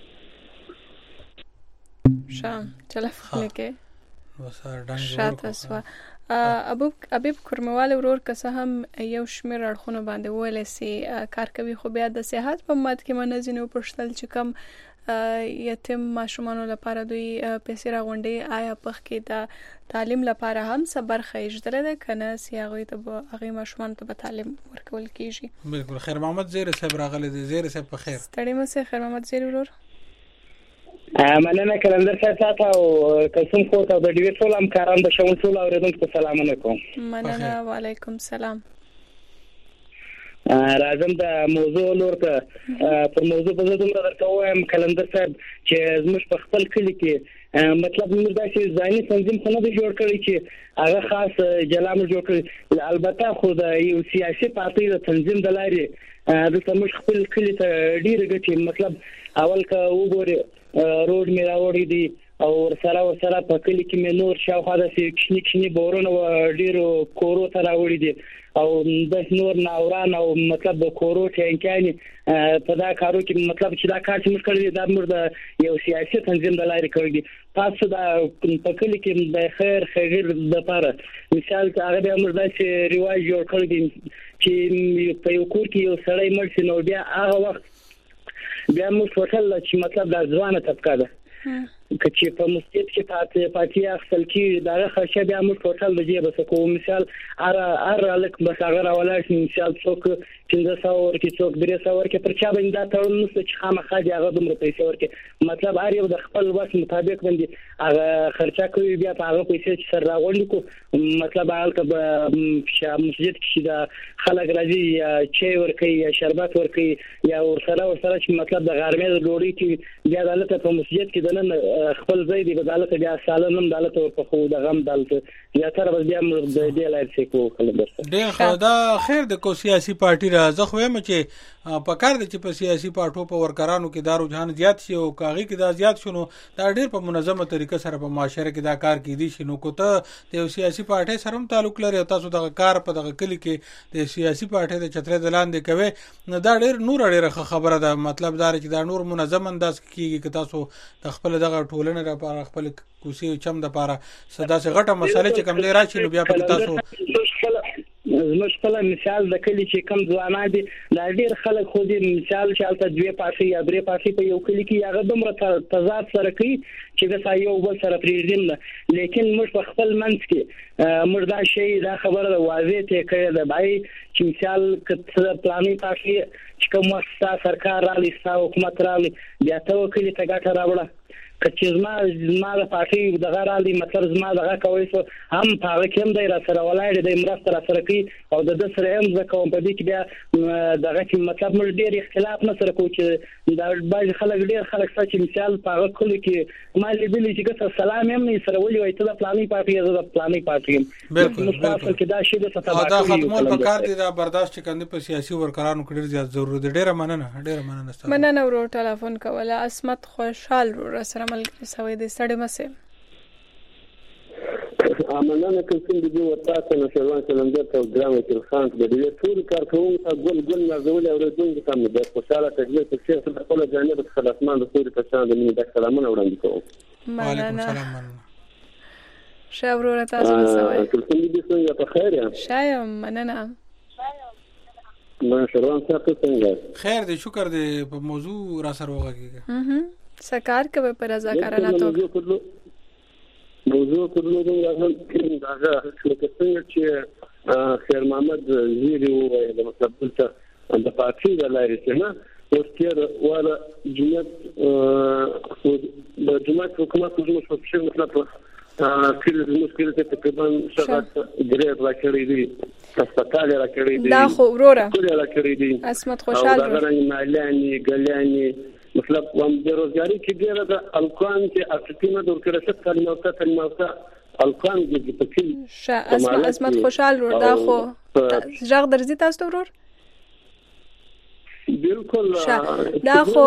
Speaker 1: شام ټلیفون کې
Speaker 2: وسه ډنګ
Speaker 1: شاته ابيب کورموال ورور که څه هم یو شمیر اړخونه باندې ولسی کار کوي خو بیا د صحت په مات کې منځنه پرشتل چې کم یتیم ماشومان لپاره دوی پیسې راغونډي آیا په کې د تعلیم لپاره هم صبر خېجدل ده کنه سیاغوي ته هغه ماشومان ته تعلیم ورکول کیږي
Speaker 2: بالکل خیر محمد زیر صاحب راغله زیر صاحب په خیر
Speaker 1: ستړي مسه خیر محمد زیر ورور
Speaker 7: مننه کلندر صاحب او قسم خو ته د ډیوټ ټول همکاران د شمول ټول اوریدونکو سلام علیکم
Speaker 1: مننه وعلیکم سلام
Speaker 7: راځم د موضوع لورته پر موضوع په ځای درته وایم کلندر صاحب چې زموږ په خپل کلی کې مطلب موږ داسې ځاني تنظیم خو نه دی جوړ کړی چې هغه خاص جلام جوړ کړی البته خو د یو سیاسي پارټي د تنظیم د لارې د موږ خپل کلی ته ډیر ګټي مطلب اول کا وګوري روډ میرا وړي دي
Speaker 21: او ورسره په کلی کې مې نور شاوخوا د کشنی بورونه ډیرو کورو ته راوړي دي او د نور ناوران او مطلب د کورو ټینګانی په دا کارو کې مطلب چې دا کار چې موږ کړی دا موږ د یو سیاسي تنظیم د لارې کړی دي تاسو دا په کلی کې د خیر د لپاره مثال هغه به موږ داسې ریواج جوړ کړی دي چې په یو کور کې یو سړی مړ شي نو بیا هغه وخت بیا موږ ټول چې مطلب د ځوانه طبقه ده چې په مسجد کې پاتې اخسل کې دا خرچه بیا موږ ټوټل د جیب څخه مثال ار الک بس هغه راولای مثال څوک 1500 ورکې څوک 300 ورکې پر چا باندې دا تړون نشته چې خامخا دی هغه دومره پیسې ورکې مطلب هر یو د خپل وس مطابق باندې هغه خرچه کوي بیا په هغه پیسې چې سر راغونډي کو مطلب هغه په مسجد کې دا خلک راځي یا چای ورکي یا شربت ورکي یا ورسره چې مطلب د غرمې د ډوډۍ کې بیا دلته په مسجد کې دنه خپل ځای دی بدالت بیا سالنم دالت په خو د غم دالت یا تر بیا د دې لای څه کو خلک
Speaker 2: ډېر خدا خیر د کو سیاسي پارټي راځه خو هم چې په کار دي چې په سیاسي پارټو په ورکرانو کې دا رجحان زیات شي او کاغي کې دا زیات شونه دا ډېر په منظمه طریقه سره په معاشره کې دا کار کیدی شي نو کوته د سیاسي پارټي سره هم تعلق لري تاسو د کار په دغه کلی کې د سیاسي پارټي د چترې دلان دی کوي نو دا ډېر خبره ده مطلب دا چې دا نور منظم انداز کیږي چې تاسو د خپل دغه ټولنه لپاره خپل کوسي چم د لپاره صدا سي غټه مسله چې کوم ځای راشي نو بیا په تاسو
Speaker 21: زموږ خپل مثال د کلی چې کم ځوانان دي دا ډیر خلک خو دې مثال چې البته دوه پارټي یا درې پارټي په یو کلی کې هغه دومره تضاد سره کوي چې دا یو بل سره پریږدي نه لیکن موږ په خپل منځ کې موږ دا شی دا خبره واضح ته کړې ده بای چې مثال کته پلاني پارټي چې کوم سرکار را لستا حکومت را بیا ته کلی ته ګټه راوړه کچې زما د پارټي دغه را دي مطلب زما دغه کوي سو هم پاره کوم دی را سره ولای دی مرسته را سره کوي او د سره هم ځکه په دې کې بیا دغه کې مطلب موږ ډیر اختلاف نه سره کوو چې دا بعض خلک ډیر خلک چې مثال پاره کلی کې ما لیدلی چې ګټه سلام هم نه سره ولي وای ته د پلاني پارټي زه د پلاني پارټي
Speaker 2: بالکل
Speaker 21: کې دا شی د
Speaker 2: ستاسو دا ختمول په کار دي دا برداشت کندې په سیاسي ورکرانو کې ډیر زیات ضروري دی ډیر
Speaker 1: مننه ورو ټلیفون کوله اسمت خوشحال ور سره ملګری سوي د سړی مسه
Speaker 6: مننه کوم چې د وطاته نشوان کلندر ته ګرام تل خان د دې ټول کارکونکو ګل نازول او ردون کوم د خوشاله تجربه په څیر د خپل جانب خلاصمان د ټول پښان د مینې د سلامونه وړاندې کوم
Speaker 1: وعلیکم السلام شاورو تاسو مسوي
Speaker 6: کوم چې دې په خیر یا
Speaker 1: شایم مننه
Speaker 6: ما شروان تاسو څنګه
Speaker 2: خیر دې شکر دې په موضوع را سره وغږیږي
Speaker 1: سکار کوي پر رضاکارانه توګه
Speaker 6: موضوع کولو دا هغه چې خیر محمد زیری وایي د مطلب ته د پارټي د لارې څخه ورکر ولا جمعیت حکومت د مشرف مطلب کله د مشکل ته تقریبا شغال ګریډ راکړي دي هسپتال راکړي دي
Speaker 1: دا خو وروره
Speaker 6: راکړي دي
Speaker 1: اسمت خوشحال
Speaker 6: دا غراني مالاني ګلاني مطلب وام بیروزګاری کې ډیره د الکان چې اټکینه د ورکړه ست کلمه الکان کې په کې
Speaker 1: اسمت خوشحال ور دا خو ژغ درځي تاسو ورور
Speaker 6: بالکل
Speaker 1: دا خو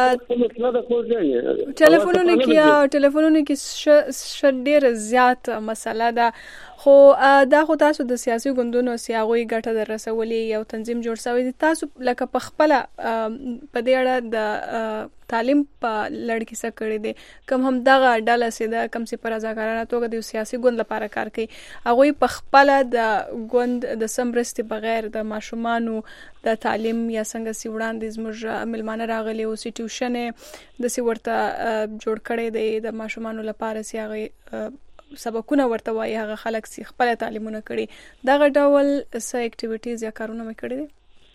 Speaker 1: ټلیفونونه کې ډېر زیات مسله ده خو دا خو تاسو د سیاسي ګوندونو سیاغوي ګټه در رسولي یو تنظیم جوړ شوی دی تاسو لکه په خپل په دې اړه د تعلیم په لړ کې څه کړی دی کوم هم دغه ډله سي د کم سي پر ځاګرانه توګه د سیاسي ګوند لپاره کار کوي هغه په خپل د ګوند د سمرستي بغیر د ماشومانو د تعلیم یا څنګه سی وړاندې زموږ ملمانه راغلي او سټیوشن د سی ورته جوړ کړی دی د ماشومانو لپاره سی هغه سبقونه ورته وایي هغه خلک سي خپل تعلیمونه کړي دغه ډول څه اکټیویټیز یا کارونه مې کړی دي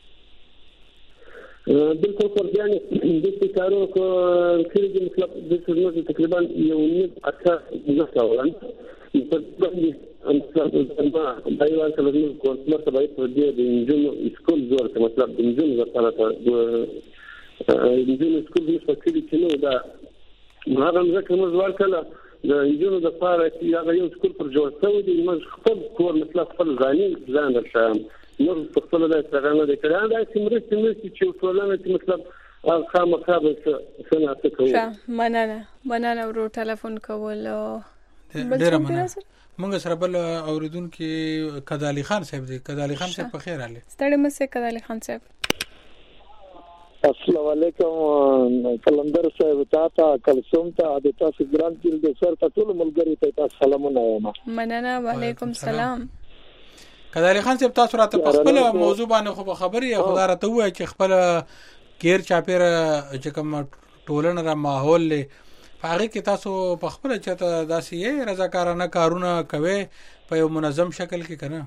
Speaker 6: بالکل قرباني د دې کارو کې مطلب د څه تقریبا یو نیمه اکثر ځکهولن په دې ان ما دایوال کله کومه څه باید په دې د انجینو سکول جوړ کړم مطلب د انجینو لپاره د انجینو سکول په کې چې نو دا هغه ځکه موږ ورکړل د انجینو د لپاره چې هغه یو سکول پر جوړ شوی دی موږ خپل کور مطلب خپل ځان درشم نور په خپل د څنګه د کړه دا چې مرستې چې ټولنه چې مطلب خامخا به څنګه کوي.
Speaker 1: مننه ورو ټلیفون کول.
Speaker 2: ډیر مننه. موږ سره بل اوریدونکو کدالي خان صاحب دی. کدالي خان صاحب په خیر اله.
Speaker 1: ستړي مسه کدالي خان صاحب.
Speaker 5: السلام علیکم کلندر صاحب تاسو کلثوم ته د تاسو ګران تل د سر ته ټول ملګری ته تاسو سلامونه وایم.
Speaker 1: مننه وعلیکم سلام.
Speaker 2: کدالي خان صاحب تاسو راته په خپل موضوع باندې خو خبري خدای راته وای چې خپل کیر چاپیر چې کوم ټولنه را ماحول له هغه کې تاسو په خپل چاته داسې رضاکارانه کارونه کوي په یو منظم شکل کې کنه.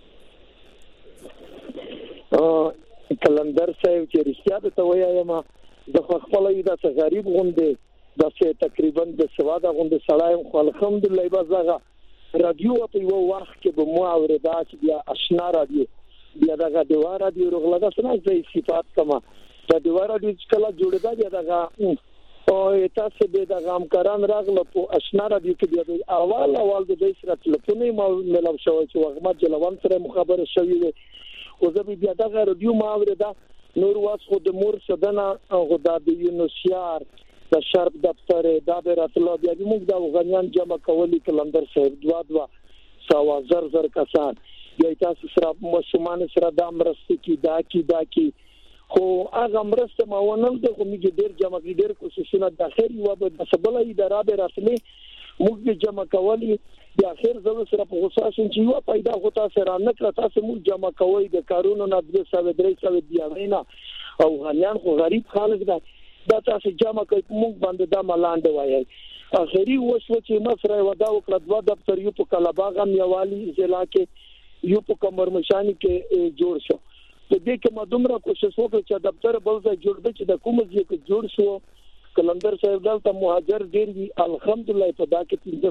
Speaker 5: کلندر صاحب چې رښتیا ته وایم د خپل د غریب غونډه د تقریبا د سواده غونډه سړایم خو الحمدلله بازغه رادیو په یو وخت کې به مو اورېدا چې بیا آشنا رادیو بیا دغه دیوار رادیو رغلدا سره ځای صفات کما د دیوار رادیو چې کله جوړېدا بیا دغه او تاسو به د همکاران راغله په آشنا رادیو کې بیا اول د دې سره ټلیفوني ملو شو چې وغمت جلوان سره مخابره شوې او زه بیا دغه رادیو ما اورېدا نور واس خو د مور صدنه او د یونیسیار د شرپ دفتر د براتلو بیا موږ د افغانان جمع کولی کلندر صاحب دوا سوا زر کسان بیا تاسو سره مشمان سره د امرسته کی خو هغه امرسته ما ونل د کومې ډیر جمع کی ډیر کوششونه د اخر یو د سبل اداره براتلې موږ جمع کولی د اخر زو سره په خصوصا چې یو پیدا هوتا سره نه کړ تاسو موږ جمع کوی د کارونو نه د 300 دیانه او غنیان خو غریب خالق ده دا تاسو جمع کوي موږ باندې د ملاند وایي اخري وشو چې مصر ودا وکړه دوا دفتر یو په کلاباغ میوالي ضلع کې یو په کمرمشاني کې جوړ شو د دې کې مدومره کوشش وکړه چې دفتر بل ځای جوړ کړي چې د کوم ځای کې جوړ شو کلندر صاحب دلته مهاجر ډیر وی الحمدلله په دا کې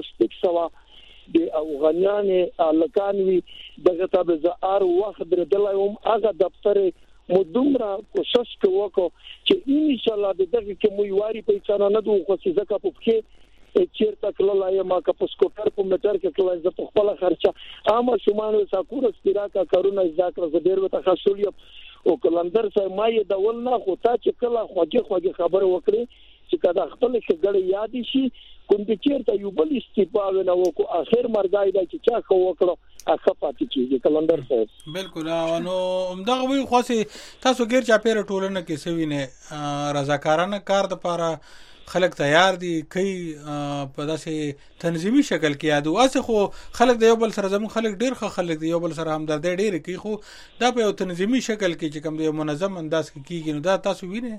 Speaker 5: 300 د افغانان الکانوي دغه تابع زار وخت دردلهم هغه دفتر مدومره کوشش وکړو چې ان شاء الله دغه کې مو یواري پیسې نه دوه خو ځکه په کې چیرته کله ما کا په سکوټر په میټر کې کله ز په خپل خرچه عام شومان ساکور سپیرا کا کارونه ذکر زدير وته خاصول او کلندر صاحب ما یې دول نه خو تا چې کله خوږه خبر وکړي چې کله خپل څنګه یاد شي کوم چې چیرته یو بل استفاده نه وکړو اخر مرګای دا چې چا خو وکړو اخه پاتې کیږي کلندر صاحب
Speaker 2: بالکل نو همدغه وی خاصه تاسو غیر چا پیر ټولنه کې سوینه رضاکارانه کار د پاره خلک تیار دي کوي په داسې تنظیمي شکل کې یادو واسه خو خلک د یو بل سره زمو خلک ډیر خلک د یو بل سره همدردي ډیر کوي خو دا په یو تنظیمي شکل کې چې کوم د منظم انداز کې کیږي نو دا تاسو وینئ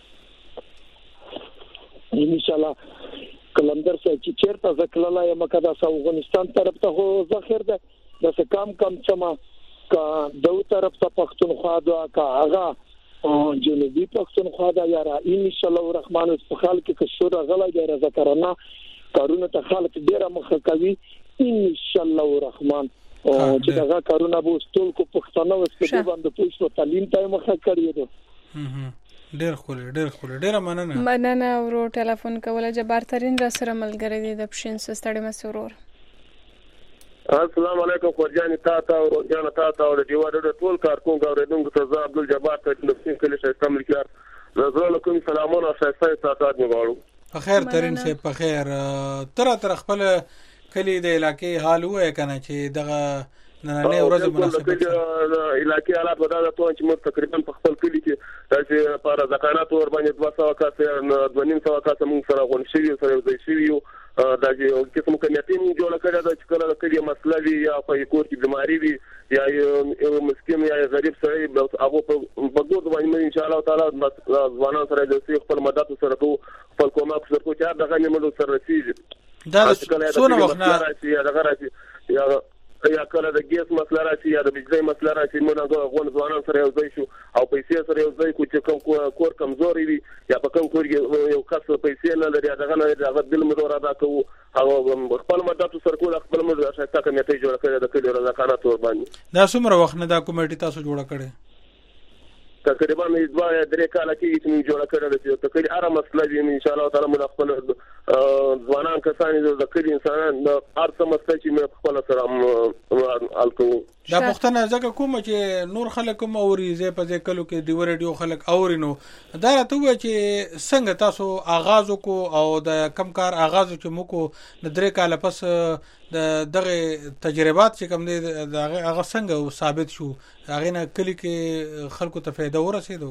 Speaker 5: ان شاء الله کلندر صاحب چې چیرته ځکللا یم کدا افغانستان طرف ته هو ذخیر ده د کم سما کا دو طرف ته پښتونخوا دا کا هغه جنوبي پښتونخوا دا یاره ان شاء الله الرحمن په خال کې شور غلا دی ذکرنا کارونه ته خالق ډیره مخه کوي ان شاء الله الرحمن چې دا کارونه به ټول کو پښتنو وسته باندې پوښتنه تعلیم ته مخه کړی دی
Speaker 2: ډیر خول
Speaker 1: مننه ورو ټلیفون کوله جبار ترين را سره ملګری دی د پښین ستړي مسرور.
Speaker 6: السلام علیکم خورجان تاته او جان تاته او د دیوار د ټول کارکون غوړېدونکو ته زه عبد الجبار ته د پښین کلی شایسته ملکیار زه له کوم سلامونه شایسته تاته غواړم.
Speaker 2: په خیر ترين سه په خیر تر خپل کلی د علاقې حال وای کنه چې دغه نه ورځ مناسبت
Speaker 6: علاقې حالات بدل ته چې موږ تقریبا په خپل کلی کې چې پر ځکانات ور باندې 200 کاسه 200 کاسه موږ سره غون شي سره ځای شي دا چې کوم کمیټې موږ جوړ کړی دا چې کله کلی مسله وي یا په کور کې بیماری وي یا یو مسکین یا غریب سره هغه په بګور باندې ان شاء الله تعالی ځوانان سره د خپل مدد سره خپل کومک سره کو چې دغه نیمه سره رسیږي
Speaker 2: دا څونه وخت نه
Speaker 6: راځي دغه راځي یا کله د ګیس مسله راځي یا د بجلی مسله راځي موږ غوښنه ځوانان سره یو ځای شو او پیسې سره یو ځای کو چې کوم کور کمزوري وي یا په کوم کور یو کس پیسې نه لري دغه نه دغه بل مدور ادا کوو او خپل مدد سره کول خپل مدد شته کمیټه جوړ کړې د کلی رضاکارانه تور باندې
Speaker 2: دا څومره وخت نه دا کمیټه تاسو جوړ کړې
Speaker 6: تقریبا 2-3 کال کې چې جوړ کړل چې تقریبا هر مسله دی ان شاء الله تعالی موږ خپل ځوانان کسان د کلی انسانان د هر څه مسله چې موږ خپل سره الکو
Speaker 2: دا پښتنه ځکه کوم چې نور خلک هم اوري زه په ځکه کې دی ریډیو خلک اورینو دا راته و چې څنګه تاسو آغاز وکړو او د کم کار آغاز چې موکو د درې کال پس د دغه تجربات چې کوم دي هغه څنګه ثابت شو هغه نه کلی کې خلکو ته فائدہ ورسېدو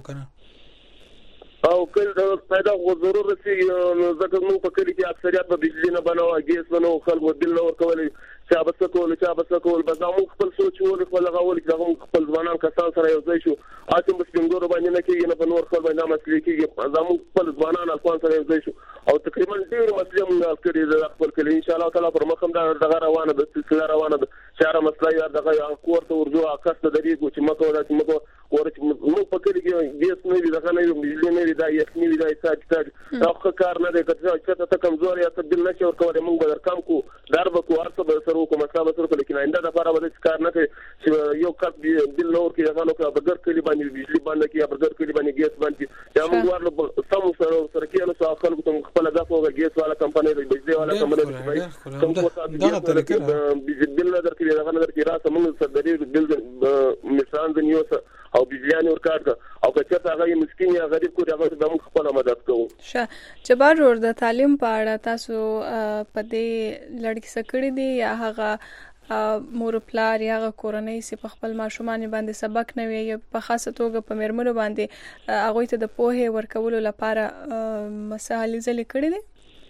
Speaker 2: کنه
Speaker 6: او کله پیدا غو ضرور رسي نو ځکه موږ په کلی کې اکثریت په بجلی نه بناوه ګیس بناوه خلکو دل نور کولای چا بس کول بس موږ خپل سوچ ول خپل غول چې موږ خپل ځوانان کسان سره یو ځای شو اته بس څنګه باندې نه کېږي نه په نور خپل باندې مسلې کېږي زموږ خپل ځوانان افغان سره یو ځای شو او تقریبا ډېر مسلې موږ کړې د خپل کلی ان شاء الله تعالی پر مخم دا روانه د سلسله روانه د چاره مسله یا دغه کورته ورجو اکاس د دریګو چې مکو دا چې مکو ورته موږ په کلی کې ګیس نه وي دغه نه وي بجلی نه وي دا یخ نه وي دا ساج دا خو کار نه دی چې ته کمزور یا ته بل نشي ورکول موږ به درکم کو درب کو ارڅ به سره کوم مسله به سره لیکن آینده د لپاره به کار نه کوي چې یو کار بل نور کې هغه نو برګر کلی باندې بجلی باندې کې برګر کلی باندې ګیس باندې یا موږ ورله سم سره کې نو څو خلکو ته خپل ځافو ګیس والا کمپنی د بجلی والا کمپنی کوم څه دا طریقه بل نه درکې هغه نه درکې راځه موږ سره د بل مثال د نیوس او بجلیان ورکړ او که څه هغه مسکین یا غریب کو هغه د موږ خپل مدد کوو
Speaker 1: جبار ور د تعلیم په اړه تاسو په دې لړکی سکړی دی یا هغه مور پلار یا هغه کورنۍ چې په خپل ماشومان باندې سبق نه وي یا په خاصه توګه په مرمنو باندې هغه ته د پوهه ورکولو لپاره مسائل ځلې کړی دي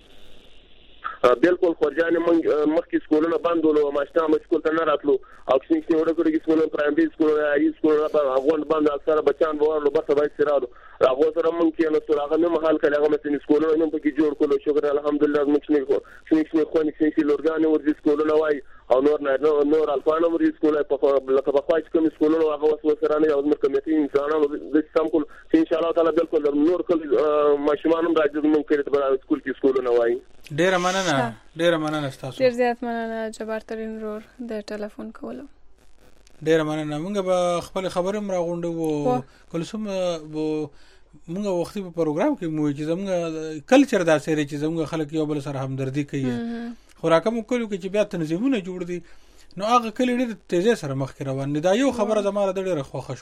Speaker 6: بالکل خورجان مخکې سکولونه بندول او ماشټا سکول ته نه راتلو او څنګه چې وړو کې سکولونه پرایمري سکول یا سکول په افغان باندې اکثر بچان وره بس وای سره هغه سره مونږ کې نو سره هغه نه محل کله هغه مثلا سکولونه نن په کې جوړ کولو شکر الحمدلله موږ خو نشي لورګان ورځ سکولونه وای او نور الفانو ورځ سکول په لکه په خاص کوم سکولونه هغه وسو سره نه یو د کمیټې انسانانو د سم کول ان شاء الله تعالی بالکل نور کله ماشومان راځي موږ کې په سکول کې سکولونه وای
Speaker 2: ډیر مننه تاسو
Speaker 1: ډیر زیات مننه جبار ترين رور د ټلیفون کولو
Speaker 2: ډیر مننه موږ به خپل خبرم راغونډو وو کلسوم موږ وختي په پروګرام کې مو چې زموږ کلچر دا سره چې زموږ خلک یو بل سره همدردي کوي خوراکم کولو کې چې بیا تنظیمونه جوړ دي نو هغه کلی ډېر تیزه سره مخ کې روان دي دا یو خبره زماره د ډېر خوښ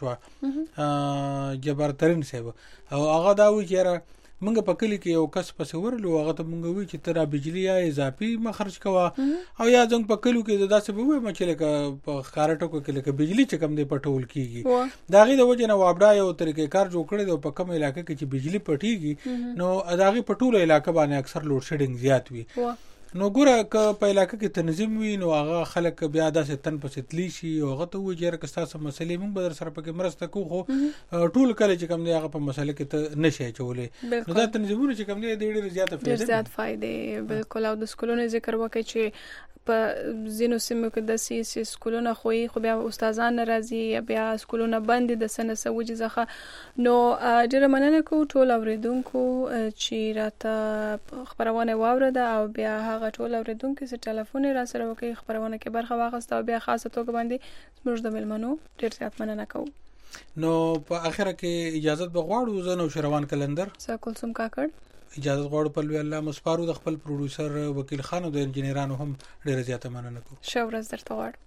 Speaker 2: شو جبار ترين صاحب او هغه دا وی چې منګه په کلی کې یو کس پس ورلو هغه ته مونږ وی چې تر بجلی یا اضافي مخرج کوا او یا څنګه په کلو کې داسې به وي چې لکه په خارټو کې لکه بجلی چې کم دی پټول کیږي داغه د وجه نه وابډا یو طریقې کار جوړ کړی دی په کوم علاقې کې چې بجلی پټیږي نو داغه پټول علاقې باندې اکثر لوډ شیډینګ زیات وي نو ګوره ک په علاقې کې تنظیم وي نو هغه خلک بیا داسې تن پسې تلی شي او هغه ته وایي چې تاسو مسلې موږ به در سره پکې مرسته کوو ټول کله چې کوم دی هغه په مسلې کې ته نشي چولې نو دا تنظیمونه چې کوم دی ډېر زیات
Speaker 1: فائدې بالکل او د سکولونو ذکر وکړي چې په زینو سیمو کې د سیاسي سکولونو خو بیا استادان ناراضي یا بیا سکولونه بند دي د سنه سوجي ځخه نو ډېر مننه کوم ټول اوریدونکو چې راته خبرونه واورده او بیا هغه ټول اوریدونکو چې ټلیفون را سره وکړي خبرونه کې برخه واخیسته او بیا خاصه توګه باندې زموږ د ملمنو ډېر زیات مننه کوم
Speaker 2: نو په اخره کې اجازه بغواړو زنه شروان کلندر
Speaker 1: ساکل سم کاکړ
Speaker 2: اجازه غواړو په لوی الله مسپارو د خپل پروډوسر وکیل خان او د انجنیرانو هم ډېر زیاته مننه کوم
Speaker 1: شاورز درته غواړم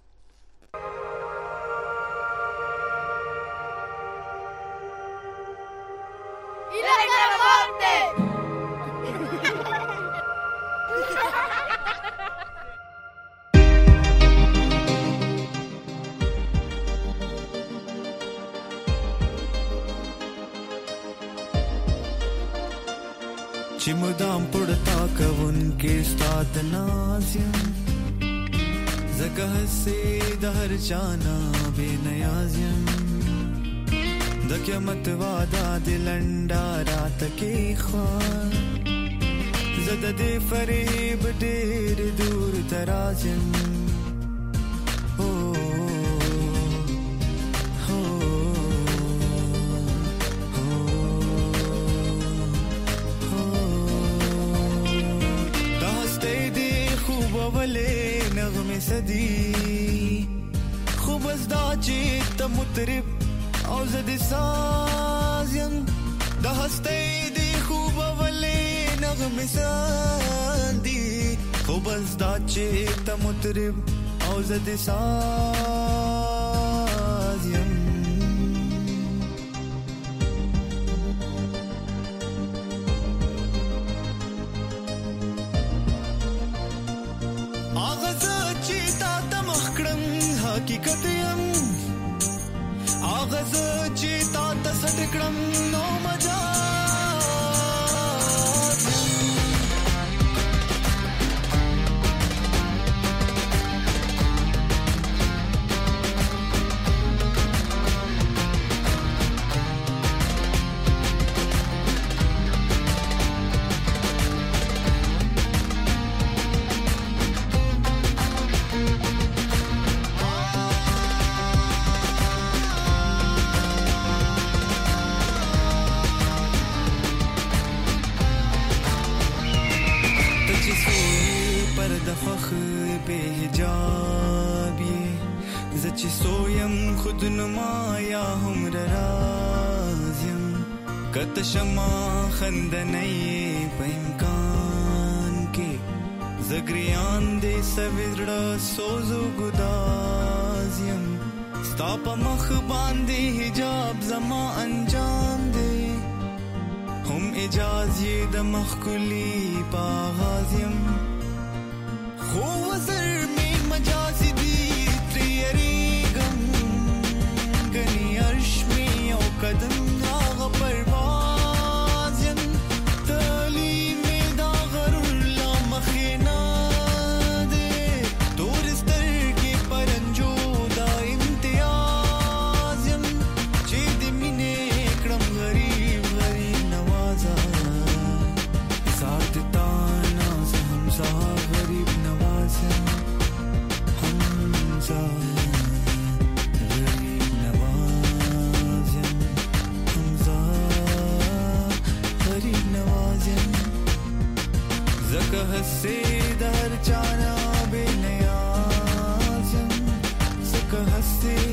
Speaker 11: چې مدام پړتا کوونکې ستاد نازیم زګه سي د هر چانا بے نیازیم د قیامت وعده دلنډا رات کې خوان زد دې فریب ډېر دور ترازیم صدی خوب از دا چې ته مطرب او زد سازیم د هستی دی خوب ولې نغمه سندي خوب از دا چې ته مطرب او زد سازیم آغاز چې تا تمخ کړم حقیقت یم آغاز چې تا تسټ کړم نو مجاز چې سویم خود نمایا هم رازیم کت شما خندنی په امکان کې زګریان دې سویړه سوزو ګدازیم ستا په مخ باندې حجاب زما انجام دې هم اجازه د مخ کلی پاغازیم خو وزر می مجازي دي قدم ناغ پروازن تعلیم دا غرور لا مخینا دے تورستر کی پرنجو دا امتیازن چی دی مینے اکرم غریب غریب نوازا ساتھ تانا سے ہمزا غریب نوازا ہمزا زکه حسې د هر چانا بے نیازم زکه حسې